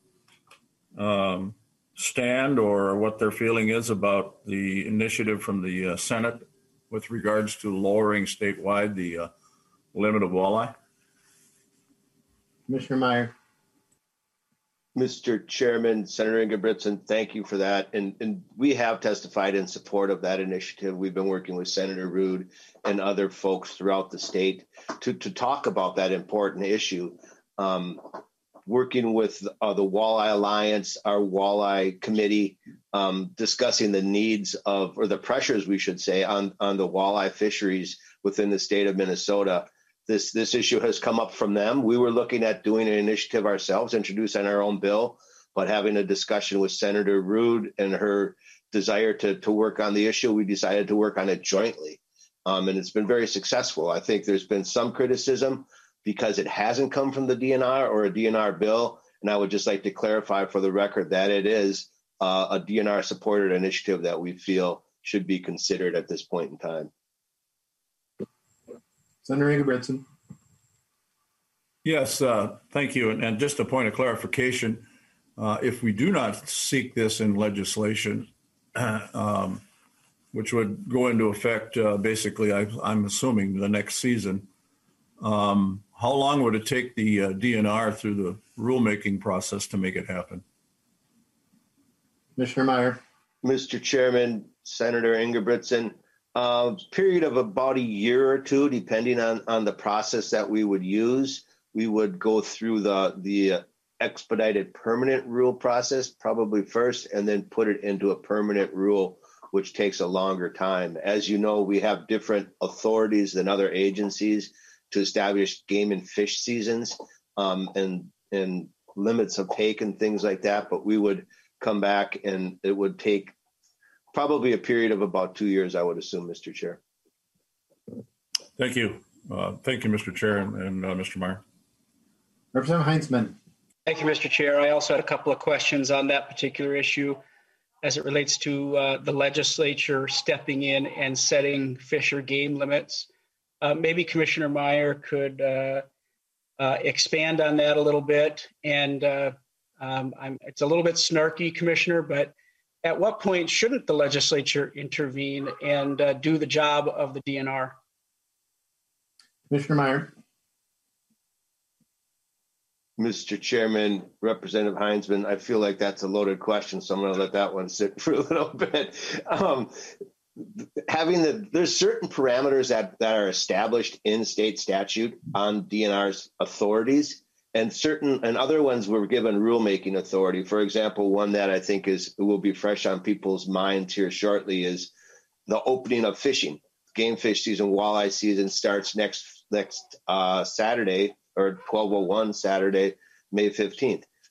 stand or what their feeling is about the initiative from the Senate with regards to lowering statewide the limit of walleye? Commissioner Meyer. Mr. Chairman, Senator Ingebretson, thank you for that. And we have testified in support of that initiative. We've been working with Senator Ruud and other folks throughout the state to talk about that important issue. Working with the Walleye Alliance, our Walleye Committee, discussing the needs of, or the pressures, we should say, on the walleye fisheries within the state of Minnesota. This issue has come up from them. We were looking at doing an initiative ourselves, introducing our own bill, but having a discussion with Senator Ruud and her desire to work on the issue, we decided to work on it jointly. And it's been very successful. I think there's been some criticism because it hasn't come from the DNR or a DNR bill. And I would just like to clarify for the record that it is a DNR-supported initiative that we feel should be considered at this point in time. Senator Ingebretson. Yes, thank you. And just a point of clarification, if we do not seek this in legislation, which would go into effect basically, I'm assuming, the next season, how long would it take the DNR through the rulemaking process to make it happen? Commissioner Meyer. Mr. Chairman, Senator Ingebretson, period of about a year or two, depending on the process that we would use. We would go through the expedited permanent rule process probably first, and then put it into a permanent rule, which takes a longer time. As you know, we have different authorities than other agencies to establish game and fish seasons and limits of take and things like that. But we would come back and it would take probably a period of about 2 years, I would assume, Mr. Chair. Thank you. Thank you, Mr. Chair and Mr. Meyer. Representative Heinzman. Thank you, Mr. Chair. I also had a couple of questions on that particular issue as it relates to the legislature stepping in and setting fish or game limits. Maybe Commissioner Meyer could expand on that a little bit. And it's a little bit snarky, Commissioner, but at what point shouldn't the legislature intervene and do the job of the DNR? Commissioner Meyer. Mr. Chairman, Representative Heinzman, I feel like that's a loaded question, so I'm going to let that one sit for a little bit. There's certain parameters that are established in state statute on DNR's authorities, and other ones were given rulemaking authority. For example, one that I think will be fresh on people's minds here shortly is the opening of fishing. Game fish season, walleye season starts next Saturday, or 12/01 Saturday, May 15th.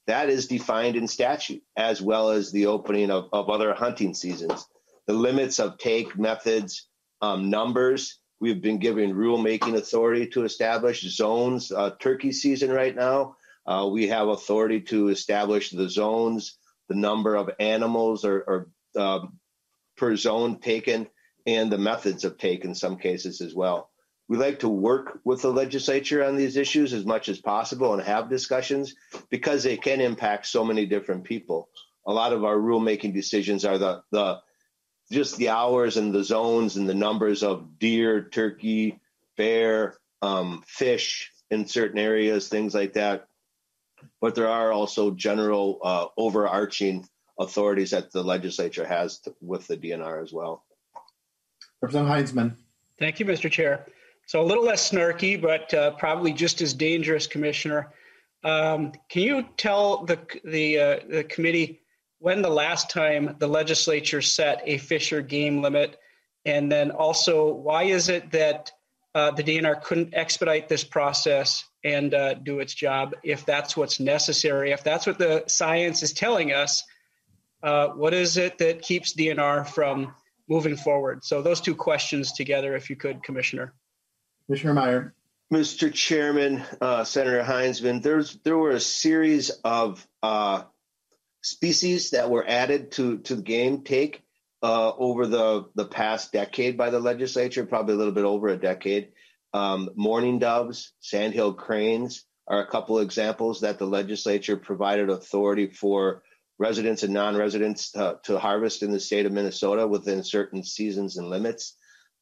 that is defined in statute, as well as the opening of other hunting seasons. The limits of take, methods, numbers. We've been given rulemaking authority to establish zones. Turkey season right now, we have authority to establish the zones, the number of animals or per zone taken, and the methods of take in some cases as well. We like to work with the legislature on these issues as much as possible and have discussions because they can impact so many different people. A lot of our rulemaking decisions are just the hours and the zones and the numbers of deer, turkey, bear, fish in certain areas, things like that. But there are also general overarching authorities that the legislature has with the DNR as well. Representative Heinzman. Thank you, Mr. Chair. So a little less snarky, but probably just as dangerous, Commissioner. Can you tell the committee when the last time the legislature set a fish or game limit? And then also, why is it that the DNR couldn't expedite this process and do its job if that's what's necessary? If that's what the science is telling us, what is it that keeps DNR from moving forward? So those two questions together, if you could, Commissioner. Commissioner Meyer. Mr. Chairman, Senator Heinzman, there were a series of species that were added to the game take over the past decade by the legislature, probably a little bit over a decade. Mourning doves, sandhill cranes are a couple of examples that the legislature provided authority for residents and non-residents to harvest in the state of Minnesota within certain seasons and limits.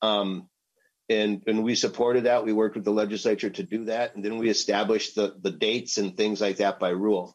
And we supported that. We worked with the legislature to do that. And then we established the dates and things like that by rule.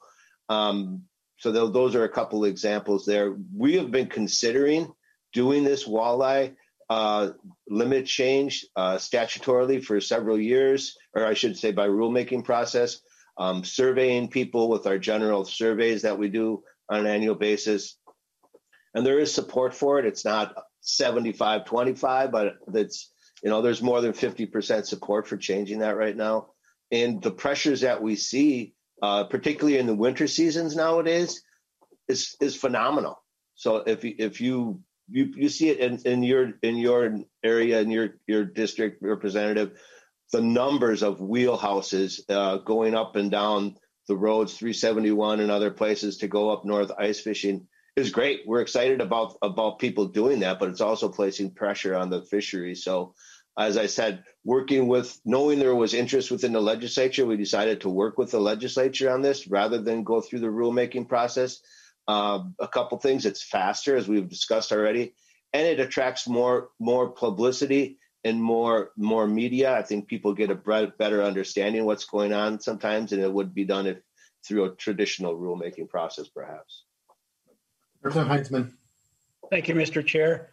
So those are a couple of examples there. We have been considering doing this walleye limit change statutorily for several years, or I should say by rulemaking process, surveying people with our general surveys that we do on an annual basis. And there is support for it. It's not 75-25, but it's, there's more than 50% support for changing that right now. And the pressures that we see, particularly in the winter seasons nowadays, is phenomenal. So if you see it in your area, in your district representative, the numbers of wheelhouses going up and down the roads, 371 and other places to go up north ice fishing is great. We're excited about people doing that, but it's also placing pressure on the fishery. So as I said, knowing there was interest within the legislature, we decided to work with the legislature on this rather than go through the rulemaking process. A couple things, it's faster, as we've discussed already, and it attracts more publicity and more media. I think people get a better understanding of what's going on sometimes than it would be done through a traditional rulemaking process, perhaps. Representative Heinzman. Thank you, Mr. Chair.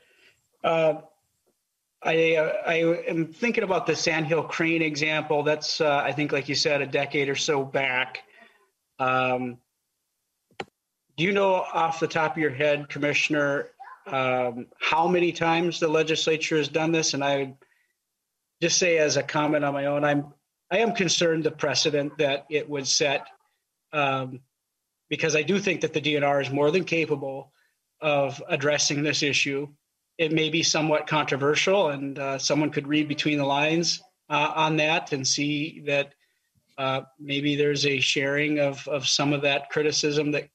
I am thinking about the sandhill crane example. That's, I think, like you said, a decade or so back. Do you know off the top of your head, Commissioner, how many times the legislature has done this? And I just say as a comment on my own, I am concerned the precedent that it would set, because I do think that the DNR is more than capable of addressing this issue. It may be somewhat controversial, and someone could read between the lines on that and see that maybe there's a sharing of some of that criticism that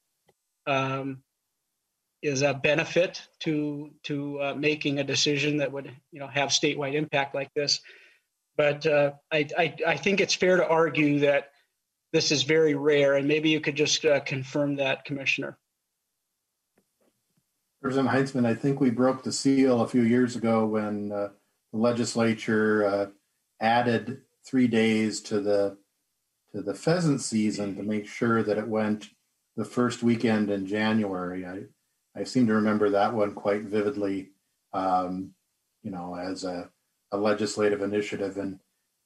is a benefit to making a decision that would have statewide impact like this. But I think it's fair to argue that this is very rare, and maybe you could just confirm that, Commissioner. Representative Heinzman, I think we broke the seal a few years ago when the legislature added 3 days to the pheasant season to make sure that it went the first weekend in January. I seem to remember that one quite vividly, as a legislative initiative. And,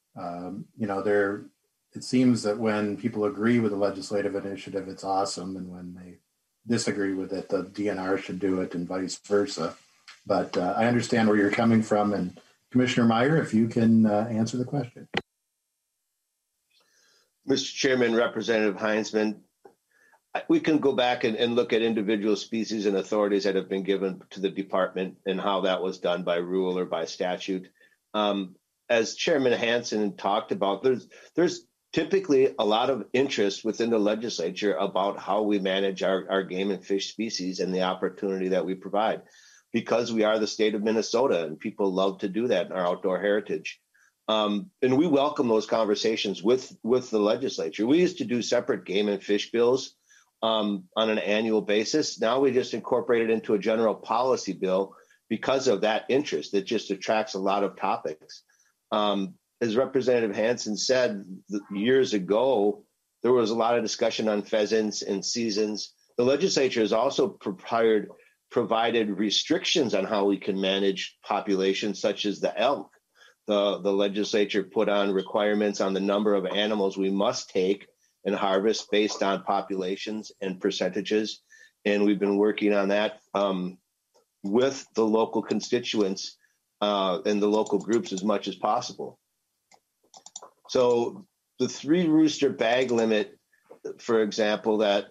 it seems that when people agree with a legislative initiative, it's awesome. And when they disagree with it, the DNR should do it and vice versa. But I understand where you're coming from. And Commissioner Meyer, if you can answer the question. Mr. Chairman, Representative Heinzman, we can go back and look at individual species and authorities that have been given to the department and how that was done by rule or by statute. As Chairman Hansen talked about, there's typically a lot of interest within the legislature about how we manage our game and fish species and the opportunity that we provide, because we are the state of Minnesota and people love to do that in our outdoor heritage. And we welcome those conversations with the legislature. We used to do separate game and fish bills on an annual basis. Now we just incorporate it into a general policy bill because of that interest. It just attracts a lot of topics. As Representative Hansen said, years ago, there was a lot of discussion on pheasants and seasons. The legislature has also provided restrictions on how we can manage populations such as the elk. The legislature put on requirements on the number of animals we must take and harvest based on populations and percentages. And we've been working on that with the local constituents and the local groups as much as possible. So the 3 rooster bag limit, for example, that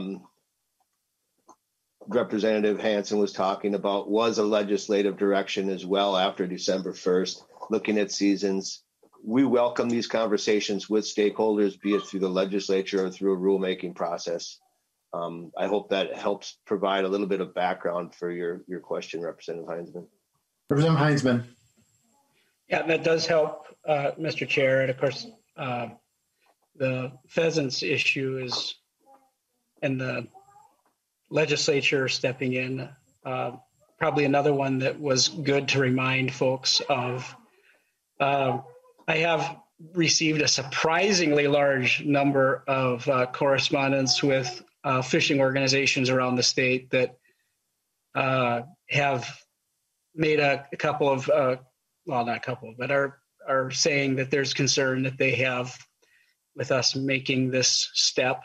Representative Hansen was talking about was a legislative direction as well after December 1st, looking at seasons. We welcome these conversations with stakeholders, be it through the legislature or through a rulemaking process. I hope that helps provide a little bit of background for your question, Representative Heinzman. Representative Heinzman. Yeah, that does help, Mr. Chair. And of course, the pheasants issue is, and the legislature stepping in, probably another one that was good to remind folks of. I have received a surprisingly large number of correspondence with fishing organizations around the state that have made a couple of, well, not a couple, but are saying that there's concern that they have with us making this step.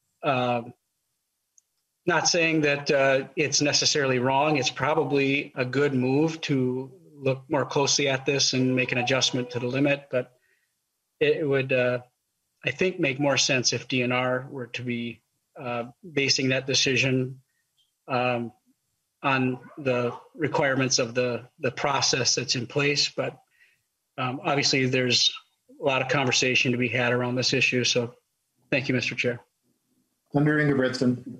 Not saying that it's necessarily wrong. It's probably a good move to look more closely at this and make an adjustment to the limit, but it would, I think, make more sense if DNR were to be basing that decision on the requirements of the process that's in place. But obviously, there's a lot of conversation to be had around this issue. So thank you, Mr. Chair. Senator Ingebretson.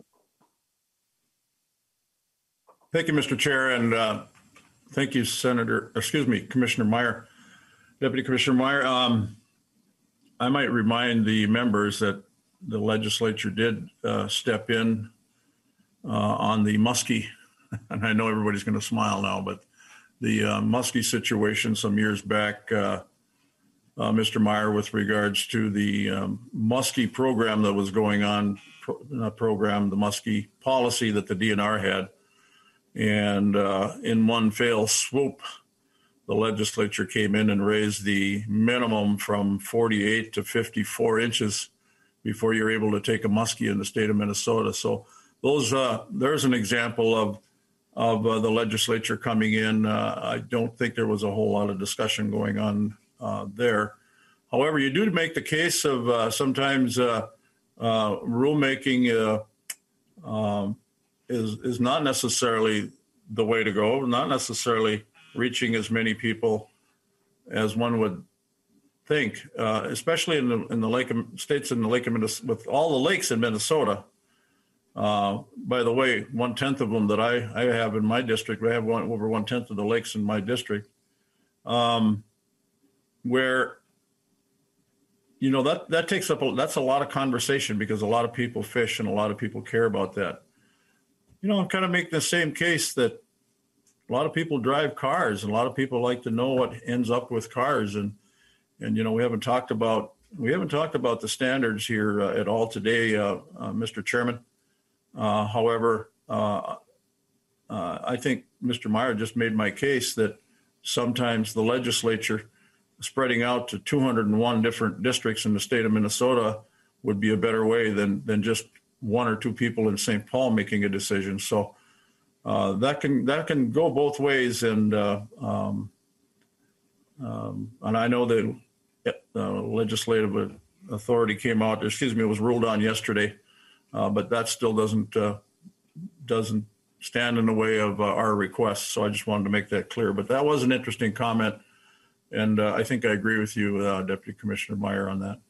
Thank you, Mr. Chair, and thank you, Commissioner Meyer, Deputy Commissioner Meyer. I might remind the members that the legislature did step in on the muskie, and I know everybody's going to smile now, but the muskie situation some years back, Mr. Meyer, with regards to the muskie program that was going on, the muskie policy that the DNR had. And in one fell swoop, the legislature came in and raised the minimum from 48 to 54 inches before you're able to take a muskie in the state of Minnesota. So those there's an example of the legislature coming in. I don't think there was a whole lot of discussion going on there. However, you do make the case of sometimes rulemaking is not necessarily the way to go, not necessarily reaching as many people as one would think, especially in the lake of states in the lake of Minnesota, with all the lakes in Minnesota. By the way, 1/10 of them that I have in my district, I have over 1/10 of the lakes in my district, where, you know, that takes up, that's a lot of conversation because a lot of people fish and a lot of people care about that. You know, I'm kind of making the same case that a lot of people drive cars and a lot of people like to know what ends up with cars. And you know, we haven't talked about the standards here at all today, Mr. Chairman. However, I think Mr. Meyer just made my case that sometimes the legislature spreading out to 201 different districts in the state of Minnesota would be a better way than just one or two people in St. Paul making a decision. So that can go both ways. And I know the legislative authority came out, it was ruled on yesterday but that still doesn't stand in the way of our requests. So I just wanted to make that clear. But that was an interesting comment, and I think I agree with you, Deputy Commissioner Meyer, on that.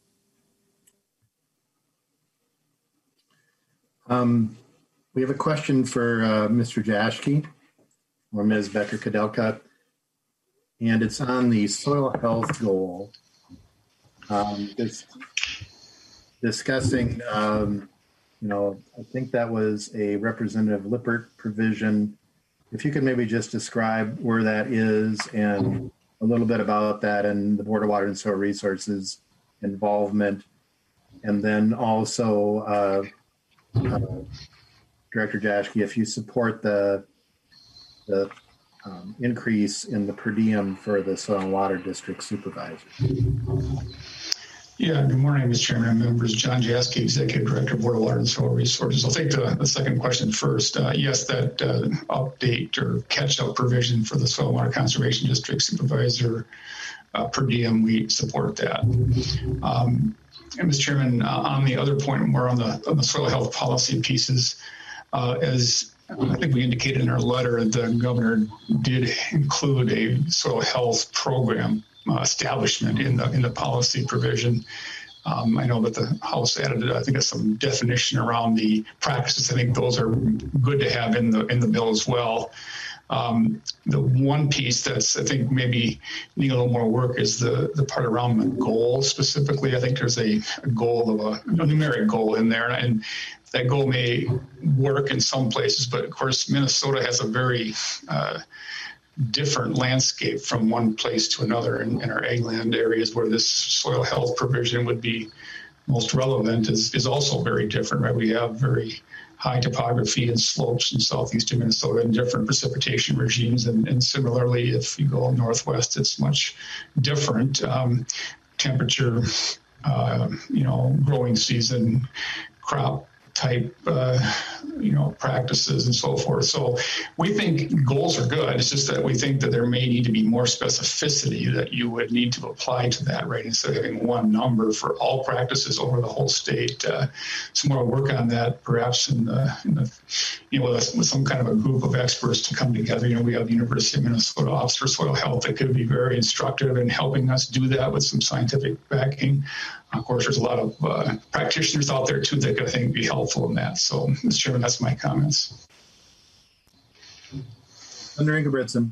We have a question for Mr. Jaschke or Ms. Becker-Kudelka, and it's on the soil health goal. Discussing, I think that was a Representative Lippert provision. If you could maybe just describe where that is and a little bit about that and the Board of Water and Soil Resources involvement. And then also, Director Jaschke, if you support the increase in the per diem for the Soil and Water District Supervisor. Yeah, good morning, Mr. Chairman and members. John Jaschke, Executive Director, Board of Water and Soil Resources. I'll take the second question first. Yes, that update or catch-up provision for the Soil and Water Conservation District Supervisor per diem, we support that. And Mr. Chairman, on the other point, more on the soil health policy pieces, as I think we indicated in our letter, the governor did include a soil health program establishment in the policy provision. I know that the House added, I think, some definition around the practices. I think those are good to have in the bill as well. The one piece that's, I think, maybe need a little more work is the part around the goal specifically. I think there's a goal of a numeric goal in there, and that goal may work in some places, but of course, Minnesota has a very different landscape from one place to another in our ag land areas where this soil health provision would be most relevant is also very different, right? We have very high topography and slopes in southeastern Minnesota and different precipitation regimes. And similarly, if you go northwest, it's much different. Temperature, growing season, crop type, practices and so forth. So we think goals are good. It's just that we think that there may need to be more specificity that you would need to apply to that, right? Instead of having one number for all practices over the whole state. Some more work on that, perhaps with some kind of a group of experts to come together. We have the University of Minnesota Office for Soil Health that could be very instructive in helping us do that with some scientific backing. Of course, there's a lot of practitioners out there too that could, I think, be helpful in that. So, Mr. Chairman, that's my comments. Senator Ingebrigtsen.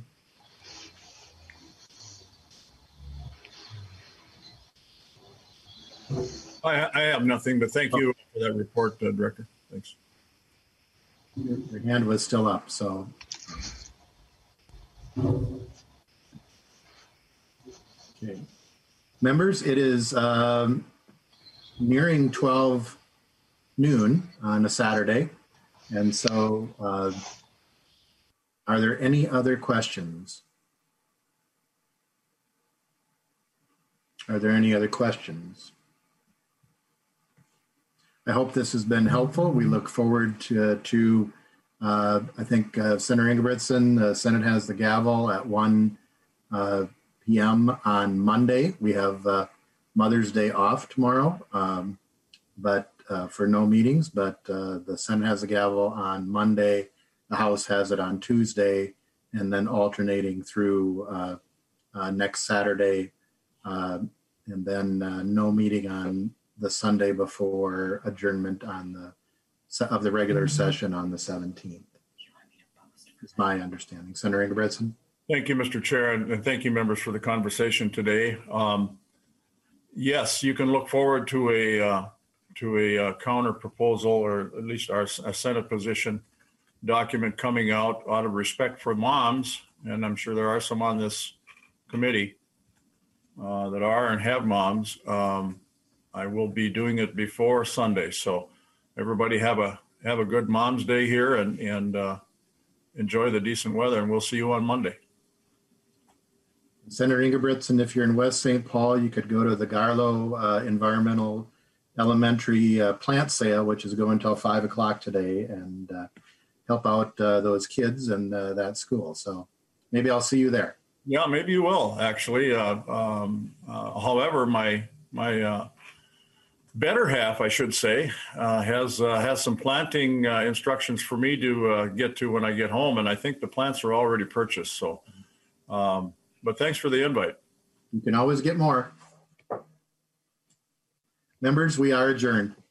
I have nothing, but thank you for that report, Director. Thanks. Your hand was still up, so. Okay. Members, it is nearing 12 noon on a Saturday. And so are there any other questions? Are there any other questions? I hope this has been helpful. We look forward to I think Senator Ingebrigtsen, the Senate has the gavel at 1 p.m. on Monday. We have Mother's Day off tomorrow, but for no meetings, but the Senate has the gavel on Monday. The House has it on Tuesday, and then alternating through next Saturday, and then no meeting on the Sunday before adjournment on of the regular session on the 17th. Is my understanding. Senator Ingebrigtsen. Thank you, Mr. Chair, and thank you, members, for the conversation today. Yes, you can look forward to a counter proposal, or at least a Senate position document coming out of respect for moms, and I'm sure there are some on this committee that are and have moms. I will be doing it before Sunday, so everybody have a good Mom's Day here and enjoy the decent weather, and we'll see you on Monday. Senator Ingebrigtsen, if you're in West St. Paul, you could go to the Garlow Environmental Elementary plant sale, which is going until 5 o'clock today, and help out those kids and that school. So maybe I'll see you there. Yeah, maybe you will, actually. However, my better half, I should say, has some planting instructions for me to get to when I get home, and I think the plants are already purchased. So, but thanks for the invite. You can always get more. Members, we are adjourned.